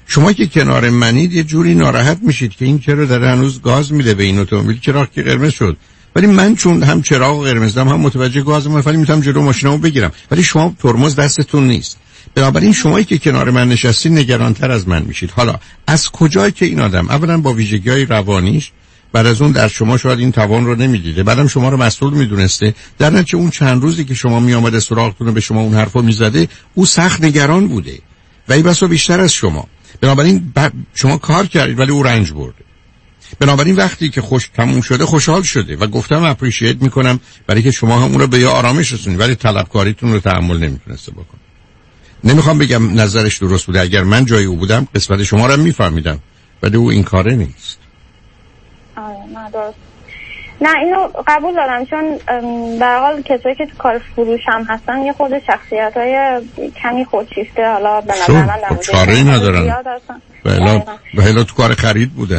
شما که کنار منید یه جوری ناراحت میشید که این چرا داره هنوز گاز میده به این اتومبیل، چراغ که قرمز شد. ولی من چون هم چراغ قرمز دارم هم متوجه گاز ولی میتونم جلو ماشینمو بگیرم، ولی شما ترمز دستتون نیست. بنابراین شمایی که کنار من نشستید نگرانتر از من میشید. حالا از کجایی که این آدم اولا با ویژگی‌های روانیش، بعد از اون در شما شاید این توان رو نمیدیده، بعدم شما رو مسئول میدونسته، در نتیجه اون چند روزی که شما میآمده سراغتون و به شما اون حرفو میزده او سخت نگران بوده و این بسا بیشتر از شما. بنابراین شما کار کردید ولی او رنج برده. بنابراین وقتی که تموم شده خوشحال شده و گفتم اپریشیت میکنم برای که شما هم اون رو به یه آرامش رسونید، ولی طلبکاریتون رو تحمل نمیتونسته بکنه. نمیخوام بگم نظرش درست بوده، اگر من جای او بودم قسمت شما رو میفهمیدم، ولی او این کاره نیست. نه درست. نه اینو قبول دارم، چون به هر حال کسایی که تو کار فروش هم هستن یه خود شخصیت‌های کمی خودشیفته، حالا به نظر من در مورد کاری ندارن. بله تو کار خرید بوده.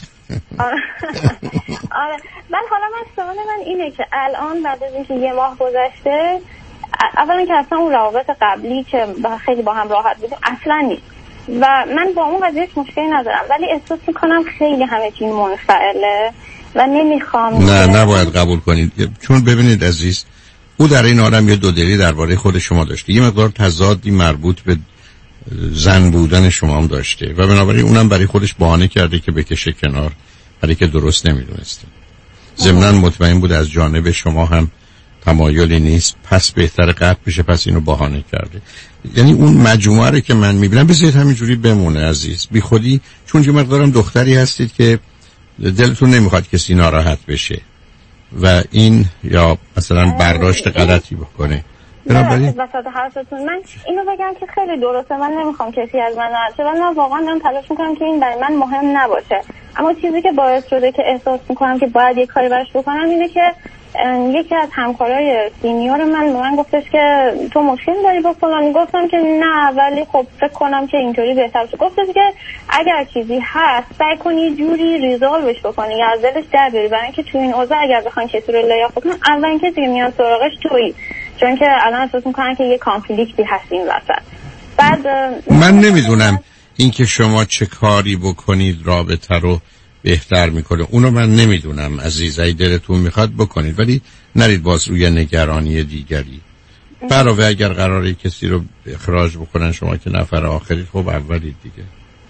آره. من حالا سوال من اینه که الان بعد از اینکه یه ماه گذشته، اولا که اصلا اون روابط قبلی که خیلی با هم راحت بودیم اصلا نیست و من با اون قضیه مشکلی ندارم، ولی احساس میکنم خیلی همه چی منفعله و نمیخوام. نه نباید قبول کنید، چون ببینید عزیز، او در این عالم یه دودلی درباره خود شما داشته، یه مقدار تضادی مربوط به زن بودن شما هم داشته و بنابراین اونم برای خودش بهانه کرده که بکشه کنار، برای که درست نمیدونسته. ضمناً مطمئن بود از جانب شما هم تمایلی نیست، پس بهتر قطع بشه، پس اینو بهانه کرده. یعنی اون مجموعه رو که من میبینم بذارید همینجوری بمونه عزیز، بی خودی، چون یه مقدارم دختری هستید که دلتون نمیخواد کسی ناراحت بشه و این یا مثلا برداشت غلطی بکنه. بنابراین وسط حرفتون من اینو بگم که خیلی درسته، من نمیخوام کسی از من ناراحت شه و من واقعا دارم تلاش میکنم که این برای من مهم نباشه، اما چیزی که باعث شده که احساس میکنم که باید یه کاری براش بکنم اینه که یکی از همکارای سینیور من به من گفتش که تو مشکل داری با فلانی، گفتم که نه ولی خب فکر کنم که اینطوری بهتر شه. گفتش که اگر چیزی هست سعی کنی یه جوری ریزالوش بکنی یا از دلش در بیاری، برای اینکه تو این اوضاع اگر بخوان کسی رو لیاف بکنن اولین کسی که میاد سراغش تویی، چون که الان احساس میکنن که یه کانفلیکتی هست این وسط. بعد من نمیدونم اینکه شما چه کاری بکنید رابطه رو بهتر میکنه، اونو من نمیدونم عزیزای، دلتون میخواد بکنید ولی نرید باز روی نگرانی دیگری. علاوه اگر قراره کسی رو اخراج بکنن شما که نفر آخرید، خب اولید دیگه.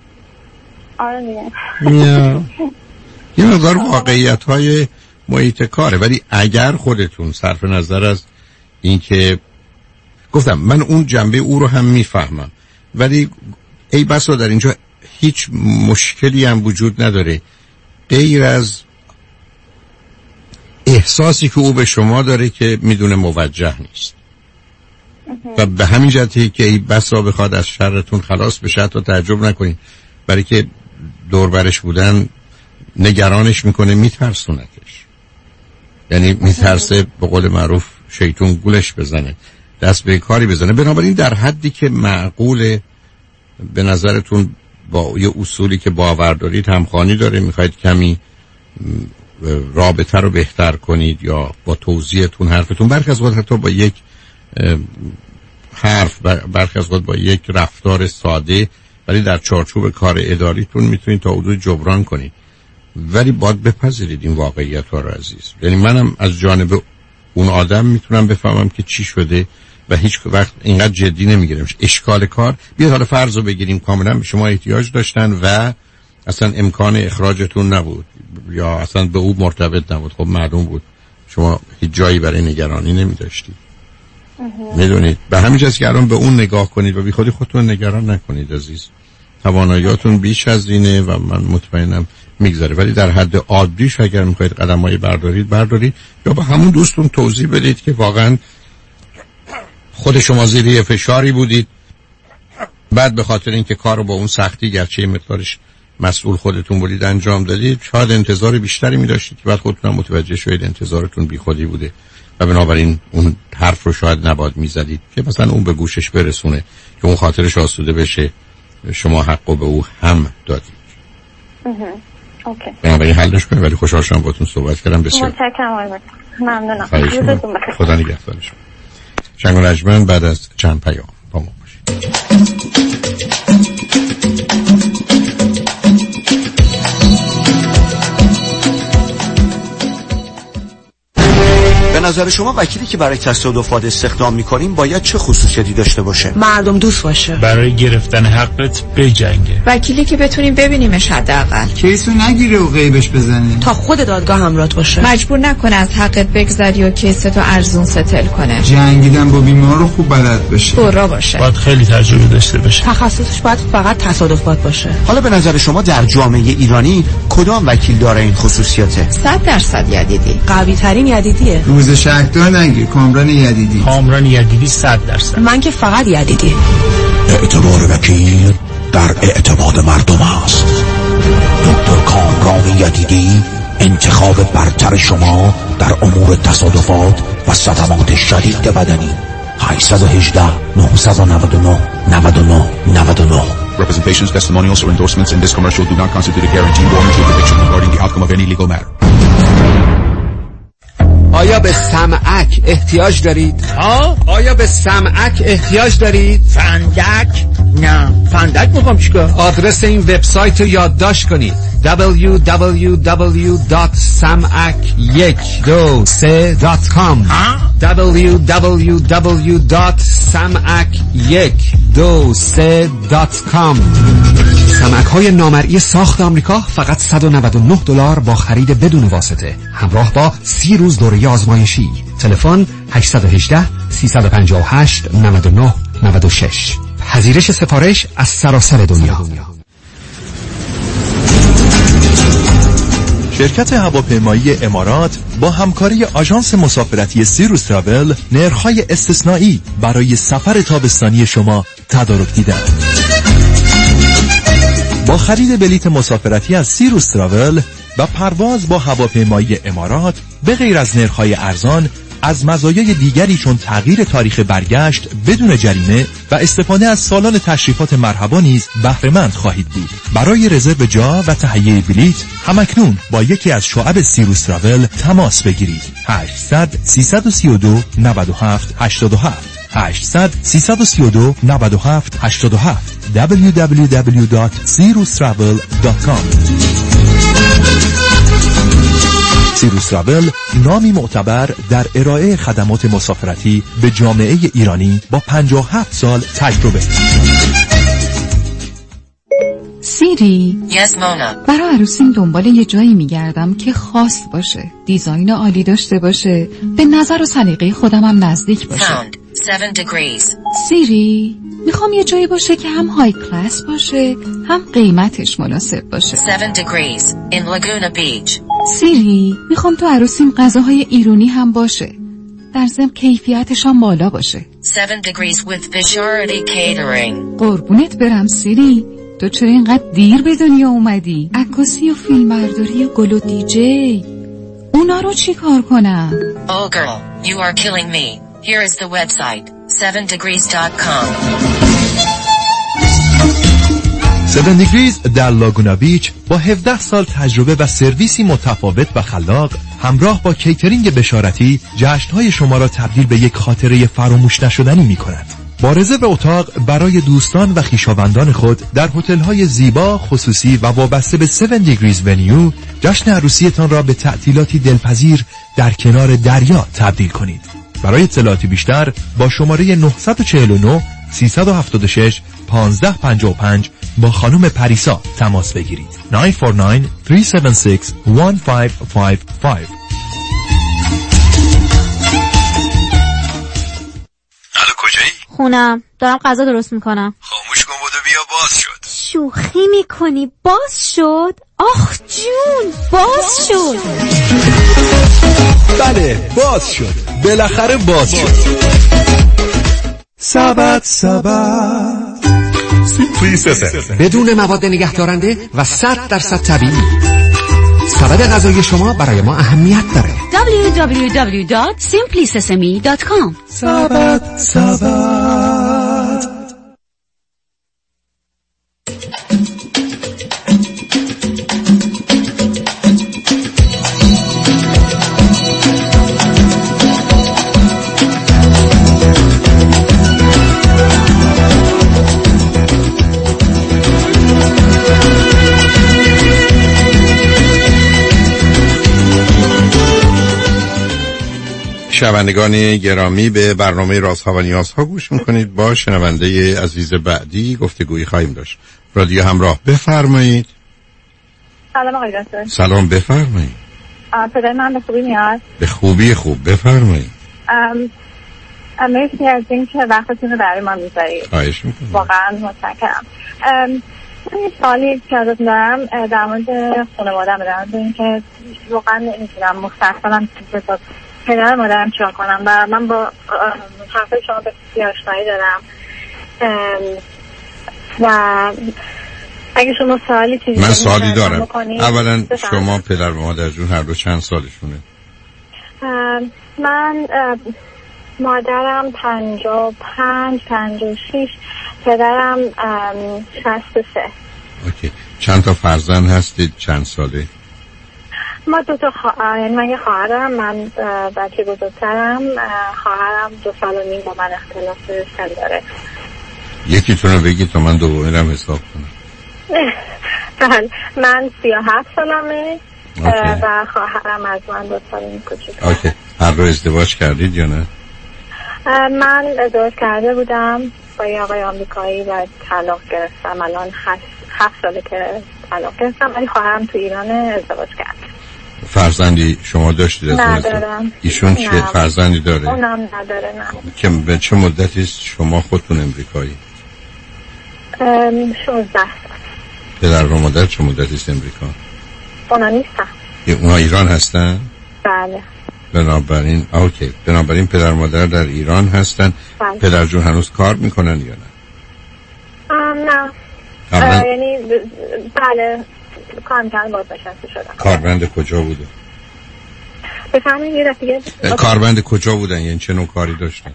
آره دیگه. یه مقدار واقعیت های محیط کاره، ولی اگر خودتون صرف نظر از اینکه گفتم من اون جنبه او رو هم میفهمم، ولی ای بسا در اینجا هیچ مشکلی هم وجود نداره غیر از احساسی که او به شما داره که میدونه موجه نیست و به همین جهتی که ای بسا بخواد از شرتون خلاص بشه حتی تعجب نکنید، برای که دوربرش بودن نگرانش میکنه، میترسونتش، یعنی میترسه به قول معروف شیطون گولش بزنه، دست به کاری بزنه. بنابراین در حدی که معقوله به نظرتون با یه اصولی که باور دارید همخوانی داره، میخواید کمی رابطه رو بهتر کنید یا با توضیحتون حرفتون برخی از وقت حتی با یک حرف، برخی از وقت با یک رفتار ساده ولی در چارچوب کار اداریتون میتونید تا حدود جبران کنید، ولی باید بپذیرید این واقعیت ها رو عزیز. یعنی منم از جانب اون آدم میتونم بفهمم که چی شده و هیچ وقت اینقدر جدی نمیگیرم. اشکال کار بیاد حالا فرض رو بگیریم کاملا به شما احتیاج داشتن و اصلا امکان اخراجتون نبود یا اصلا به او مرتبط نبود، خب معلوم بود شما هیچ جایی برای نگرانی نمیداشتید. میدونید به همین جاست که الان به اون نگاه کنید و بی خودی خودتون نگران نکنید عزیز، تواناییاتون بیش از اینه و من مطمئنم میگذره، ولی در حد عادیش اگر میخواید قدمایی بردارید یا با همون دوستون توضیح بدید که واقعا خود شما زیر فشاری بودید، بعد به خاطر اینکه کار رو با اون سختی گرچه مقدارش مسئول خودتون بودید انجام دادید، شاید انتظار بیشتری می‌داشتید که بعد خودتون هم متوجه شدید انتظارتون بیخودی بوده و بنابراین اون حرف رو شاید نباید میزدید که مثلا اون به گوشش برسونه که اون خاطرش آسوده بشه، شما حقو به او هم دادید. اوکی. بنابراین حلش کنید، ولی خوشحال شدم باهاتون صحبت کردم. بسیار متشکرم. ممنونم. خدا نگهدار شما. شنگ و نجمن بعد از چند پیام با ما باشید. نظر شما وکیلی که برای تصادفات استخدام می‌کنیم باید چه خصوصیاتی داشته باشه؟ مردم دوست باشه، برای گرفتن حقت بجنگه، وکیلی که بتونیم ببینیمش حداقل، کیسو نگیره و غیبش بزنه، تا خود دادگاه همراهت باشه، مجبور نکنه از حقت بگذری و کیستو ارزون ستل کنه، جنگیدن با بیمار رو خوب بلد باشه، برا باشه، باید خیلی تجربه داشته باشه، تخصصش باید فقط تصادفات باشه. حالا به نظر شما در جامعه ایرانی کدام وکیل داره این خصوصیاته؟ 100% یدیدی. قوی ترین یدیدیه. روز شکدار نگیر، کامران یدیدی. کامران یدیدی 100%. من که فقط یدیدی. اعتبار وکیل در اعتماد مردم است. دکتر کامران یدیدی انتخاب برتر شما در امور تصادفات و صدمات شدید بدنی. 818 999 99 99. Representations, testimonials, or endorsements in this commercial do not constitute a guarantee or warranty of prediction regarding the outcome of any legal matter. آیا به سمعک احتیاج دارید؟ آیا به سمعک احتیاج دارید؟ فندک؟ نه فندک میخوام چیکار؟ آدرس این وبسایت رو یادداشت کنید www.samac123.com www.samac123.com. سمعک های نامرئی ساخت آمریکا فقط $199 با خرید بدون واسطه، همراه با 30 روز دوره آزمایشی. تلفن 818 358 99 96. پذیرش سفارش از سراسر دنیا. شرکت هواپیمایی امارات با همکاری آژانس مسافرتی سیروس تراول نرخ‌های استثنایی برای سفر تابستانی شما تدارک دیدند. با خرید بلیت مسافرتی از سیروس تراول و پرواز با هواپیمایی امارات به غیر از نرخ‌های ارزان، از مزایای دیگری چون تغییر تاریخ برگشت بدون جریمه و استفاده از سالن تشریفات مرحبا نیز بهره‌مند خواهید بود. برای رزرو جا و تهیه بلیت همکنون با یکی از شعب سیروس تراول تماس بگیرید. 800 332 97 87 800 332 97 87 www.sirustravel.com. سیروس تراول نامی معتبر در ارائه خدمات مسافرتی به جامعه ایرانی با 57 سال تجربه. سیری؟ Yes, Mona. برای عروسیم دنبال یه جایی میگردم که خاص باشه، دیزاین عالی داشته باشه، به نظر و سلیقه خودم هم نزدیک باشه. Found 7 degrees. سیری؟ میخوام یه جایی باشه که هم های کلاس باشه، هم قیمتش مناسب باشه. 7 degrees in Laguna Beach. سیری؟ میخوام تو عروسیم غذاهای ایرانی هم باشه، در ضمن کیفیتش هم بالا باشه. 7 degrees with Visharati Catering. قربونت برم سیری، تو چرا اینقدر دیر به دنیا اومدی؟ عکاسی و فیلمبرداری و گل و دیجی، اونا رو چی کار کنم؟ Oh girl, you are killing me. Here is the website, 7degrees.com. 7 Degrees در لاگونا بیچ با 17 سال تجربه و سرویسی متفاوت و خلاق، همراه با کیترینگ بشارتی، جشن‌های شما را تبدیل به یک خاطره فراموش نشدنی می‌کند. با رزرو اتاق برای دوستان و خویشاوندان خود در هتل‌های زیبا، خصوصی و وابسته به 7 Degrees ونیو، جشن عروسیتان را به تعطیلاتی دلپذیر در کنار دریا تبدیل کنید. برای اطلاعاتی بیشتر با شماره 949 376 1555 با خانم پریسا تماس بگیرید. 949 376 1555. الو کجایی؟ خونم، دارم غذا درست میکنم. خاموش کن بودو بیا، باز شد. شوخی میکنی؟ باز شد؟ آخ جون، باز شد. بله باز شد، بالاخره باز شد. سبت سیمپلی سسم بدون مواد نگهدارنده و 100% طبیعی. سبد غذایی شما برای ما اهمیت داره. www.simplysesame.com. سبت شنوندگان گرامی، به برنامه رازها و نیازها گوش میکنید. با شنونده عزیز بعدی گفتگویی خواهیم داشت. رادیو همراه، بفرمایید. سلام آقای دکتر. سلام، بفرمایید. صدای من به خوبی میاد؟ به خوبی، خوب، بفرمایید. مرسی از این که وقتتون رو برای ما میذارید. خواهش میکنم. واقعا متشکرم. من یه سوالی که ازتون دارم در مورد خانواده‌ام، در مورد اینکه واقعا نمیتونم مستقبلا با پدر مادرم چیکار کنم و من با حرفای شما بسیار آشنایی دارم و اگه شما سوالی چیزی من سوالی دارم. اولا شما پدر و مادرتون هر دو چند سالشونه؟ من مادرم 55 56، پدرم 63. اوکی. چند تا فرزند هستید؟ چند ساله؟ ما دو تا یعنی من یه خواهرم، من بچه بزرگترم، خواهرم 2 سال و نیم با من اختلاف سن داره. یکیتون رو بگید تا من دوباره حساب کنم. من 37 سالمه و خواهرم از من 2 سال کوچیک‌تره. اوکی. هر رو ازدواج کردید یا نه؟ من ازدواج کرده بودم با یه آقای آمریکایی و طلاق گرفتم. الان 7 ساله که طلاق گرفتم، ولی خواهرم تو ایران ازدواج کرد. فرزندی شما داشتید؟ ندارم. ایشون چه فرزندی داره؟ اونم نداره. نه. که به چه مدتی است شما خودتون امریکایی؟ 16 سال. پدر و مادر چه مدتی است امریکا؟ اونا نیستن. اونا ایران هستن؟ بله. بنابراین پدر و مادر در ایران هستن. بله. پدر جون هنوز کار میکنن یا نه؟ نه. یعنی بله کار میکنن، بازنشسته شدن. کارمند کجا بوده؟ بفهمین یه دفعه کارمند کجا بودن؟ یعنی چه نوع کاری داشتن؟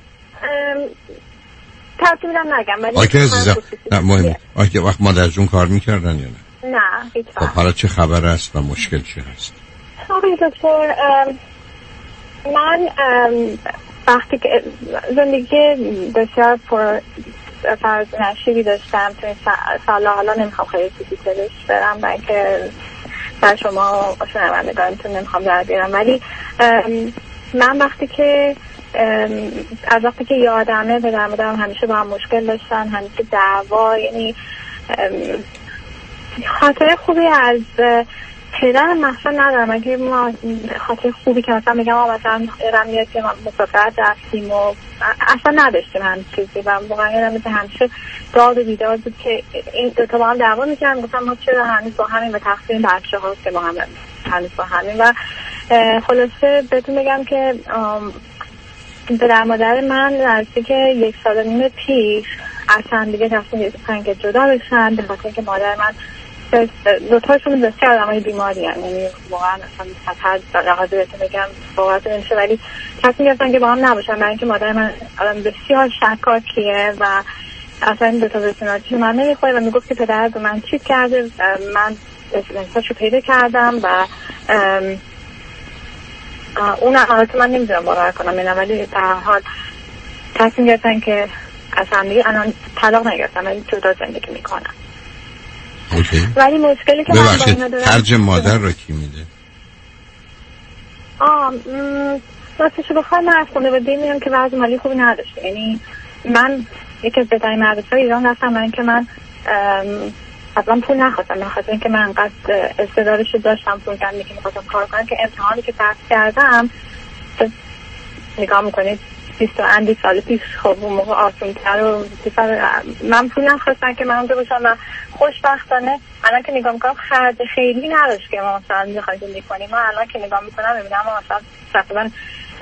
ترتیب میدم نگم ولی آکه عزیزم، نه مهمه. آکه وقت مادر جون کار میکردن یا نه؟ نه هیچ وقت. خب حالا چه خبر است و مشکل چه هست؟ آقای دکتر، من وقتی که زندگی بسیار پر فرض نشیبی داشتم تو این سالا، حالا نمیخوام خیلی دیتیلش برم برای که در شما شنوندگانتون نمیخوام در بیارم، ولی من وقتی که از وقتی که یادمه پدر مادرم همیشه با هم مشکل داشتن، همیشه دعوا، یعنی خاطره خوبی از پدرم مثلا ندارم. اگه ما خاطر خوبی که مثلا میگم مثلا ارم میاد که ما مسافرت رفتیم و اصلا نداشتیم هم چیزی و واقعا یادم همیشه داد و بیداد بود که این دو تا با هم دعوا میکردن. گفتم ما چرا هنوز با همین و تقصیر بچه هاست که با هم هنوز با همین. و خلاصه بهتون بگم که پدر مادر من نزدیک 1 سال و نیم پیش اصلا دیگه تصمیم گرفتن که جدا بشن، به خاطر اینکه مادر من دوتاشون بسیار آدمای بیماری هستن، یعنی واقعا اصلا خطر لحاظ بهتون بگم باورت نمیشه، ولی تصمیم گرفتن که با هم نباشن برای اینکه مادر من بسیار شکاکیه و اصلا این دوتا بسیارتی من نمیخواه و میگفت که پدر به من چیت کرده. من اسمشو پیدا کردم و اون حالت من نمیدونم باور کنم اینا، ولی در حال تصمیم گرفتن که اصلا دیگه الان طلاق نگرفتن ولی جدا زندگی میکنن. اوکی. ولی مشکلی که من با اینا دارم خرج مادر رو کی میده؟ راستش بخوای من از خانواده میام که وضع مالی خوبی نداشته، یعنی من یکی از بهترین مدرسه‌های ایران رفتم برای اینکه من اصلا پول نخواستم، بخاطر اینکه من انقدر استعدادش داشتم پول کردم که می‌خواستم کار کنم که امتحانی که پس کردم نگاه میکنید 20 سال پیش خب اون موقع آسون‌تر و من پول نخواستم که من اونجا باشم و خوشبختانه الان که نگاه میکنم خرج خیلی نداشت که ما مثلا بخوایم زندگی کنیم. من الان که نگاه میکنم میبینم ما مثلا تقریبا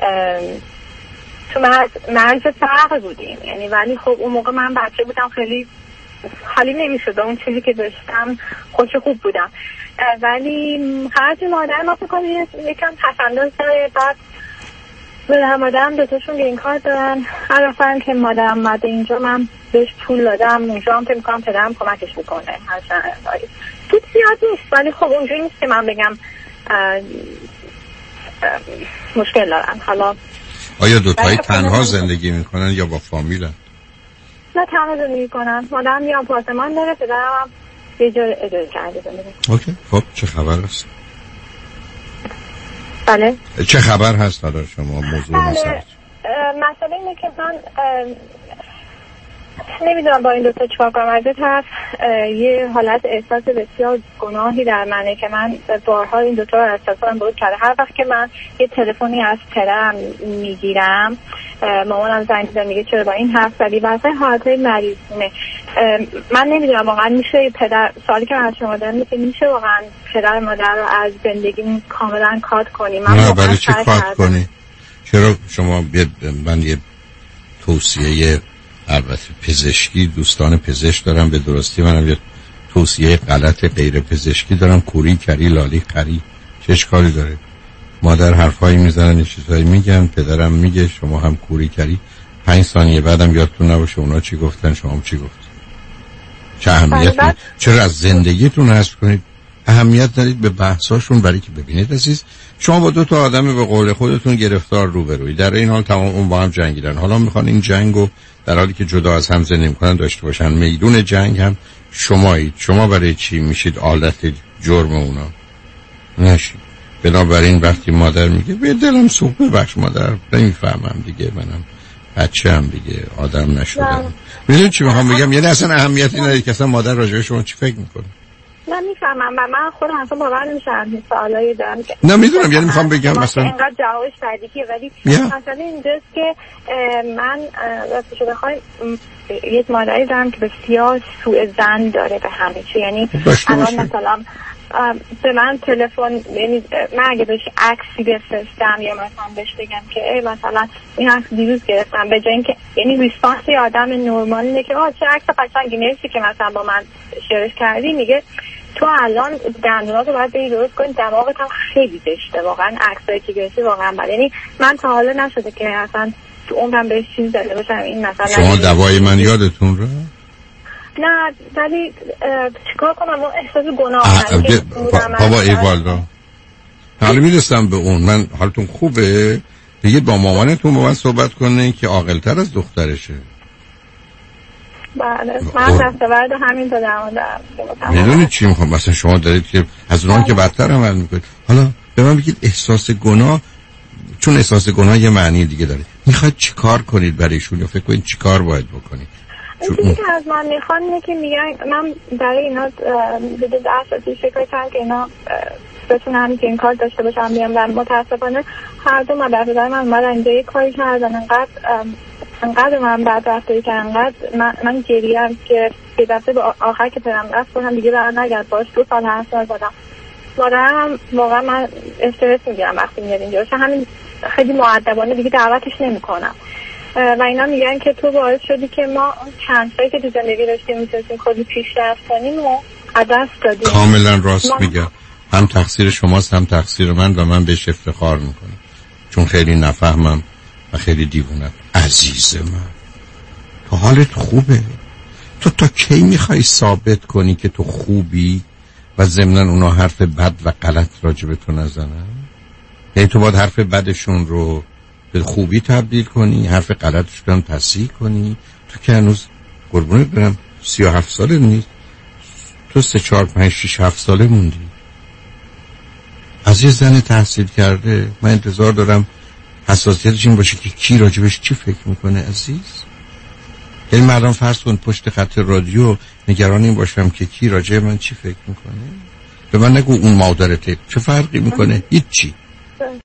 تو مرز فقر بودیم، یعنی ولی خب اون موقع من بچه بودم خیلی حالی نمیشد، اون چیزی که داشتم خوب بودم، ولی خرج مادر ما فکر کنم یکم تفنداز داره. بعد پدر مادرم دوتاشون گرین کارت دارن، هر دفعه که مادرم اومده اینجا من بهش پول دادم، اونجا هم فکر می‌کنم پدرم کمکش میکنه هرچند تو زیاد نیست، ولی خب اونجوری نیست که من بگم مشکل دارن. حالا آیا دوتایی تنها زندگی میکنن یا با فامیلن؟ نه تنها زندگی کنن. مادرم یه آپارتمان داره، پدرم هم یه جا اجاره کرده زندگی. اوکی. خب چه خبر است؟ بله. چه خبر هست حالا شما موضوع مسئله؟ مسئله اینه که من نمیدونم با این دوتا چیکار کنم. از این طرف یه حالت احساس بسیار گناهی در منه که من بارها این دوتا رو احساسا بود کرده. هر وقت که من یه تلفنی از پدرم میگیرم، مامانم زنگ میزنه میگه چرا با این حرف زدی، واسه حالت مریضونه. من نمیدونم واقعا میشه پدر، سوالی که من از شما دارم میشه واقعا پدر مادر رو از زندگیم کاملا کات کنی؟ من نه برای چی کات کنی؟ چرا شما من یه توصیه البته پزشکی، دوستان پزشک دارم، به درستی منم یه توصیه غلط غیر پزشکی دارم، کوری کری لالی قری. چه اشکالی داره؟ مادر حرفایی میزنن، چیزایی میگن، پدرم میگه، شما هم کوری کری. 5 ثانیه بعدم یادتون نباشه اونا چی گفتن، شما هم چی گفتن. چه اهمیت چرا از زندگیتون حذف کنید؟ اهمیت دارید به بحثاشون، برای که ببینید عزیز شما با 2 تا آدم به قول خودتون گرفتار روبروی، در این حال تمام اون با هم جنگیدن، حالا میخوان این جنگو در حالی که جدا از هم زندگی میکنن داشته باشن. میدون جنگ هم شمایید. شما برای چی میشید آلت جرم اونا؟ نشید. بنابراین وقتی مادر میگه به دلم سوخت، ببخش مادر نمیفهمم دیگه، منم بچه‌ام دیگه، آدم نشدم. میدونی چی میخوام بگم؟ یعنی اصلا اهمیتی نداره که اصلا مادر راجع به شما چی فکر میکنه. من میفهمم و من خودم اصلا باور نمیشم این سوالایی دارم که نه میدونم، یعنی میخوام بگم مثلا اینقدر جوابش فردیکیه، ولی مثلا اینجاست که من راستش بخوای یه مادری دارم که بسیار سوء ظن داره به همه چی. یعنی الان مثلا به من تلفن، یعنی من اگه بهش عکسی بفرستم یا مثلا بهش بگم که مثلا این عکس دیروز گرفتم، به جای اینکه یعنی ریسپانس یه آدم نورمال اینه که چه عکس قشنگی، مرسی که مثلا با من شیرش کردی، میگه تو الان دندوناتو باید بری درست کنی، دماغت هم خیلی زشته. واقعا عکسایی که گرفتی واقعا بده. یعنی من تا حالا نشده که اصلا تو عمرم بهش چیز داده باشم. این مثلا شما دوای من یادتون رو؟ نه ولی چیکار کنم؟ اون احساس گناه بابا ای والدا حالا میرسم به اون. من حالتون خوبه دیگه، با مامانتون با من صحبت کنه که عاقل‌تر از دخترشه. بله من دستورد همین تا دارم. میدونید چی میخوام؟ مثلا شما دارید که از اونها که بدتر عمل میکنید. حالا به من بگید احساس گناه، چون احساس گناه یه معنی دیگه داره، میخواید چیکار کنید برایشون یا فکر کنید چیکار باید بکنید؟ چیزی که از من میخوان اینه که میگن من برای اینا به اساسی فکر کنم که اینا بتونم که این کار داشته باشم بیام، و متاسفانه هر دو مادر پدر من اومدن اینجا یه کاری کردن، انقدر من بعد رفتاری که انقدر من گریم که یه دفعه به آخر که پدرم رفت کنم دیگه برای نگرد باش 2 سال حرف نزدم. مادرم واقعا من استرس میگیرم وقتی میاد اینجا، همین خیلی مؤدبانه دیگه دعوتش نمیکنم و اینا میگن که تو باعث شدی که ما چند سایی که تو زندگی داشتیم میتونستیم خودی پیشرفت کنیم و از دست دادیم. کاملا راست میگم. هم تقصیر شماست هم تقصیر من و من بهش افتخار میکنم چون خیلی نفهمم و خیلی دیوونم. عزیز من تو حالت خوبه؟ تو تا کی میخوای ثابت کنی که تو خوبی و ضمناً اونا حرف بد و غلط راجع به تو نزنن؟ یعنی تو باید حرف بدشون رو به خوبی تبدیل کنی، حرف غلطش رو هم تصحیح کنی؟ تو که هنوز قربونت برم 37 ساله نیست، تو 3 4 5 6 7 ساله موندی. از یه زن تحصیل کرده من انتظار دارم حساسیتش این باشه که کی راجبش چی فکر میکنه. عزیز یعنی مردم فرض کن پشت خط رادیو نگران این باشم که کی راجب من چی فکر میکنه. به من نگو اون مادرته، چه فرقی میکنه؟ هیچی.